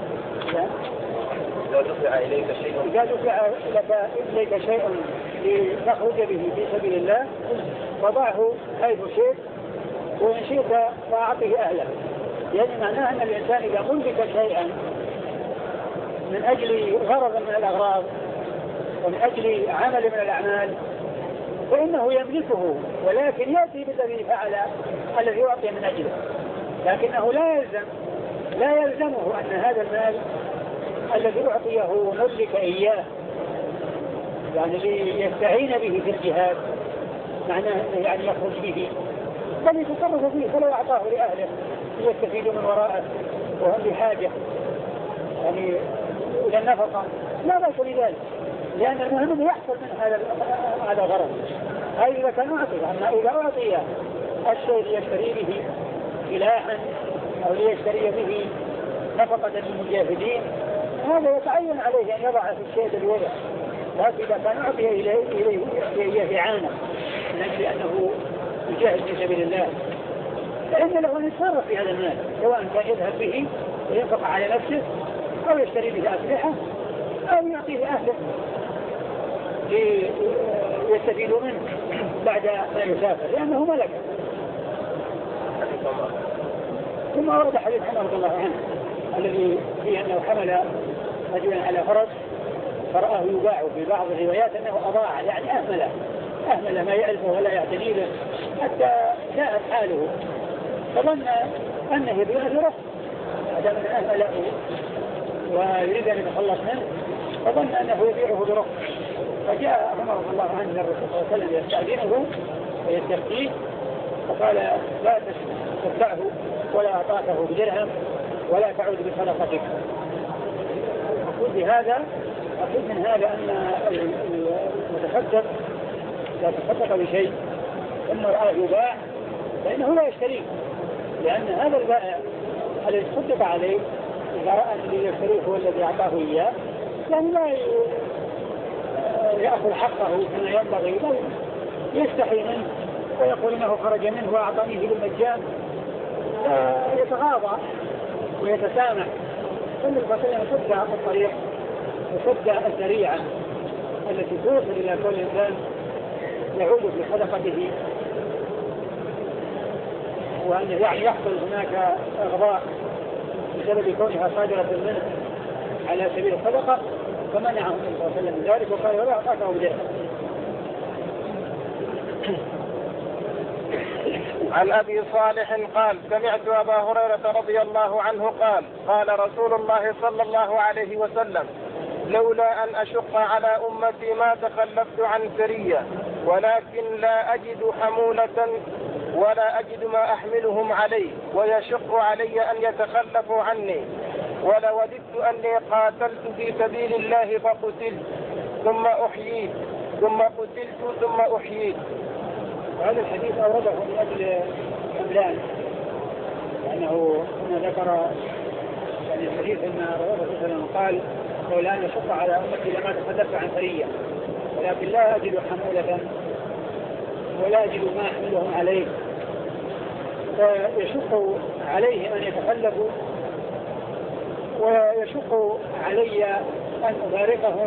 إذا دفع إليك شيء إذا دفع إليك شيء لتخرج به في سبيل الله وضعه حيث شئت وإن شئت فأعطه أهله. يعني معناه أن الإنسان إذا ملك شيئا من أجل غرض من الأغراض ومن أجل عمل من الأعمال فإنه يملكه، ولكن يأتي بالذي فعل الذي يعطي من أجله، لكنه لا يلزم لا يلزمه أن هذا المال الذي أعطيه ملك إياه يعني ليستعين به في الجهاد معناه يعني يخرج به، بل يتصرف فيه فلو أعطاه لأهله يستفيدوا من وراءه وهم بحاجة يعني إلى النفقة لا بأس لذلك، لأن المهم يحصل من هذا هذا الغرض. هذا إذا كان أعطي، أما إذا أعطي الشيء ليشتري به سلاحا أو ليشتري به نفقة للمجاهدين هذا يتعين عليه أن يضع في الشيء الذي وضع، لكن إذا كان أعطي إليه إعانة من أجل أنه يجاهد في سبيل الله فإن له أن يتصرف في هذا المال، سواء كان يذهب به وينفق على نفسه أو يشتري به أسلحة أو يعطيه أهله ليستفيدوا منه بعد ما يسافر لأنه ملك. ثم ورد حديث عمر رضي الله عنه الذي فيه أنه حمل رجلا على فرس فرآه يباع في بعض الروايات أنه أضاع يعني أهمل أهمل ما يعرفه ولا يعتني به حتى جاءت حاله فظن أنه بأجره هذا من أهمله ويريد أن يتخلص منه فظن أنه يبيعه برخص، فجاء عمر رضي الله عنه الرسول صلى الله عليه وسلم يستأذنه ويستفتيه فقال لا تتبعه ولا أعطاته بدرهم ولا تعود بصدقتك. أقول بهذا أقول من هذا أن المتصدق لا تصدق بشيء ثم رآه يباع فإنه لا يشتريه، لأن هذا البائع الذي تصدق عليه إذا رأى الذي يشتريه هو الذي أعطاه إياه يعني لا يأخذ حقه كما ينبغي بل يستحي منه ويقول إنه خرج منه وأعطانيه بالمجان يتغاضى ويتسامح. فالنبي صلى الله عليه وسلم سد الطريق وسد الذريعة التي توصل إلى كل إنسان يعود في صدقته وأن يعني يحصل هناك إغضاء بسبب كونها صادرة منه على سبيل الصدقة فمنعه النبي صلى الله عليه وسلم من ذلك وقال ولا أعطاكه بدرهم. عن أبي صالح قال سمعت أبا هريرة رضي الله عنه قال قال رسول الله صلى الله عليه وسلم لولا أن أشق على أمتي ما تخلفت عن سرية ولكن لا أجد حمولة ولا أجد ما أحملهم عليه ويشق علي أن يتخلفوا عني ولوددت أني قاتلت في سبيل الله فقتلت ثم أحييت ثم قتلت ثم أحييت. وهذا الحديث أورده من أجل حملان لأنه هنا ذكر يعني الحديث أن رواه صلى الله عليه وسلم قال لولا أن يشق على أمتي لما تخلفت عن سرية ولكن لا أجد حمولة ولا أجد ما أحملهم عليه فيشق عليهم أن يتخلفوا ويشق علي أن أباركهم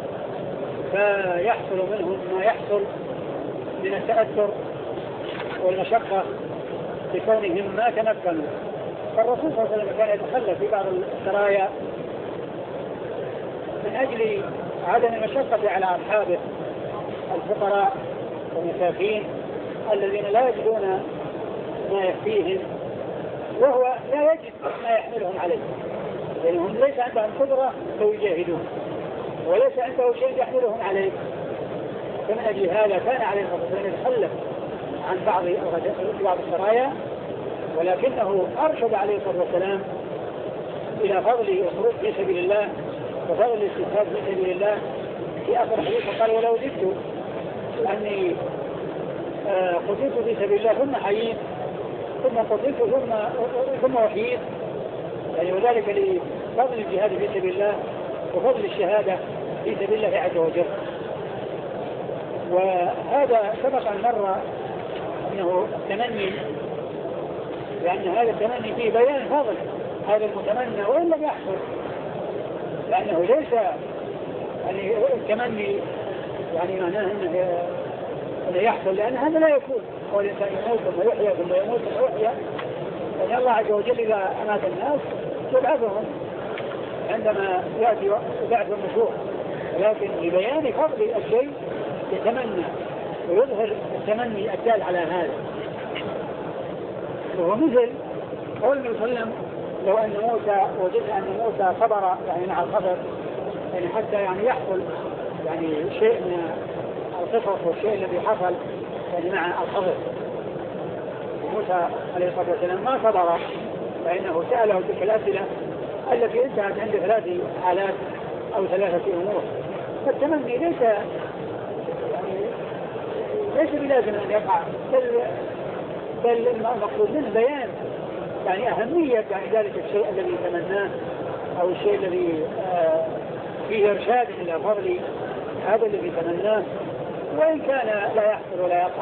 فيحصل منهم ما يحصل من التأثر والمشقة بكونهم ما تمكنوا. فالرسول صلى الله عليه وسلم كان يتخلف في بعض السرايا من أجل عدم المشقة على أصحابه الفقراء والمساكين الذين لا يجدون ما يكفيهم، وهو لا يجد ما يحملهم عليه، لأنهم ليس عندهم قدرة لو يجاهدون، وليس عنده شيء يحملهم عليه. فمن أجل هذا كان عليه الصلاة والسلام يتخلف عن بعض بعض السرايا، ولكنه أرشد عليه الصلاة والسلام إلى فضل الخروج في سبيل الله وفضل الاستشهاد في سبيل الله. في آخر حديث قال: ولو زدت أني قتلت في سبيل الله ثم حييت ثم قتلت ثم ثم وحييت، يعني وذلك لفضل الجهاد في سبيل الله وفضل الشهادة في سبيل الله عز وجل. وهذا سبق أن مر أنه التمني، لأن هذا التمني فيه بيان فضل هذا المتمنى وإن لم يحصل، لأنه ليس يعني التمني يعني معناه أنه يحصل، لأن هذا لا يكون. هو الإنسان يموت ثم يحيى ثم يموت ثم يحيى، يعني الله عز وجل إذا أمات الناس يبعثهم عندما يأتي بعث النشور، ولكن لبيان فضل الشيء يتمنى ويظهر التمني الدال على هذا. وهو مثل قول النبي صلى الله عليه وسلم: لو أن موسى وجدنا أن موسى صبر يعني مع الخبر، يعني حتى يعني يحصل يعني شيء من القصص والشيء الذي حصل يعني مع الخبر. موسى عليه الصلاة والسلام ما صبر، فإنه سأله تلك الأسئلة التي انتهت عند ثلاث حالات أو ثلاثة أمور. فالتمني ليس يعني ليس بلازم أن يقع، بل بل المقصود منه بيان يعني أهمية يعني ذلك الشيء الذي يتمناه أو الشيء الذي آه فيه إرشاد إلى فضل هذا الذي يتمناه، وإن كان لا يحصل ولا يقع.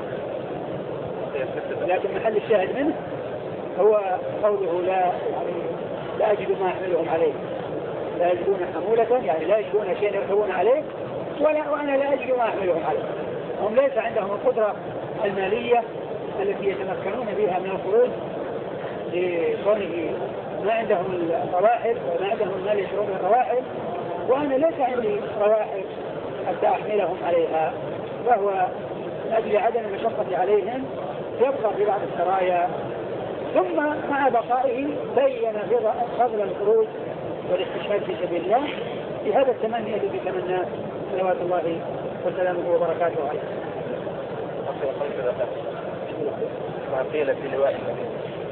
لكن محل الشاهد منه هو قوله: لا يعني لا أجد ما يحملهم عليه، لا يجدون حمولة يعني لا يجدون شيء يركبون عليه، ولا وأنا لا أجد ما يحملهم عليه. هم ليس عندهم القدرة المالية التي يتمكنون بها من الخروج لكونه ما عندهم الرواحل وما عندهم المال يشترون الرواحل، وأنا ليس عندي رواحل حتى أحملهم عليها. فهو من أجل عدم المشقة عليهم يبقى في بعض السرايا، ثم مع بقائه بين فضل الخروج والاستشهاد في سبيل الله في هذا التمني الذي تمناه صلوات الله وسلامه وبركاته عليه. ما قيل في لواء النبي.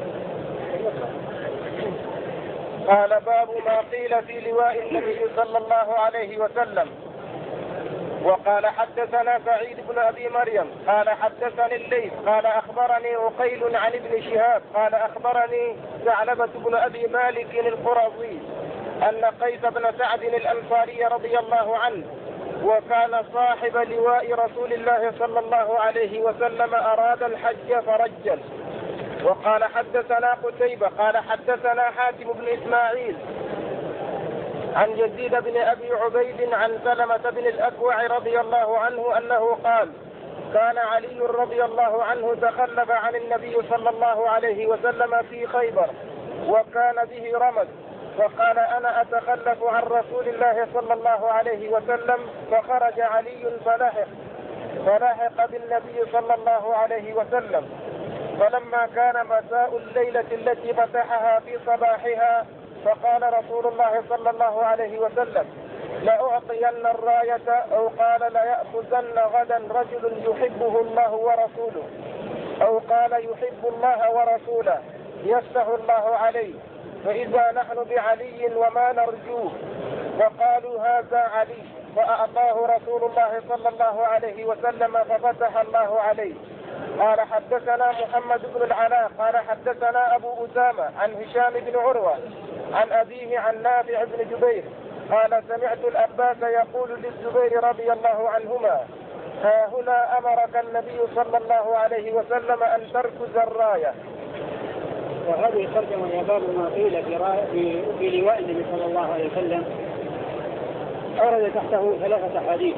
قال: باب ما قيل في لواء النبي صلى الله عليه وسلم. وقال: حدثنا سعيد بن أبي مريم قال: حدثني الليث قال: أخبرني عقيل عن ابن شهاب قال: أخبرني ثعلبة بن أبي مالك القرظي أن قيس بن سعد الأنصاري رضي الله عنه وكان صاحب لواء رسول الله صلى الله عليه وسلم أراد الحج فرجل. وقال: حدثنا قتيبة قال: حدثنا حاتم بن إسماعيل عن يزيد بن أبي عبيد عن سلمة بن الأكوع رضي الله عنه أنه قال: كان علي رضي الله عنه تخلف عن النبي صلى الله عليه وسلم في خيبر وكان به رمز، فقال: أنا أتخلف عن رسول الله صلى الله عليه وسلم، فخرج علي فلحق فلحق بالنبي صلى الله عليه وسلم. فلما كان مساء الليلة التي فتحها في صباحها فقال رسول الله صلى الله عليه وسلم: لأعطين الراية، أو قال: ليأخذن غدا رجل يحبه الله ورسوله، أو قال: يحب الله ورسوله يفتح الله عليه، فإذا نحن بعلي وما نرجوه. فقالوا: هذا علي، فأعطاه رسول الله صلى الله عليه وسلم ففتح الله عليه. قال: حدثنا محمد بن العلاء قال: حدثنا أبو أسامة عن هشام بن عروة عن أبيه عن نافع بن جبير قال: سمعت الأباس يقول للزبير رضي الله عنهما: ها هنا أمرك النبي صلى الله عليه وسلم أن تركز الراية. وهذه ترجمة يا باب ما قيل في, في لواء النبي صلى الله عليه وسلم. أورد تحته ثلاثة حديث.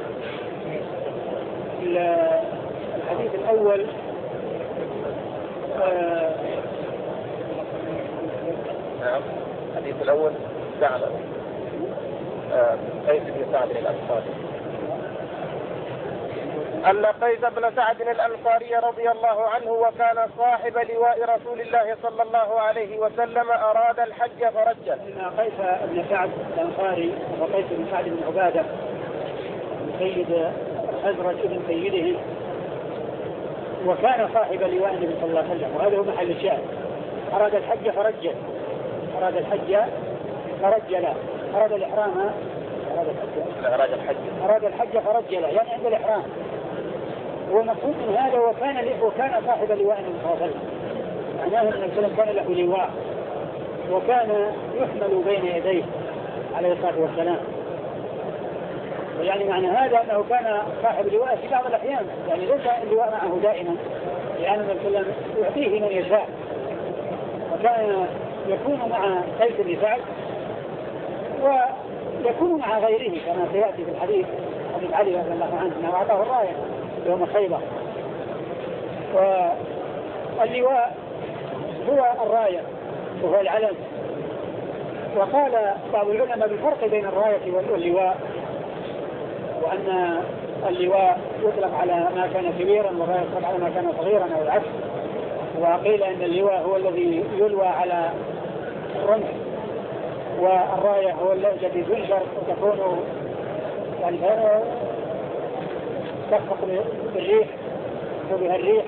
الحديث الأول آه نعم الحديث الأول ثعلبة قيس بن سعد الأنصاري. أن قيس بن سعد الأنصاري رضي الله عنه وكان صاحب لواء رسول الله صلى الله عليه وسلم أراد الحج فرجل. أن قيس بن سعد الأنصاري وقيس بن سعد بن عبادة سيد الخزرج ابن سيدهم، وكان صاحب لواء النبي صلى الله عليه وسلم، وهذا هو محل الشاهد. أراد الحج فرجل، أراد الحج فرجل، أراد الإحرام أراد الحج أراد الحج أراد الحج فرجل، يعني عند الإحرام. ومقصود من هذا وكان وكان صاحب لواء النبي صلى الله عليه وسلم، معناه أن النبي صلى الله عليه وسلم كان له لواء وكان يحمل بين يديه عليه الصلاة والسلام. يعني معنى هذا أنه كان صاحب لواء في بعض الأحيان، يعني ليس اللواء معه دائما، لأن النبي صلى الله عليه وسلم يعطيه من يشاء، وكان يكون مع قيس بن سعد ويكون مع غيره كما سيأتي في الحديث حديث علي رضي الله عنه أنه أعطاه الراية يوم خيبر. واللواء هو الراية وهو العلم. وقال بعض العلماء بالفرق بين الراية واللواء، وأن اللواء يطلق على ما كان كبيرا والراية يطلق على ما كان صغيرا أو العكس. وقيل أن اللواء هو الذي يلوى على الرمح، والراية هو الذي تنشر وتكون يعني تخفق بالريح وبها الريح.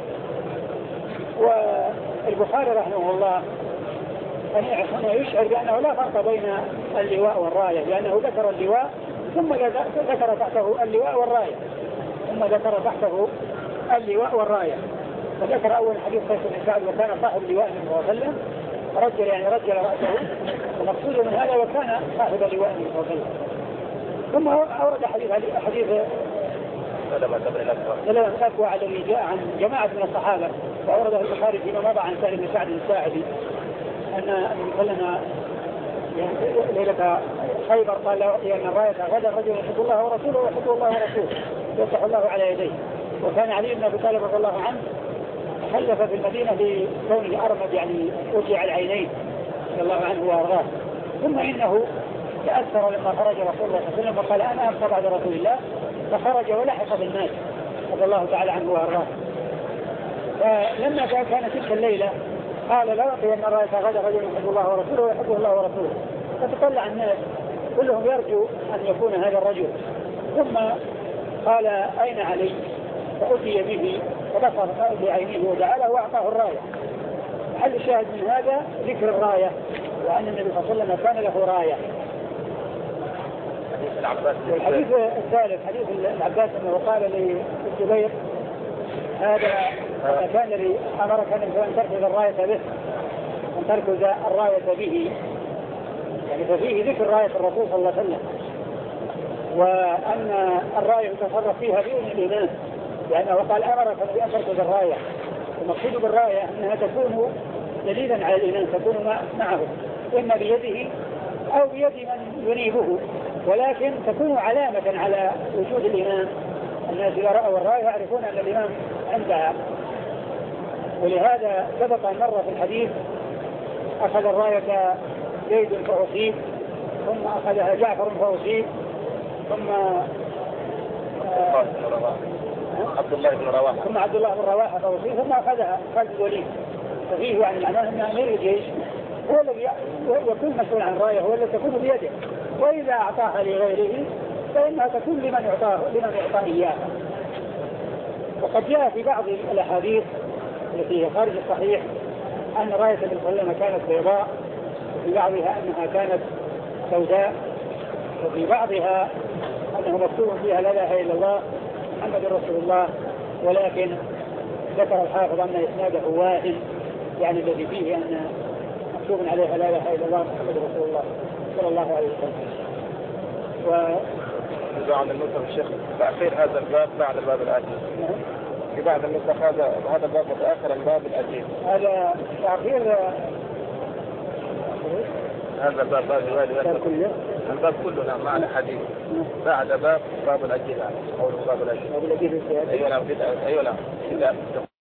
والبخاري رحمه الله هنا يشعر بأنه لا فرق بين اللواء والراية، لأنه ذكر اللواء ثم ذكر تحته اللواء والراية ثم ذكر تحته اللواء والراية. فذكر أول حديث قيس بن سعد وكان صاحب لواء النبي صلى الله عليه وسلم، رجل يعني رجل رأسه، ومقصود من هذا وكان صاحب لواء النبي صلى الله عليه وسلم. ثم أورد حديث حديث سلمة بن الأكوع سلمة بن الأكوع الذي جاء عن جماعة من الصحابة، وأورده البخاري فيما مضى عن سهل بن سعد الساعدي أن النبي صلى الله عليه وسلم ليلة خيبر قال أن الراية غدا رجل يحب الله ورسوله ويحب الله ورسوله يفتح الله على يديه. وكان علي بن أبي طالب رضي الله عنه خلف في المدينة لكونه أرمد يعني وجع العينين رضي الله عنه وأرضاه. ثم إنه تأثر لما خرج رسول الله صلى الله عليه وسلم وقال أنا أبقى بعد رسول الله، فخرج ولحق بالناس رضي الله تعالى عنه وأرضاه. فلما كانت تلك الليلة قال لا يقي أن الراية غدا رجل يحب الله ورسوله ويحبه الله ورسوله. فتطلع الناس كلهم يرجو أن يكون هذا الرجل. ثم قال أين علي؟ فأتي به فبصر بعينه ودعا وأعطاه الراية. محل الشاهد من هذا ذكر الراية، وأن النبي صلى الله عليه وسلم كان له راية. الحديث الثالث حديث العباس أنه قال للزبير هذا كان الذي أمرك أن تركز الراية به، أن تركز الراية به، يعني ففيه ذكر راية الرسول صلى الله عليه وسلم، وأن الراية يتصرف فيها بإذن الإمام، لأنه قال أمرك أن تركز الراية. المقصود بالراية أنها تكون دليلا على الإمام، تكون معه إما بيده أو بيد من ينيبه، ولكن تكون علامة على وجود الإمام. الناس إذا رأوا الراية يعرفون أن الإمام عندها. ولهذا سبق مرة في الحديث أخذ الراية زيد فأصيب، ثم أخذها جعفر فأصيب، ثم عبد الله بن رواحة ثم عبد الله بن رواحة فأصيب، ثم أخذها خالد الوليد. ففيه يعني معناه أن أمير الجيش هو الذي يكون مسؤول عن الراية، هو الذي تكون بيده، وإذا أعطاها لغيره فإنها تكون لمن يعطاه لمن يعطاه إياها. وقد جاء في بعض الأحاديث التي هي خارج الصحيح أن راية النبي صلى الله عليه وسلم كانت بيضاء، وفي بعضها أنها كانت سوداء، وفي بعضها أنه مكتوب فيها لا إله إلا الله محمد رسول الله، ولكن ذكر الحافظ أن إسناده واهن، يعني الذي فيه أن مكتوب عليها لا إله إلا الله محمد رسول الله صلى الله عليه وسلم. وبعد النسخ الشيخ تأخير هذا الباب بعد الباب الآتي. في بعض النسخ هذا هذا الباب متأخر عن الباب الآتي. هذا تأخير هذا الباب باب الباب كله الباب كله نعم مع الحديث بعد باب باب الأجيال أو باب الأجيال. أيوة نعم. أيوة نعم.